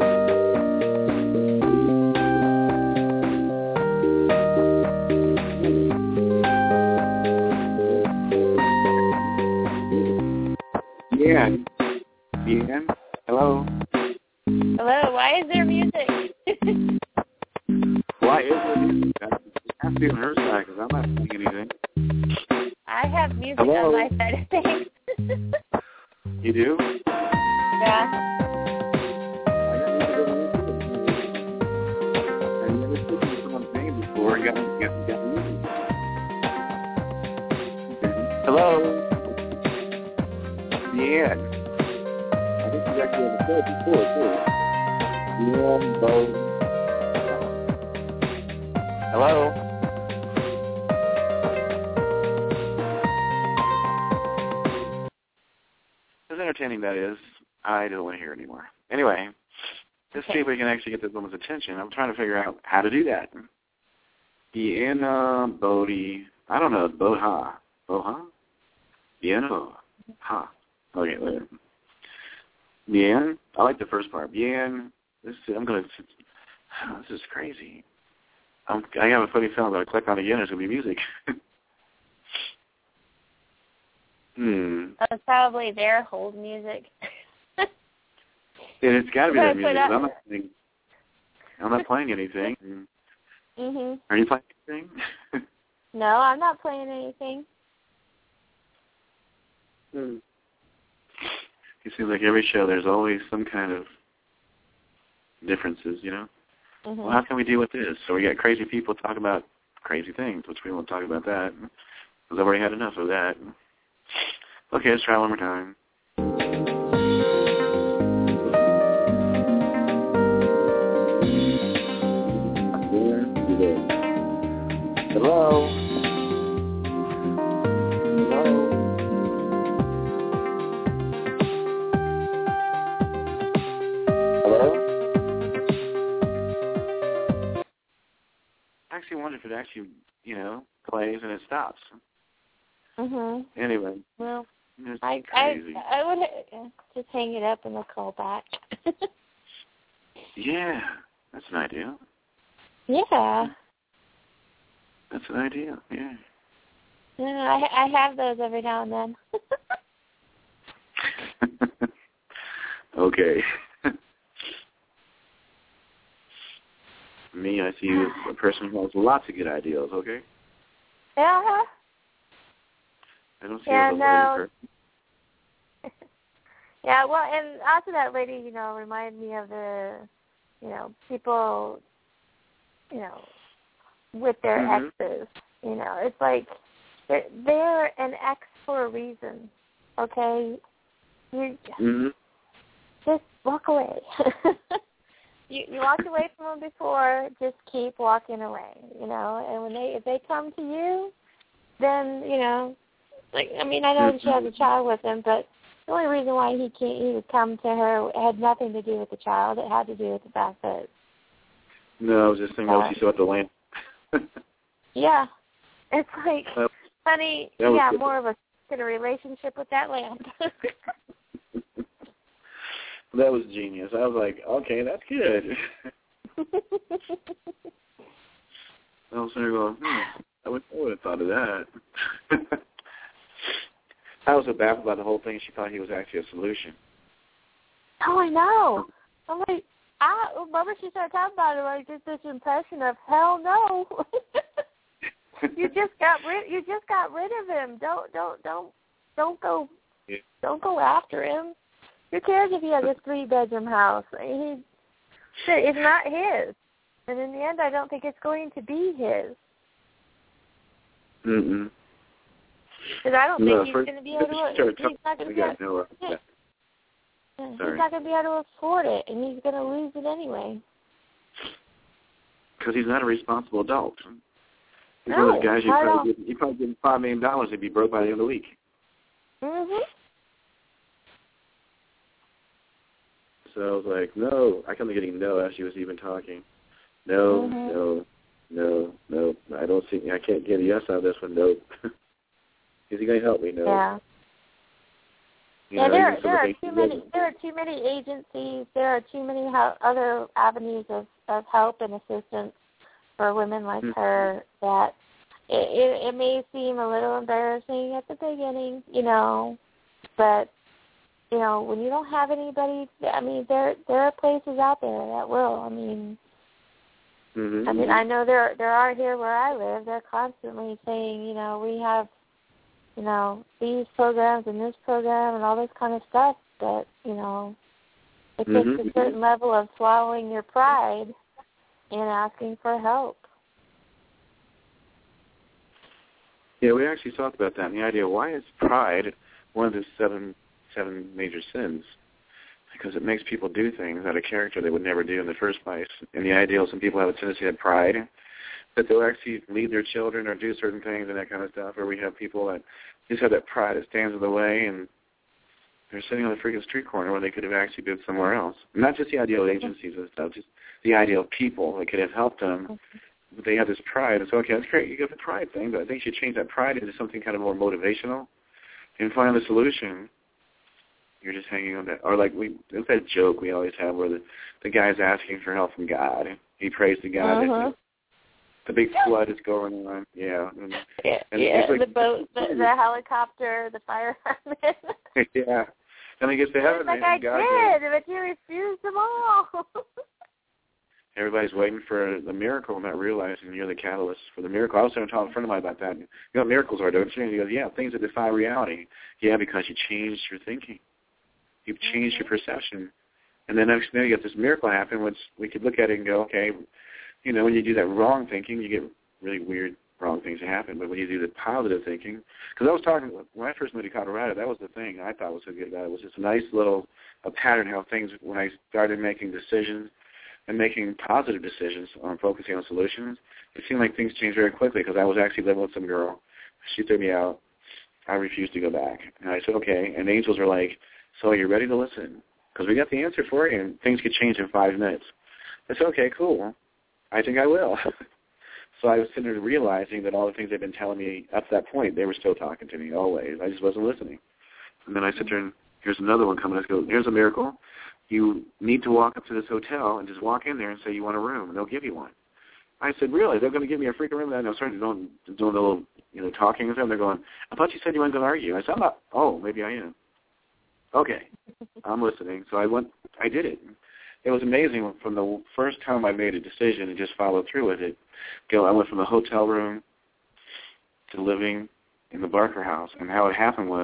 Yeah. Deanna. Hello. Hello. Why is there music? Why is there music? I have to be on her side because I'm not saying anything. I have music Hello? on my side of things. You do? Yeah. I got music over here. I've never spoken to someone's name before and got music. Hello? Deanne. I think she's actually on the show before, too. Deanne Bode. Hello? As entertaining that is, I don't want to hear it anymore. Anyway, let's see if we can actually get this woman's attention. I'm trying to figure out how to do that. Deanna Bode. I don't know. Boha. Boha? Deanna. Ha. Okay, later. Bien. I like the first part. Bien. This is crazy. I have a funny feeling that I click on it again, there's going to be music. That's probably their hold music. It's got to be their music. I'm not playing anything. Mhm. Are you playing anything? No, I'm not playing anything. It seems like every show there's always some kind of differences, Mm-hmm. Well, how can we deal with this? So we got crazy people talking about crazy things, which we won't talk about that, because I've already had enough of that. Okay, let's try one more time. Hello? Hello? Hello? I actually wonder if it actually, plays and it stops. Mhm. Anyway. Well, it's I crazy. I would just hang it up and they'll call back. Yeah, that's an idea. Yeah. That's an idea, yeah. Yeah, I have those every now and then. Okay. Me, I see you as a person who has lots of good ideas, okay? Yeah. I don't see you as a lazy person. Yeah, well, and also that lady, reminded me of the, people, with their exes. It's like they're an ex for a reason, okay? You just walk away. You walked away from them before, just keep walking away, and if they come to you, then, I know she has a child with him, but the only reason why he would come to her had nothing to do with the child. It had to do with the fact that... No, I was just thinking she saw the land. Yeah. It's like, honey, more of a relationship with that land. That was genius. I was like, okay, that's good. I was sitting there going, I would have thought of that. I was so baffled by the whole thing. She thought he was actually a solution. Oh, I know. I'm like, remember she started talking about it, I get this impression of hell no. You just got rid of him. Don't go after him. Who cares if he has a 3-bedroom house? It's not his. And in the end, I don't think it's going to be his. Mm-mm. Because I don't think he's going to be able to. He's not going to be able to afford it, and he's going to lose it anyway. Because he's not a responsible adult. He's one of those guys you probably give him $5 million, he'd be broke by the end of the week. Mhm. So I was like, no. I kept getting no as she was even talking. No, no. I can't get a yes out of this one. No. Is he going to help me? No. Yeah. There are too many agencies. There are too many other avenues of help and assistance for women like her that it may seem a little embarrassing at the beginning, but when you don't have anybody, there are places out there that will. I know there are here where I live. They're constantly saying, we have, these programs and this program and all this kind of stuff. But it takes a certain level of swallowing your pride and asking for help. Yeah, we actually talked about that, and the idea, why is pride one of the seven major sins? Because it makes people do things out of character they would never do in the first place. And the idea is some people have a tendency to have pride, that they'll actually lead their children or do certain things and that kind of stuff, or we have people that just have that pride that stands in the way, and they're sitting on the freaking street corner when they could have actually been somewhere else. Not just the idea of agencies and stuff, just the idea of people that could have helped them. But they have this pride. It's okay, that's great, you got the pride thing, but I think you should change that pride into something kind of more motivational and find the solution. You're just hanging on that. Or it's that joke we always have where the guy's asking for help from God. He prays to God. The big flood is going on. Yeah. The boat, the helicopter, the fire hydrant. Yeah. And he gets to heaven. It's like, God but you refused them all. Everybody's waiting for the miracle, not realizing you're the catalyst for the miracle. I was talking to a friend of mine about that. You know what miracles are, don't you? And he goes, yeah, things that defy reality. Yeah, because you changed your thinking. You've changed your perception. And then next thing you get this miracle happen, which we could look at it and go, okay, when you do that wrong thinking, you get really weird wrong things happen. But when you do the positive thinking, because I was talking, when I first moved to Colorado, that was the thing I thought was so good about it. It was just a nice little pattern how things, when I started making decisions and making positive decisions on focusing on solutions, it seemed like things changed very quickly because I was actually living with some girl. She threw me out. I refused to go back. And I said, okay. And the angels were like, so you're ready to listen? Because we got the answer for you, and things could change in 5 minutes. I said, okay, cool. I think I will. So I was sitting there realizing that all the things they've been telling me up to that point, they were still talking to me always. I just wasn't listening. And then I sit there and here's another one coming. I go, here's a miracle. You need to walk up to this hotel and just walk in there and say you want a room, and they'll give you one. I said, really? They're going to give me a freaking room? And I started doing a little, talking with them. They're going, I thought you said you weren't going to argue. I said, I'm not. Oh, maybe I am. Okay, I'm listening. So I did it. It was amazing from the first time I made a decision and just followed through with it. I went from the hotel room to living in the Barker house, and how it happened was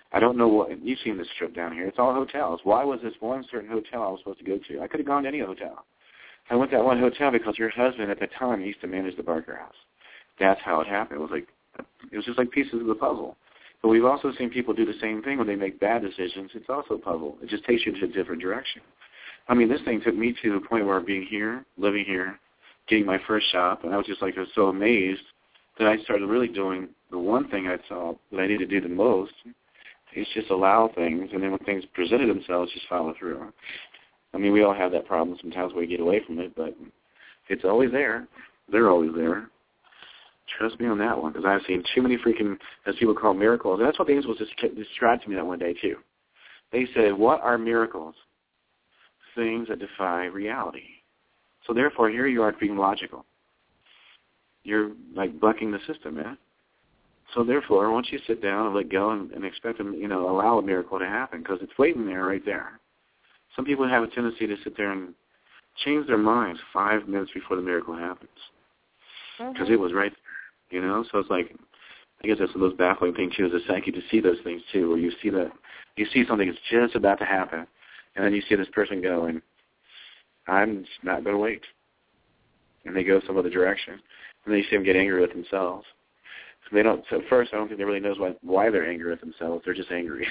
I don't know what, you've seen this strip down here. It's all hotels. Why was this one certain hotel I was supposed to go to? I could have gone to any hotel. I went to that one hotel because your husband at the time used to manage the Barker House. That's how it happened. It was just like pieces of the puzzle. But we've also seen people do the same thing when they make bad decisions. It's also a puzzle. It just takes you to a different direction. I mean, this thing took me to the point where being here, living here, getting my first shop, and I was just like, I was so amazed that I started really doing the one thing I saw that I needed to do the most. Is just allow things, and then when things presented themselves, just follow through. I mean, we all have that problem. Sometimes we get away from it, but it's always there. They're always there. Trust me on that one, because I've seen too many freaking, as people call miracles. And that's what the angels just described to me that one day, too. They said, what are miracles? Things that defy reality. So therefore, here you are being logical. You're like bucking the system, man. So therefore, once you sit down and let go and expect them, allow a miracle to happen, because it's waiting there, right there. Some people have a tendency to sit there and change their minds 5 minutes before the miracle happens, because it was right there, So it's like, I guess that's the most baffling thing too, is the psyche to see those things too, where you see something that's just about to happen, and then you see this person go, and I'm just not going to wait, and they go some other direction, and then you see them get angry with themselves. So first, I don't think they really knows why they're angry with themselves. They're just angry.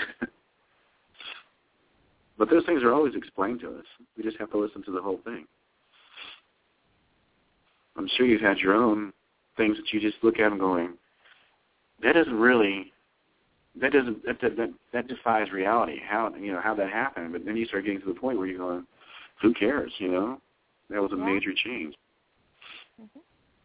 But those things are always explained to us. We just have to listen to the whole thing. I'm sure you've had your own things that you just look at and going, that defies reality. How that happened? But then you start getting to the point where you're going, who cares? That was a major change. Mm-hmm.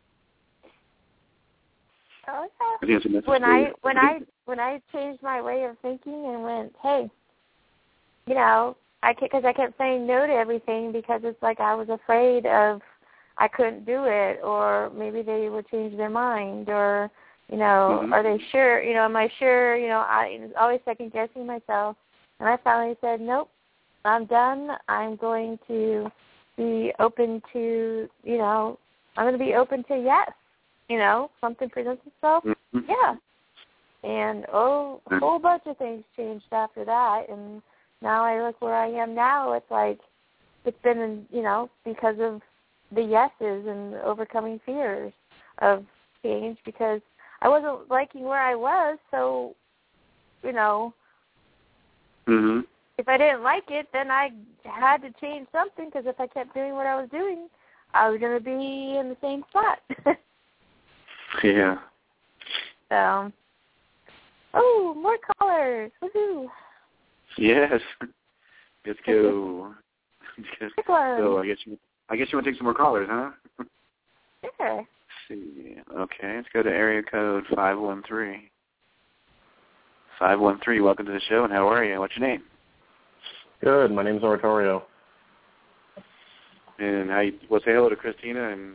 When I changed my way of thinking and went, hey, because I kept saying no to everything because it's like I was afraid of I couldn't do it, or maybe they would change their mind, or are they sure? Am I sure? I was always second guessing myself, and I finally said, nope, I'm done. I'm going to be open to I'm going to be open to yes. Something presents itself, yeah. And, a whole bunch of things changed after that. And now I look where I am now. It's like it's been, because of the yeses and overcoming fears of change, because I wasn't liking where I was. So, if I didn't like it, then I had to change something, because if I kept doing what I was doing, I was going to be in the same spot. Yeah. So, more callers. Woohoo. Yes. Let's go. So I guess you want to take some more callers, huh? Sure. Let's see. Okay, let's go to area code 513. 513, welcome to the show, and how are you? What's your name? Good. My name's Oratorio. And say hello to Christina and...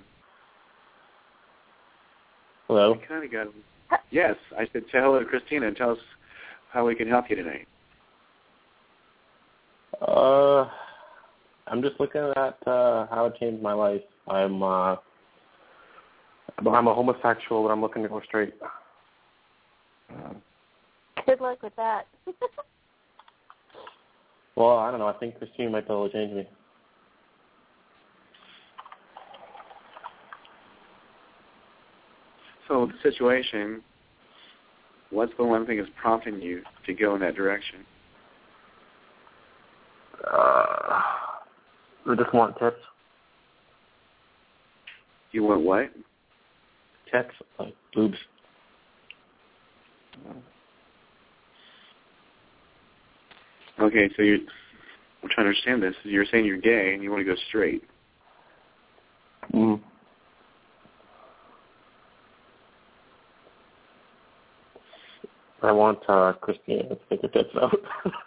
Hello. I kind of got... Yes, I said say hello to Christina and tell us how we can help you tonight. I'm just looking at how it changed my life. I'm a homosexual, but I'm looking to go straight. Good luck with that. Well, I don't know. I think Christine might be able to change me. So the situation, what's the one thing that's prompting you to go in that direction? I just want tips. You want what? Tips, like boobs. Okay, so I'm trying to understand this. You're saying you're gay and you want to go straight. Mm. I want Christina to take her tits out.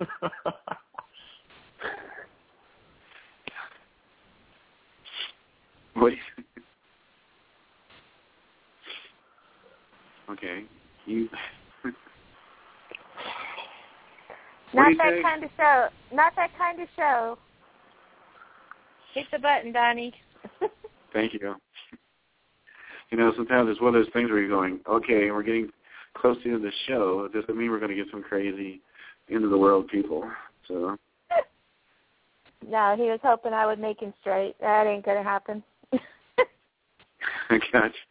What? Okay. Not that kind of show. Not that kind of show. Hit the button, Donnie. Thank you. Sometimes it's one of those things where you're going, okay, we're getting close to the end of the show. It doesn't mean we're going to get some crazy end of the world people. So. No, he was hoping I would make him straight. That ain't gonna happen. I got you.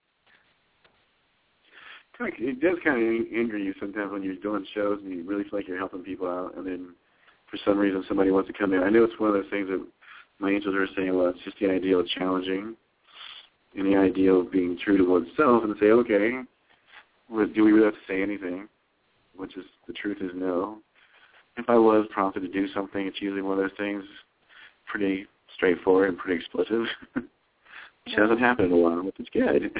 It does kind of anger you sometimes when you're doing shows and you really feel like you're helping people out, and then for some reason somebody wants to come in. I know it's one of those things that my angels are saying, well, it's just the idea of challenging and the idea of being true to oneself and say, okay, do we really have to say anything? Which is, the truth is no. If I was prompted to do something, it's usually one of those things pretty straightforward and pretty explicit. Which hasn't happened in a while, which is good.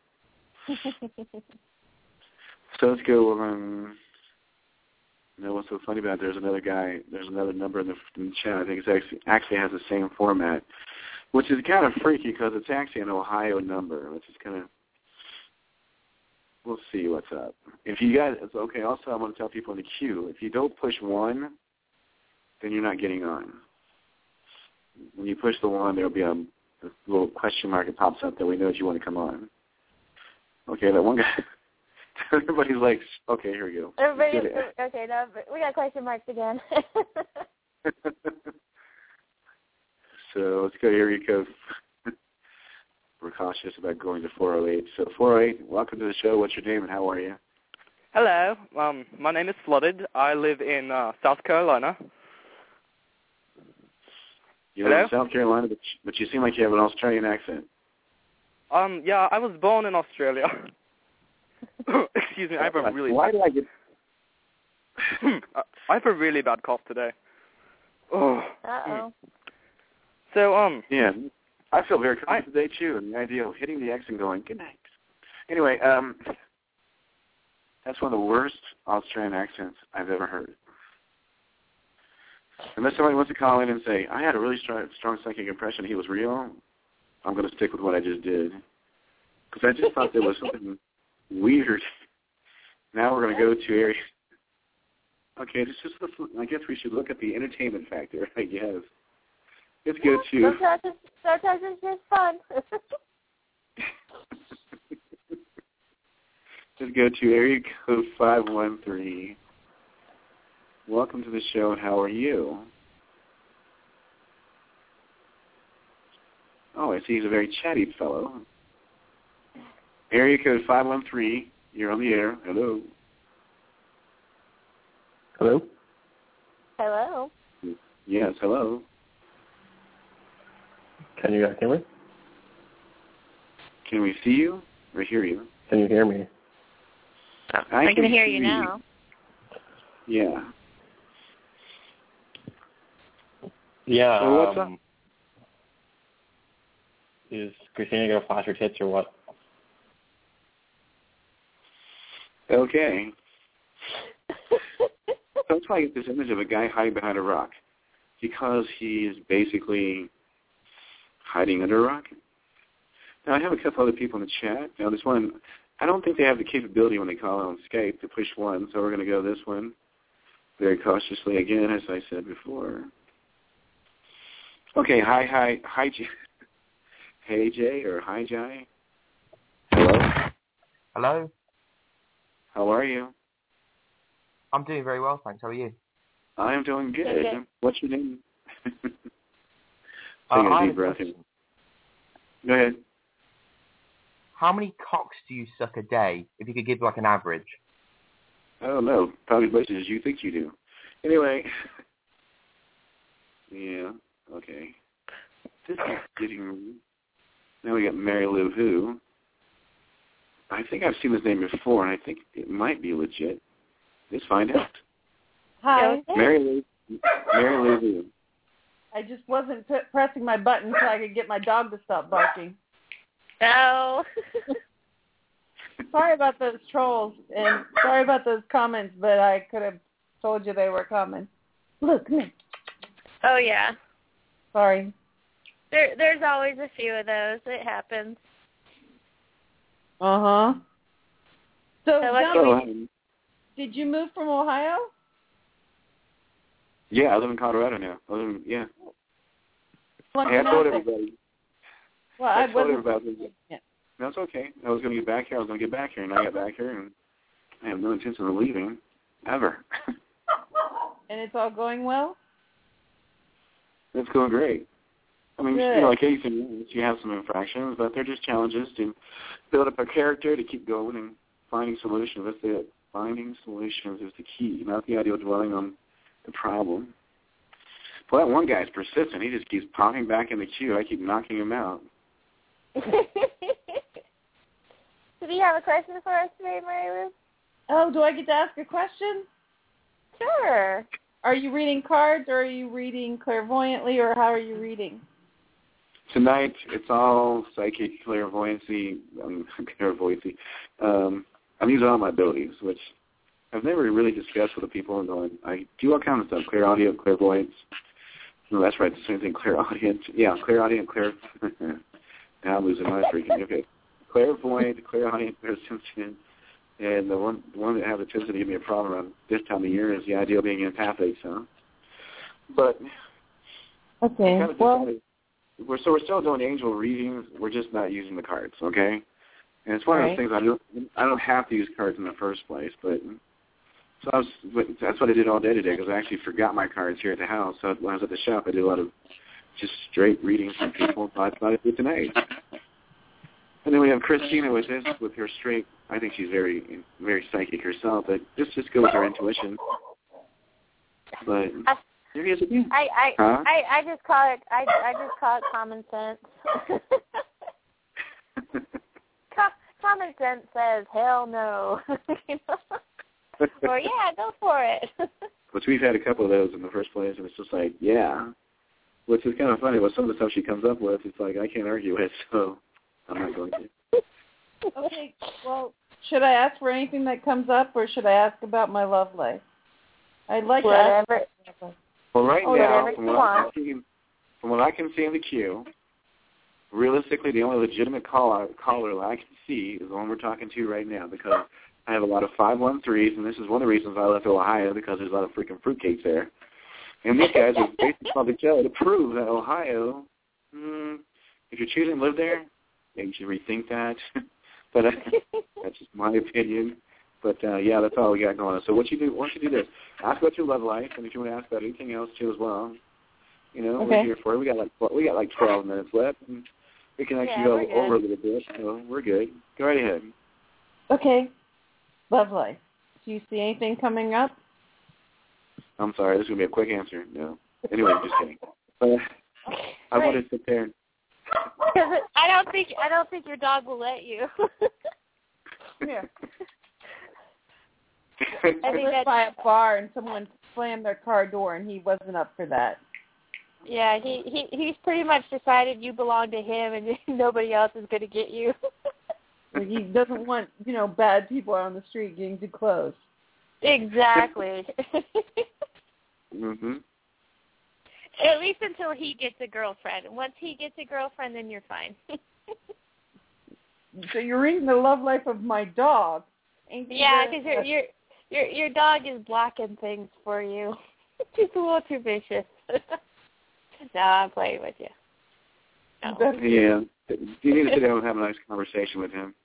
So let's go. You know what's so funny about it? There's another number in the chat. I think it actually has the same format, which is kind of freaky because it's actually an Ohio number, which is kind of, we'll see what's up. If you guys, it's okay. Also, I want to tell people in the queue, if you don't push 1, then you're not getting on. When you push the 1, there'll be a little question mark that pops up that we know that you want to come on. Okay, that one guy. Everybody's like, okay, here we go. Okay, no, we got question marks again. So let's go to area code. We're cautious about going to 408. So 408, welcome to the show. What's your name and how are you? Hello. My name is Flooded. I live in South Carolina. You live in South Carolina, but you seem like you have an Australian accent. Yeah, I was born in Australia. Excuse me, I have a really Why did I get... I have a really bad cough today. Oh. Uh-oh. So, Yeah, I feel very confident today, too, and the idea of hitting the X and going, good night. Anyway, that's one of the worst Australian accents I've ever heard. Unless somebody wants to call in and say, I had a really strong psychic impression he was real, I'm going to stick with what I just did. Because I just thought there was something weird. Now we're going to go to area. Okay, I guess we should look at the entertainment factor, I guess. Let's go to... Sometimes it's just fun. Let's go to area code 513. Welcome to the show, and how are you? Oh, I see he's a very chatty fellow. Area code 513, you're on the air. Hello. Hello? Hello. Yes, hello. Can you guys hear me? Can we see you or hear you? Can you hear me? I can hear you now. Yeah. Yeah. So what's up? Is Christina going to flash her tits or what? Okay. So that's why I get this image of a guy hiding behind a rock. Because he's basically hiding under a rock. Now, I have a couple other people in the chat. Now, this one, I don't think they have the capability when they call on Skype to push 1, so we're going to go this one very cautiously again, as I said before. Okay, hi, Jay. Hey, Jay, or hi, Jai. Hello? Hello? How are you? I'm doing very well, thanks. How are you? I am doing good. Okay. What's your name? Take a deep breath in. Go ahead. How many cocks do you suck a day, if you could give like an average? I don't know. Probably as much as you think you do. Anyway. Yeah, okay. This is getting... Now we got Mary Lou Who. I think I've seen this name before, and I think it might be legit. Let's find out. Hi. Mary Lou Who. I just wasn't pressing my button so I could get my dog to stop barking. No. Sorry about those trolls, and sorry about those comments, but I could have told you they were coming. Look, come here. Oh, yeah. Sorry. There's always a few of those. It happens. Uh-huh. So, So did you move from Ohio? Yeah, I live in Colorado now. Yeah. Well, I told everybody. Well, I told everybody. Yeah. No, it's okay. I was going to get back here. And I got back here, and I have no intention of leaving, ever. And it's all going well? It's going great. I mean, Good. like anything, you have some infractions, but they're just challenges to build up a character, to keep going and finding solutions. That's it. Finding solutions is the key, not the idea of dwelling on the problem. Well, that one guy's persistent. He just keeps popping back in the queue. I keep knocking him out. So do you have a question for us today, Mary Lou? Oh, do I get to ask a question? Sure. Are you reading cards, or are you reading clairvoyantly, or how are you reading? Tonight, it's all psychic clairvoyancy. I'm using all my abilities, which I've never really discussed with the people. I do all kinds of stuff, clairaudient, clairvoyance. No, that's right, the same thing, clairaudient. Yeah, clairaudient, now I'm losing my freaking, okay. Clairvoyant, clairaudient, clairsentient, and the one that has a tendency to give me a problem around this time of year is the idea of being empathic, so. But, okay, well. We're still doing angel readings, we're just not using the cards, okay? And it's one of those things I don't have to use cards in the first place, but that's what I did all day today, because I actually forgot my cards here at the house. So when I was at the shop, I did a lot of just straight readings from people. So I thought I'd do it tonight. And then we have Christina with this, with her straight. I think she's very, very psychic herself, but just go with her intuition. But here he is again. I just call it common sense. Common sense says hell no. Or yeah, go for it. But we've had a couple of those in the first place, and it's just like, yeah. Which is kind of funny. With some of the stuff she comes up with, it's like I can't argue with, so I'm not going to. Okay, well, should I ask for anything that comes up, or should I ask about my love life? I'd like to ask. Well, right now, from what I can see in the queue, realistically, the only legitimate caller that I can see is the one we're talking to right now, because I have a lot of 513s, and this is one of the reasons I left Ohio, because there's a lot of freaking fruitcakes there. And these guys are basically on the show to prove that Ohio, if you're choosing to live there, yeah, you should rethink that. But that's just my opinion. But, yeah, that's all we got going on. So once you do this, ask about your love life, and if you want to ask about anything else, too, as well, we're here for it. We got like 12 minutes left, and we can actually go over a little bit, so we're good. Go right ahead. Okay. Love life. Do you see anything coming up? I'm sorry, this is going to be a quick answer. No. Anyway, just kidding. I want to sit there. Because I don't think your dog will let you. Yeah. I lived by a bar and someone slammed their car door and he wasn't up for that. Yeah, he's pretty much decided you belong to him and nobody else is going to get you. He doesn't want, bad people out on the street getting too close. Exactly. Mhm. At least until he gets a girlfriend. Once he gets a girlfriend, then you're fine. So you're reading the love life of my dog. Yeah, because your dog is blocking things for you. He's a little too vicious. No, I'm playing with you. No. Yeah. You need to sit down and have a nice conversation with him.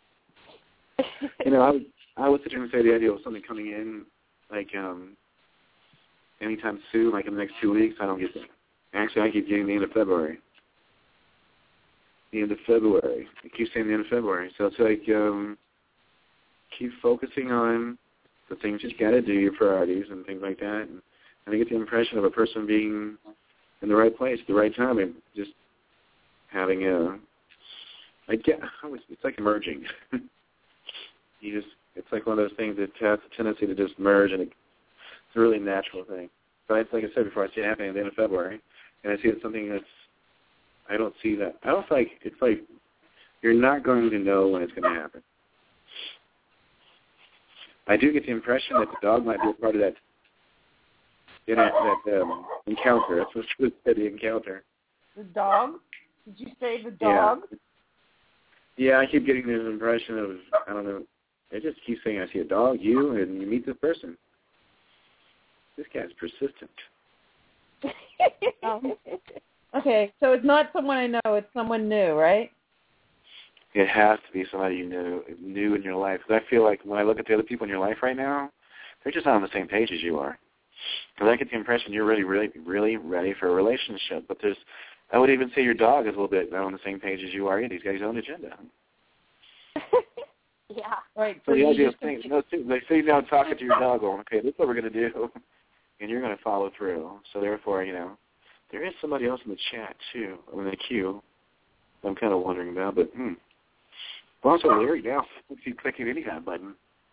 I would sit there and say the idea of something coming in, like, anytime soon, like in the next 2 weeks, I don't get that. Actually, I keep getting the end of February. The end of February. I keep saying the end of February. So it's like, keep focusing on the things you got to do, your priorities and things like that. And I get the impression of a person being in the right place at the right time and just having it's like merging. It's like one of those things that has a tendency to just merge, and it's a really natural thing. But like I said before, I see it happening at the end of February, and I see it's something I don't see that. I don't like, it's like you're not going to know when it's going to happen. I do get the impression that the dog might be a part of that encounter. That's what she said, the encounter. The dog? Did you say the dog? Yeah, I keep getting this impression of, I don't know, I just keep saying I see a dog, and you meet this person. This guy's persistent. Okay, so it's not someone I know, it's someone new, right? It has to be somebody you know, new in your life. Because I feel like when I look at the other people in your life right now, they're just not on the same page as you are. Because I get the impression you're really, really, really ready for a relationship. But I would even say your dog is a little bit on the same page as you are. He's got his own agenda. Yeah. Right. So the idea of saying, they say now talking to your dog, going, okay, this is what we're going to do, and you're going to follow through. So therefore, there is somebody else in the chat too, in the queue. I'm kind of wondering about, but well, also Larry now. Let's see, clicking any kind of button.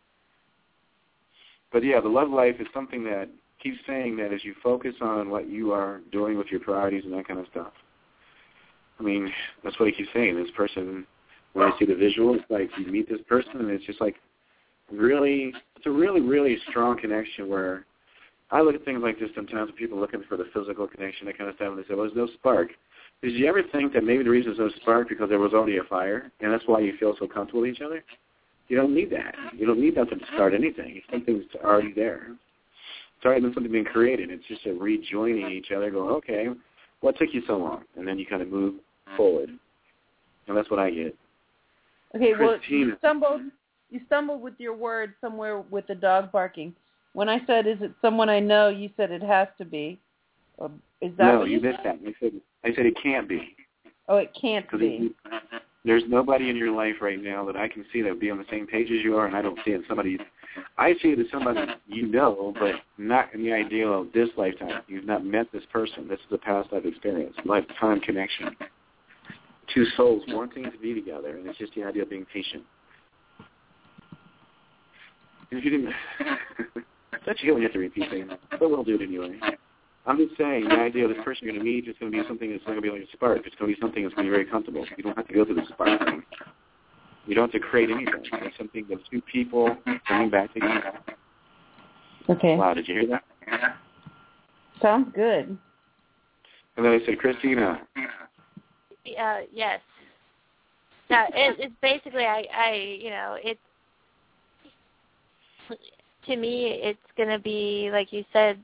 But yeah, the love life is something that keeps saying that as you focus on what you are doing with your priorities and that kind of stuff. I mean, that's what he keeps saying. This person, when I see the visual, it's like you meet this person, and it's just like it's a really, really strong connection where I look at things like this sometimes when people are looking for the physical connection, that kind of stuff, and they say, well, there's no spark. Did you ever think that maybe the reason there's no spark because there was already a fire, and that's why you feel so comfortable with each other? You don't need that. You don't need that to start anything. Something's already there. It's already been something being created. It's just a rejoining each other, going, okay, what took you so long? And then you kind of move forward. And that's what I get. Okay, Christina. well, you stumbled with your word somewhere with the dog barking. When I said, is it someone I know, you said it has to be. Is that what you missed that. I said it can't be. Oh, it can't be. There's nobody in your life right now that I can see that would be on the same page as you are, and I don't see it in I see it as somebody you know, but not in the ideal of this lifetime. You've not met this person. This is a past life experience, lifetime connection. Two souls wanting to be together, and it's just the idea of being patient. And if you didn't, that's you when you have to repeat things, but we'll do it anyway. I'm just saying the idea of this person you're going to meet is going to be something that's not going to be like a spark. It's going to be something that's going to be very comfortable. You don't have to go through the spark thing. You don't have to create anything. It's something that's two people coming back together. Okay. Wow, did you hear that? Sounds good. And then I said, Christina. Yes. No, it's basically, it's, to me, it's going to be, like you said,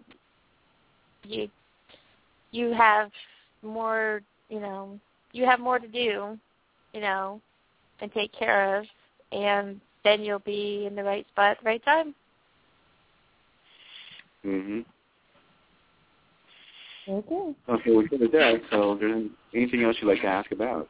you have more, you have more to do, and take care of, and then you'll be in the right spot at the right time. Mm-hmm. Okay. Okay, we're good with that. So is there anything else you'd like to ask about?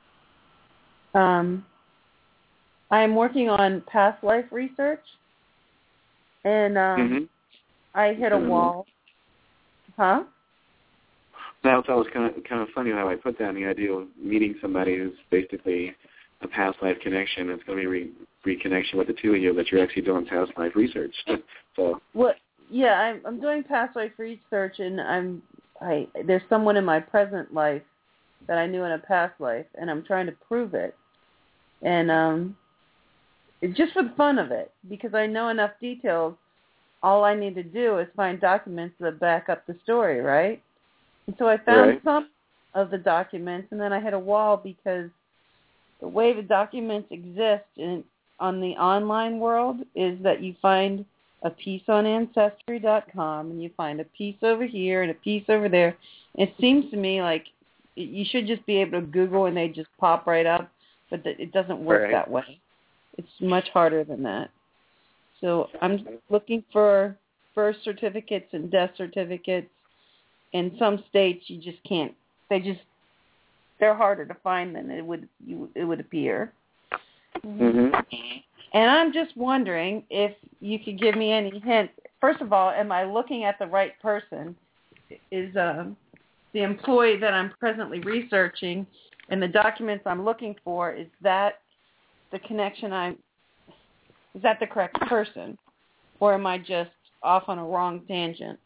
I am working on past life research, and I hit a wall. Huh? That was kind of funny how I put that in the idea of meeting somebody who's basically a past life connection. It's going to be reconnection with the two of you that you're actually doing past life research. So. I'm doing past life research, and there's someone in my present life that I knew in a past life, and I'm trying to prove it. And it's just for the fun of it, because I know enough details. All I need to do is find documents that back up the story, right? And so I found some of the documents, and then I hit a wall because the way the documents exist on the online world is that you find a piece on Ancestry.com, and you find a piece over here and a piece over there. And it seems to me like you should just be able to Google and they just pop right up, but it doesn't work that way. It's much harder than that. So I'm looking for birth certificates and death certificates. In some states, you just can't. They're harder to find than it would appear. Mm-hmm. And I'm just wondering if you could give me any hint. First of all, am I looking at the right person? Is the employee that I'm presently researching and the documents I'm looking for, is that the connection is that the correct person? Or am I just off on a wrong tangent?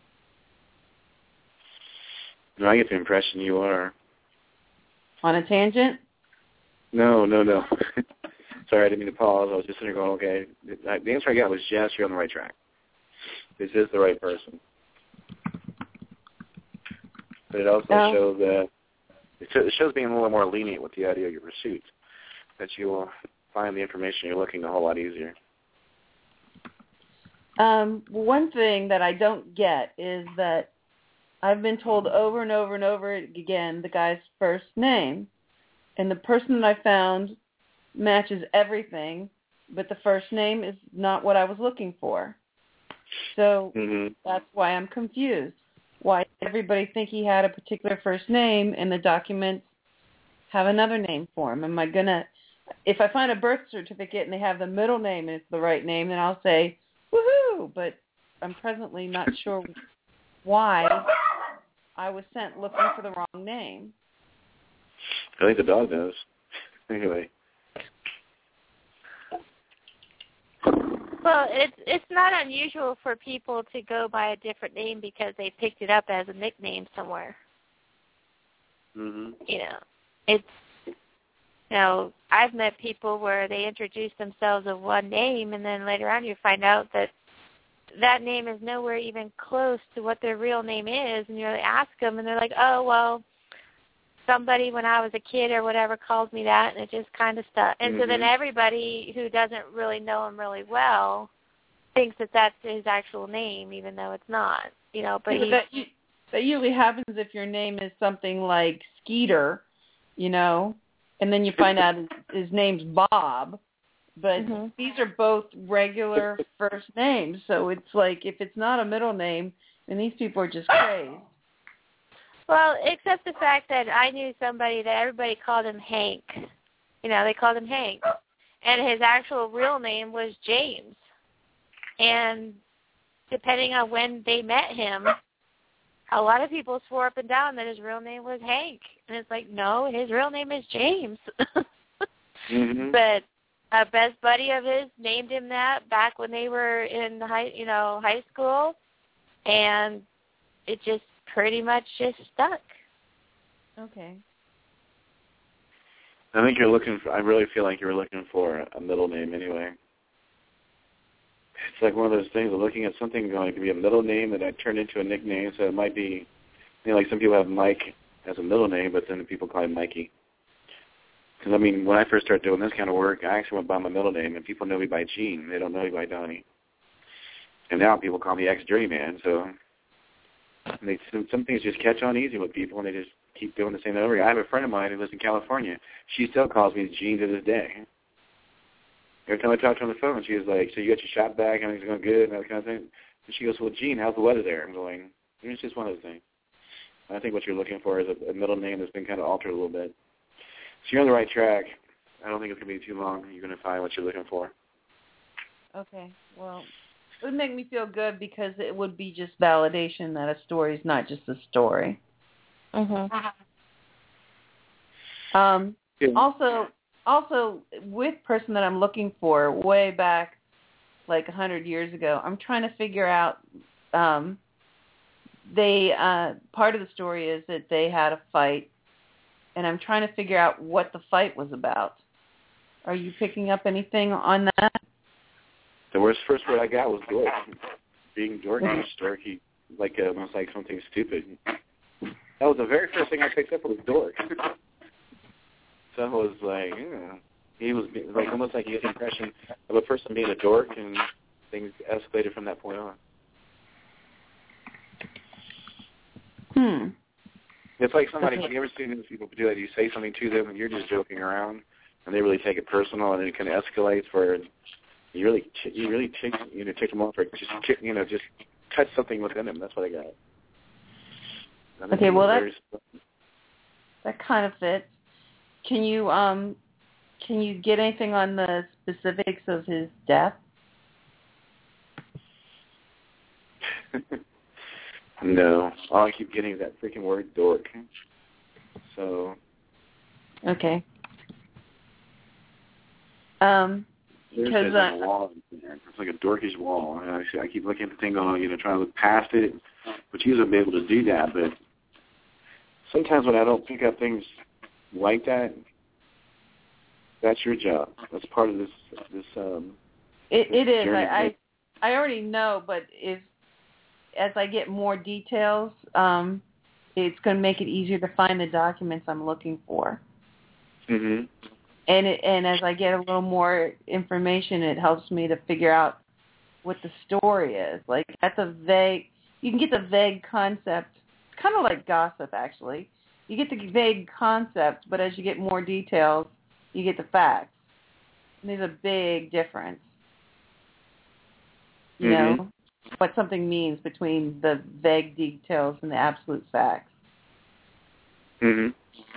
No, I get the impression you are. On a tangent? No. Sorry, I didn't mean to pause. I was just sitting there going, okay. The answer I got was yes, you're on the right track. This is the right person. But it also shows that it shows being a little more lenient with the idea of your pursuit, that you will find the information you're looking a whole lot easier. One thing that I don't get is that I've been told over and over and over again the guy's first name, and the person that I found matches everything, but the first name is not what I was looking for. So that's why I'm confused. Why did everybody think he had a particular first name and the documents have another name for him? Am I going to, if I find a birth certificate and they have the middle name and it's the right name, then I'll say, woohoo! But I'm presently not sure why I was sent looking for the wrong name. I think the dog knows. Anyway. Well, it's not unusual for people to go by a different name because they picked it up as a nickname somewhere. Mm-hmm. I've met people where they introduce themselves with one name, and then later on you find out that that name is nowhere even close to what their real name is, and you ask them, and they're like, oh, well, somebody when I was a kid or whatever called me that, and it just kind of stuck. And so then everybody who doesn't really know him really well thinks that that's his actual name, even though it's not. But that usually happens if your name is something like Skeeter, and then you find out his name's Bob. But these are both regular first names, so it's like if it's not a middle name, then these people are just crazy. Well, except the fact that I knew somebody that everybody called him Hank. They called him Hank. And his actual real name was James. And depending on when they met him, a lot of people swore up and down that his real name was Hank. And it's like, no, his real name is James. But a best buddy of his named him that back when they were in high school. And it just pretty much just stuck. Okay. I really feel like you're looking for a middle name anyway. It's like one of those things of looking at something going, it could be a middle name that I turned into a nickname, so it might be, like some people have Mike as a middle name, but then people call him Mikey. Because, when I first started doing this kind of work, I actually went by my middle name, and people know me by Gene. They don't know me by Donnie. And now people call me Ex-Journeyman, so some things just catch on easy with people, and they just keep doing the same thing over again. I have a friend of mine who lives in California. She still calls me Gene to this day. Every time I talk to her on the phone, she was like, so you got your shot back, everything's going good, and that kind of thing. And she goes, well, Gene, how's the weather there? I'm going, it's just one of those things. I think what you're looking for is a middle name that's been kind of altered a little bit. So you're on the right track. I don't think it's going to be too long. You're going to find what you're looking for. Okay. Well, it would make me feel good because it would be just validation that a story is not just a story. Also, with person that I'm looking for way back like 100 years ago, I'm trying to figure out, part of the story is that they had a fight, and I'm trying to figure out what the fight was about. Are you picking up anything on that? The first word I got was dork. Being dorky, storky, almost like something stupid. That was the very first thing I picked up was dork. So I was like, he was like almost like you get the impression of a person being a dork, and things escalated from that point on. It's like somebody, have you ever seen those people do that? You say something to them, and you're just joking around, and they really take it personal, and then it kind of escalates where you really tick them off, or just touch something within them. That's what I got. Okay, well that kind of fits. Can you get anything on the specifics of his death? No. All I keep getting is that freaking word dork. So. Okay. There's like a wall in there. It's like a dorkish wall. And I keep looking at the thing going, trying to look past it, which usually I'll be able to do that, but sometimes when I don't pick up things like that, that's your job. That's part of this. It is. I already know, but as I get more details, it's going to make it easier to find the documents I'm looking for. And as I get a little more information, it helps me to figure out what the story is. Like you can get the vague concept. It's kind of like gossip, actually. You get the vague concept, but as you get more details, you get the facts. And there's a big difference. You know? what something means between the vague details and the absolute facts. Mm-hmm.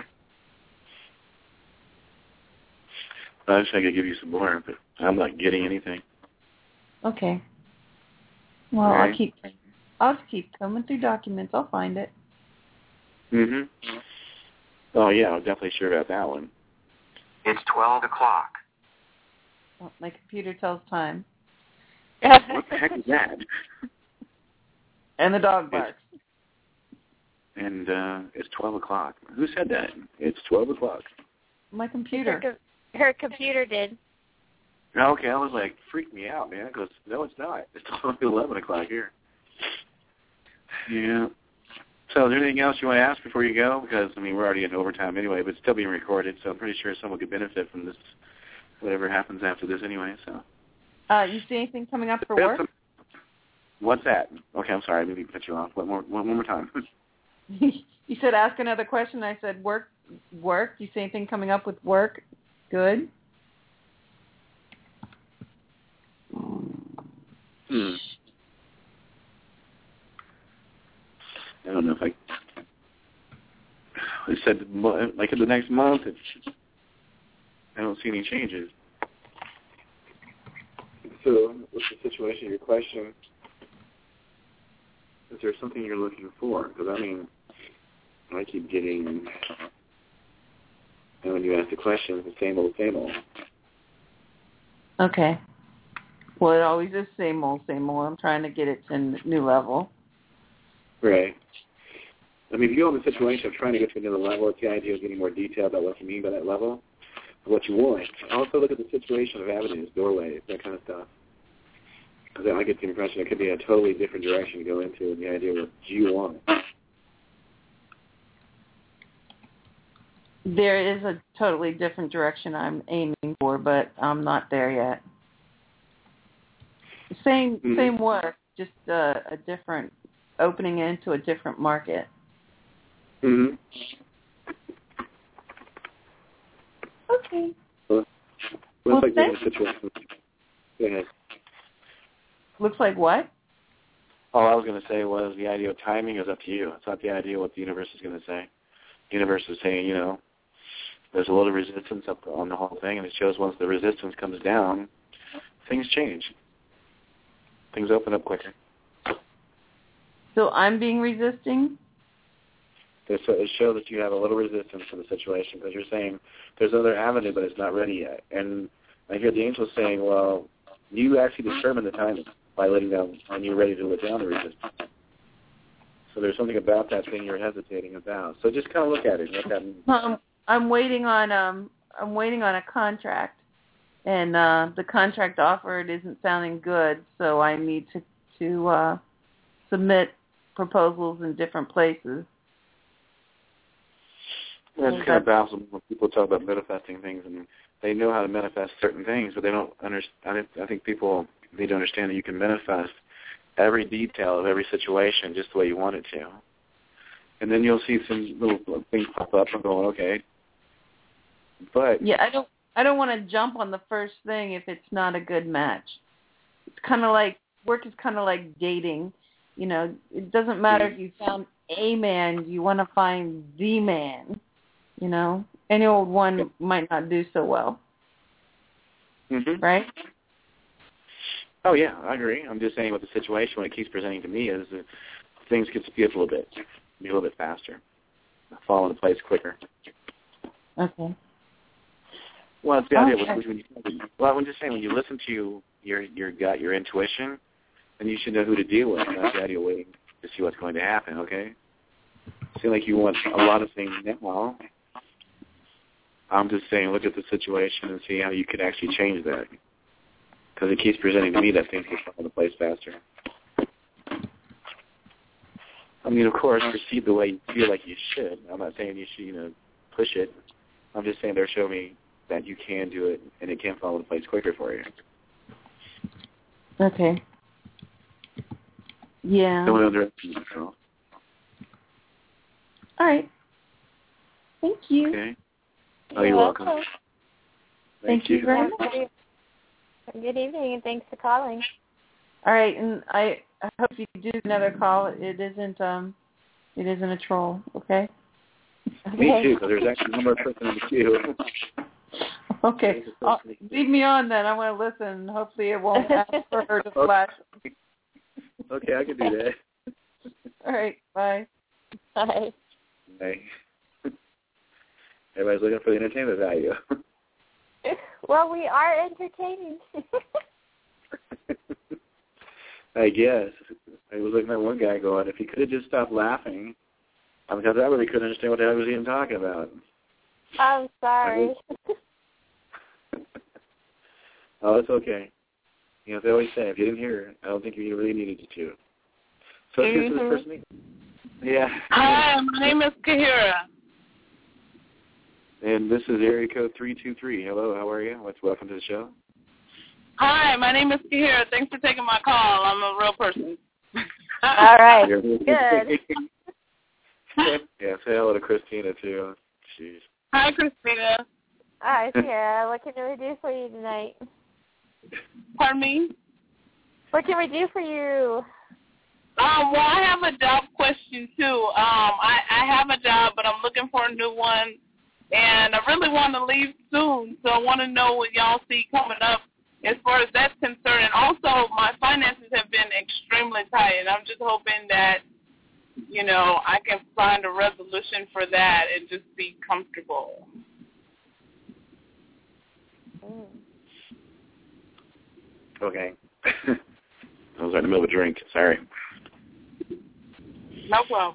I wish I could give you some more, but I'm not getting anything. Okay. Well, Right. I'll just keep coming through documents. I'll find it. Mm-hmm. Oh, yeah, I'm definitely sure about that one. It's 12 o'clock. Well, my computer tells time. What the heck is that? And the dog barks. And it's 12 o'clock. Who said that? It's 12 o'clock. My computer. Her computer did. Okay, I was like, freak me out, man. Because, no, it's not. It's only 11 o'clock here. Yeah. So is there anything else you want to ask before you go? Because, I mean, we're already in overtime anyway, but it's still being recorded, so I'm pretty sure someone could benefit from this, whatever happens after this anyway. So. You see anything coming up for work? What's that? Okay, I'm sorry. Maybe cut you off. One more time. You said ask another question. I said work. You see anything coming up with work? Good. I don't know if I said, like, in the next month, I don't see any changes. So, what's the situation? Your question, is there something you're looking for? Because, I mean, I keep getting, and when you ask the question, it's the same old, same old. Okay. Well, it always is same old, same old. I'm trying to get it to a new level. Right. I mean, if you go in the situation of trying to get to another level, it's the idea of getting more detail about what you mean by that level, what you want. Also look at the situation of avenues, doorways, that kind of stuff. Because I get the impression it could be a totally different direction to go into, and the idea of what you want. There is a totally different direction I'm aiming for, but I'm not there yet. Same work, just a different opening into a different market. Mm-hmm. Okay. Well, looks like the situation. Go ahead. Looks like what? All I was going to say was the idea of timing is up to you. It's not the idea what the universe is going to say. The universe is saying, you know, there's a little resistance up on the whole thing, and it shows once the resistance comes down, things change. Things open up quicker. So I'm being resisting? It shows that you have a little resistance to the situation because you're saying there's another avenue, but it's not ready yet. And I hear the angels saying, well, you actually determine the timing by letting down when you're ready to let down the resistance. So there's something about that thing you're hesitating about. So just kind of look at it. What that means. I'm waiting on a contract, and the contract offered isn't sounding good, so I need to submit proposals in different places. Well, it's kind of baffling when people talk about manifesting things, and they know how to manifest certain things, but they don't understand. I think people need to understand that you can manifest every detail of every situation just the way you want it to. And then you'll see some little things pop up and go, okay. But yeah, I don't want to jump on the first thing if it's not a good match. It's kind of like work is kind of like dating. You know, it doesn't matter if you found a man, you want to find the man. You know, any old one might not do so well. Mm-hmm. Right? Oh, yeah, I agree. I'm just saying what the situation, when it keeps presenting to me, is that things get speed up a little bit, be a little bit faster, fall into place quicker. Okay. Well, it's the idea. I'm just saying, when you listen to your gut, your intuition, then you should know who to deal with. That's the idea of waiting to see what's going to happen, okay? It seems like you want a lot of things now. I'm just saying, look at the situation and see how you can actually change that. Because it keeps presenting to me that things will fall into place faster. I mean, of course, proceed the way you feel like you should. I'm not saying you should, push it. I'm just saying they're showing me that you can do it, and it can fall into place quicker for you. Okay. Yeah. Don't underestimate yourself. All right. Thank you. Okay. Oh, you're welcome. Thank you very much. Good evening, and thanks for calling. All right, and I hope you do another call. It isn't a troll, okay? Me too, because there's actually one more person in the queue. Okay, leave me on then. I want to listen. Hopefully it won't ask for her to flash. Okay, I can do that. All right, bye. Bye. Bye. Everybody's looking for the entertainment value. Well, we are entertaining. I guess. I was looking at one guy going, if he could have just stopped laughing, because I really couldn't understand what the hell he was even talking about. I'm sorry. Oh, it's okay. You know, they always say, if you didn't hear it, I don't think you really needed to. So this is the first meeting. Yeah. Hi, my name is Kahira. And this is area code 323. Hello, how are you? Welcome to the show. Hi, my name is Kahira. Thanks for taking my call. I'm a real person. All right. Good. Yeah, say hello to Christina, too. Jeez. Hi, Christina. Hi, Sarah. What can we do for you tonight? Pardon me? What can we do for you? Well, I have a job question, too. I have a job, but I'm looking for a new one, and I really want to leave soon, so I want to know what y'all see coming up as far as that's concerned. And also, my finances have been extremely tight, and I'm just hoping that, you know, I can find a resolution for that and just be comfortable. Okay. I was in the middle of a drink. Sorry. No problem.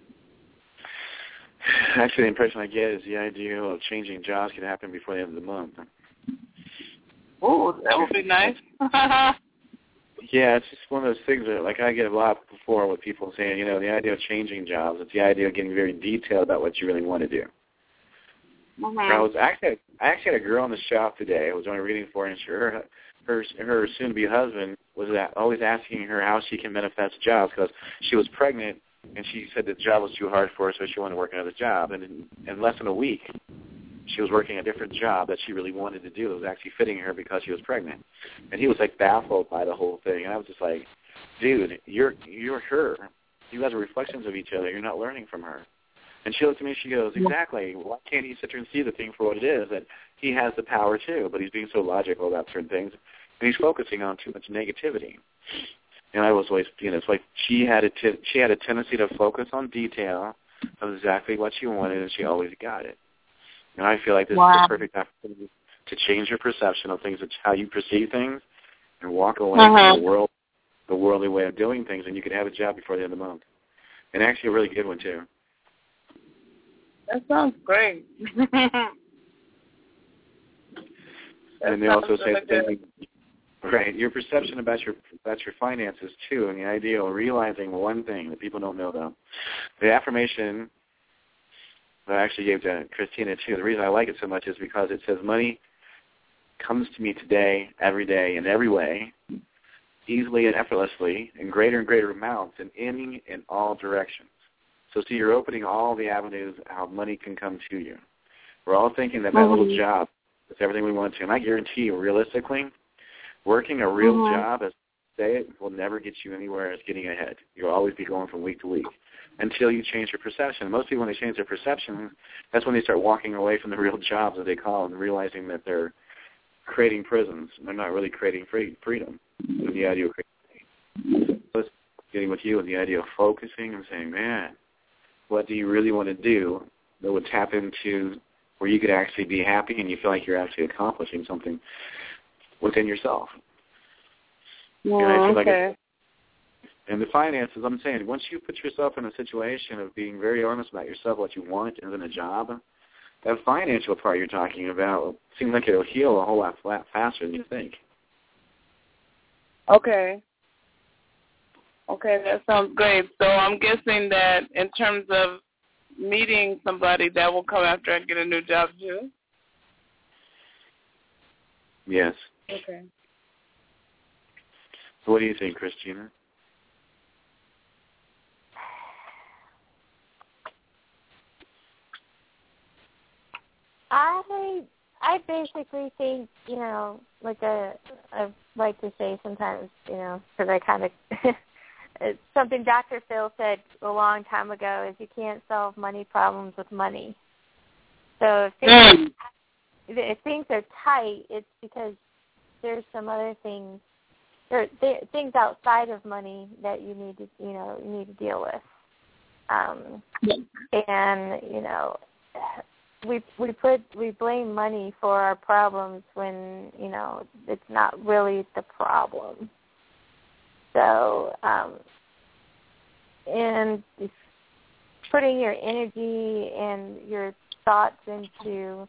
Actually, the impression I get is the idea of changing jobs can happen before the end of the month. Oh, that would be nice. Yeah, it's just one of those things that, like, I get a lot before with people saying, you know, the idea of changing jobs, it's the idea of getting very detailed about what you really want to do. Mm-hmm. I actually had a girl in the shop today I was doing a reading for, and her soon-to-be husband was always asking her how she can manifest jobs because she was pregnant, and she said the job was too hard for her, so she wanted to work another job. And in less than a week, she was working a different job that she really wanted to do. It was actually fitting her because she was pregnant. And he was, like, baffled by the whole thing. And I was just like, dude, you're her. You guys are reflections of each other. You're not learning from her. And she looked at me, she goes, exactly. Why can't he sit there and see the thing for what it is? That he has the power, too, but he's being so logical about certain things. And he's focusing on too much negativity. And I was always, you know, it's like she had a tendency to focus on detail of exactly what she wanted, and she always got it. And I feel like this is the perfect opportunity to change your perception of things, how you perceive things, and walk away from the worldly way of doing things, and you could have a job before the end of the month. And actually a really good one, too. That sounds great. And they also say the same thing. Right, your perception about your finances, too, and the idea of realizing one thing that people don't know about. The affirmation that I actually gave to Christina, too, the reason I like it so much is because it says money comes to me today, every day, in every way, easily and effortlessly, in greater and greater amounts, and in all directions. So see, you're opening all the avenues how money can come to you. We're all thinking that little job is everything we want to, and I guarantee you, realistically, working a real job, as I say it, will never get you anywhere as getting ahead. You'll always be going from week to week until you change your perception. Most people, when they change their perception, that's when they start walking away from the real jobs, as they call them, and realizing that they're creating prisons. They're not really creating freedom. So the idea of creating, so it's getting with you and the idea of focusing and saying, man, what do you really want to do that would tap into where you could actually be happy and you feel like you're actually accomplishing something within yourself. And the finances, I'm saying, once you put yourself in a situation of being very honest about yourself, what you want in a job, that financial part you're talking about seems like it'll heal a whole lot faster than you think. Okay, that sounds great. So I'm guessing that in terms of meeting somebody, that will come after I get a new job, too? Yes. Okay. So what do you think, Christina? I basically think, you know, like a I like to say sometimes, because I kind of it's something Dr. Phil said a long time ago is you can't solve money problems with money. So if things are tight, it's because there's some other things, things outside of money that you need to deal with. And we blame money for our problems when it's not really the problem. So and putting your energy and your thoughts into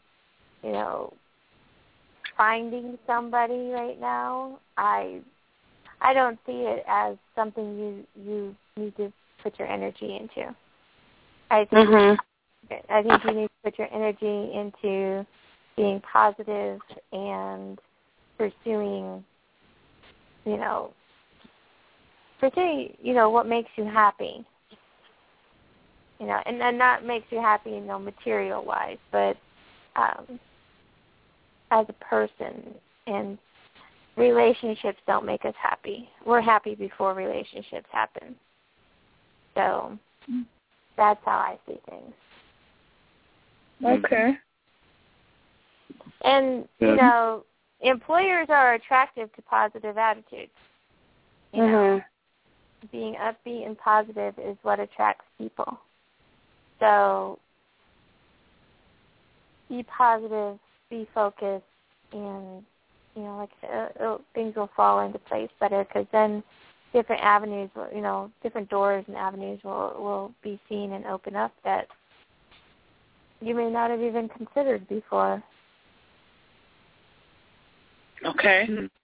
finding somebody right now, I don't see it as something you need to put your energy into. I think you need to put your energy into being positive and pursuing what makes you happy. And not makes you happy, material wise, but as a person. And relationships don't make us happy. We're happy before relationships happen. So that's how I see things. Okay. And, employers are attractive to positive attitudes. Being upbeat and positive is what attracts people. So be positive, be focused, and, things will fall into place better because then different avenues, different doors and avenues will be seen and open up that you may not have even considered before. Okay.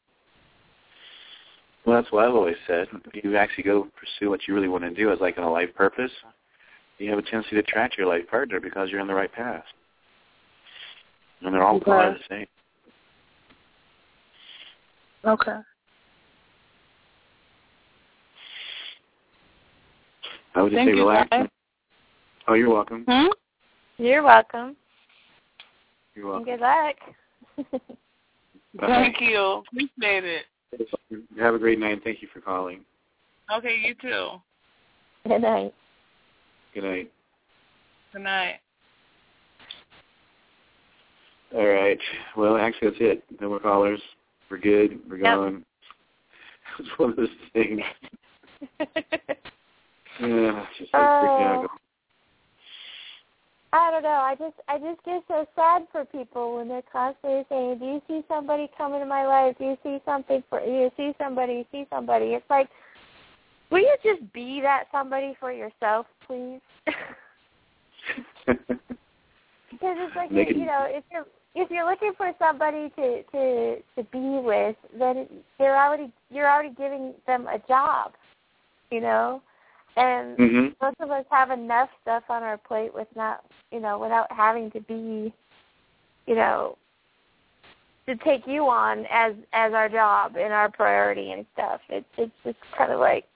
Well, that's what I've always said. If you actually go pursue what you really want to do as like a life purpose, you have a tendency to attract your life partner because you're on the right path. And they're all part of the same. Okay. I would just say relax. Oh, you're welcome. You're welcome. You're welcome. And good luck. Thank you. Appreciate it. Have a great night, and thank you for calling. Okay, you too. Good night. Good night. Good night. All right. Well, actually, that's it. No more callers. We're good. We're going. It's one of those things. Yeah, it's just like freaking out. I don't know. I just get so sad for people when they're constantly saying, "Do you see somebody coming in my life? Do you see something for you? See somebody? See somebody?" It's like, will you just be that somebody for yourself, please? Because it's like if you're looking for somebody to be with, then you're already giving them a job, And most of us have enough stuff on our plate with without having to be, to take you on as our job and our priority and stuff. It's just kind of like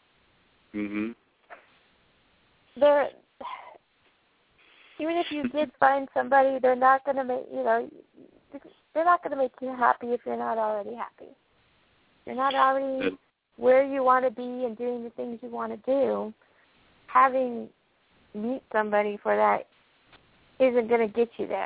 they're, even if you did find somebody, they're not going to make they're not going to make you happy if you're not already happy. You're not already where you want to be and doing the things you want to do. Meet somebody for that isn't going to get you there.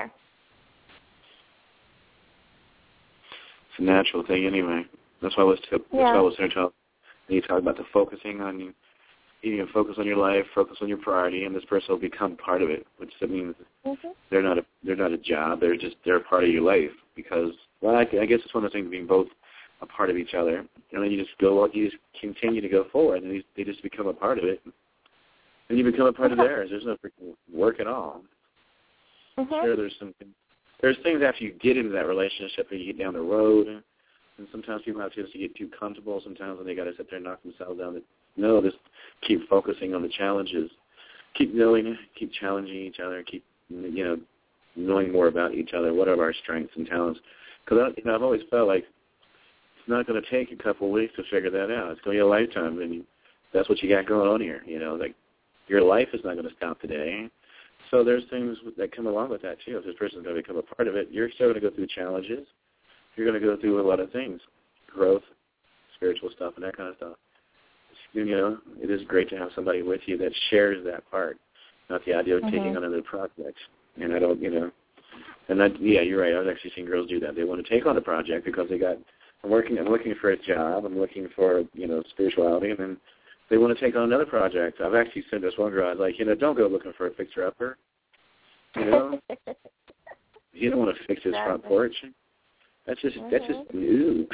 It's a natural thing anyway. That's why I was there talking. You talk about the focusing on you. You know, focus on your life, focus on your priority, and this person will become part of it. Which means they're not a job. They're a part of your life because I guess it's one of the things being both a part of each other. And then you just continue to go forward, and they just become a part of it. And you become a part of theirs. There's no freaking work at all. Sure, there's things after you get into that relationship and you get down the road, and sometimes people have to get too comfortable sometimes when they got to sit there and knock themselves down. No, just keep focusing on the challenges. Keep knowing, keep challenging each other, keep, knowing more about each other, what are our strengths and talents. Because, I've always felt like it's not going to take a couple of weeks to figure that out. It's going to be a lifetime, and that's what you got going on here. Like your life is not going to stop today. So there's things that come along with that, too. If this person's going to become a part of it, you're still going to go through challenges. You're going to go through a lot of things. growth, spiritual stuff, and that kind of stuff, it is great to have somebody with you that shares that part, not the idea of taking on another project. And I don't, yeah, you're right. I've actually seen girls do that. They want to take on a project because I'm looking for a job, I'm looking for, spirituality, and then they want to take on another project. I've actually said this one girl, I was like, don't go looking for a fixer-upper. You don't want to fix his front porch. That's just ew.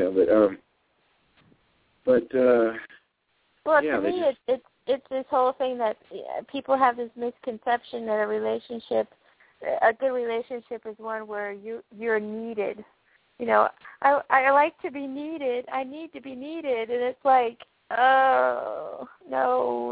Well, to me, it's this whole thing that people have this misconception that a good relationship is one where you're needed. I like to be needed. I need to be needed, and it's like, oh, no.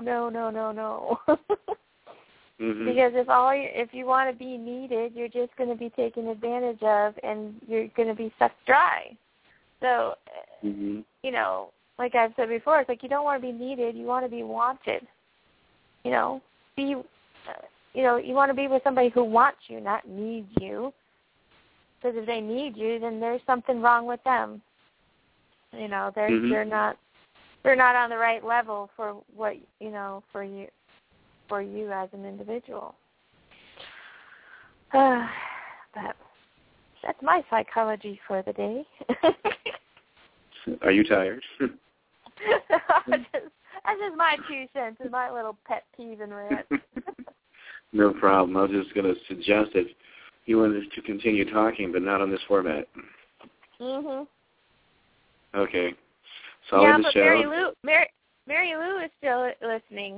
Because if you want to be needed, you're just going to be taken advantage of, and you're going to be sucked dry. So, like I've said before, it's like you don't want to be needed. You want to be wanted. You want to be with somebody who wants you, not needs you. Because if they need you, then there's something wrong with them. They're not on the right level for what for you as an individual. But that's my psychology for the day. Are you tired? That's just my 2 cents and my little pet peeve and rant. No problem. I was just going to suggest that you wanted to continue talking, but not on this format. Okay. So yeah, the but show. Mary Lou is still listening.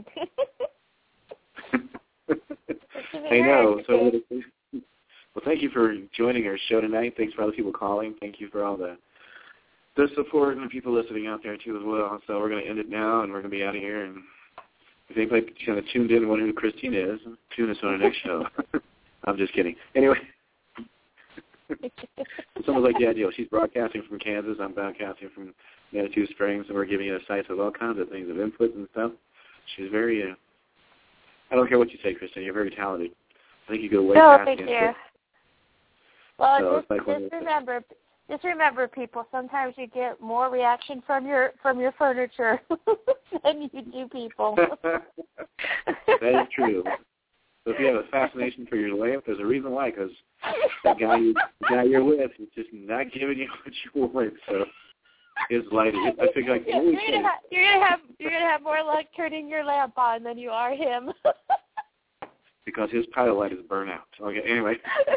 I know. So, well, thank you for joining our show tonight. Thanks for all the people calling. Thank you for all the support and the people listening out there, too, as well. So we're going to end it now, and we're going to be out of here. And if anybody kind of tuned in and wonder who Christine is, tune us on our next show. I'm just kidding. Anyway. Someone's like, yeah, deal. She's broadcasting from Kansas. I'm broadcasting from Manitou Springs, and we're giving you a sites of all kinds of things, of input and stuff. She's very, I don't care what you say, Christine. You're very talented. I think you go way past thank you. Well, so just remember, people. Sometimes you get more reaction from your furniture than you do people. That is true. So if you have a fascination for your lamp, there's a reason why. Because the guy you're with is just not giving you what you want. So his light is. I think like you're gonna have more luck turning your lamp on than you are him. Because his pilot light is burnt out. Okay. Anyway.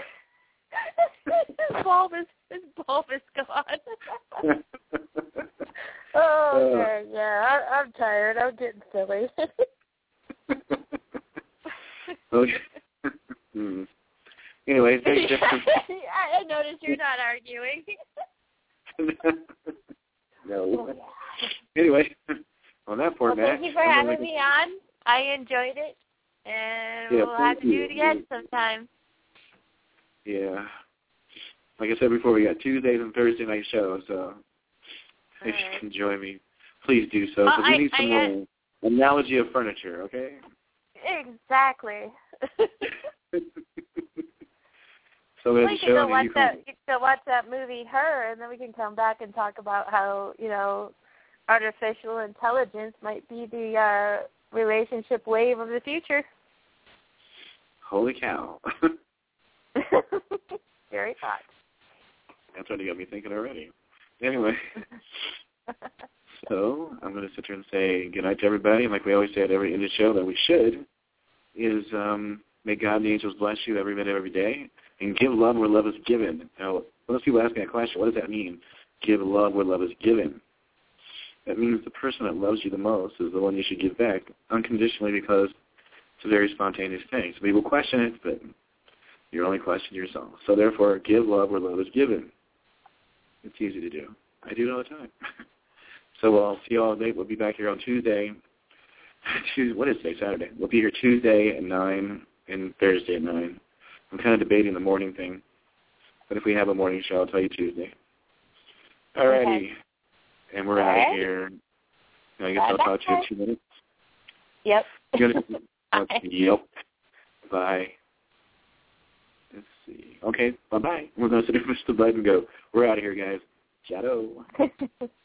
His bulb is gone. Okay, yeah, I'm tired. I'm getting silly. Okay. Anyway, thanks. I noticed you're not arguing. No. Anyway, on that format. Thank you for having me on. I enjoyed it, and we'll have to do it again sometime. Yeah. Like I said before, we got Tuesdays and Thursday night shows, so if you can join me, please do so. Because we need some more analogy of furniture, okay? Exactly. So you can still watch that movie, Her, and then we can come back and talk about how, artificial intelligence might be the relationship wave of the future. Holy cow. Very hot. That's what you got me thinking already. Anyway, so I'm going to sit here and say good night to everybody. And like we always say at every end of the show that we should, is may God and the angels bless you every minute, every day, and give love where love is given. Now, most people ask me that question, what does that mean? Give love where love is given. That means the person that loves you the most is the one you should give back unconditionally, because it's a very spontaneous thing. So people question it, but you only question yourself. So therefore, give love where love is given. It's easy to do. I do it all the time. So I'll see you all today. We'll be back here on Tuesday. What is today? Saturday. We'll be here Tuesday at 9 and Thursday at 9. I'm kind of debating the morning thing. But if we have a morning show, I'll tell you Tuesday. All righty. Okay. And we're out of here. I guess I'll talk to you in 2 minutes. Yep. Yep. Bye. Let's see. Okay, bye-bye. We're going to sit here, push the button and go. We're out of here, guys. Shadow.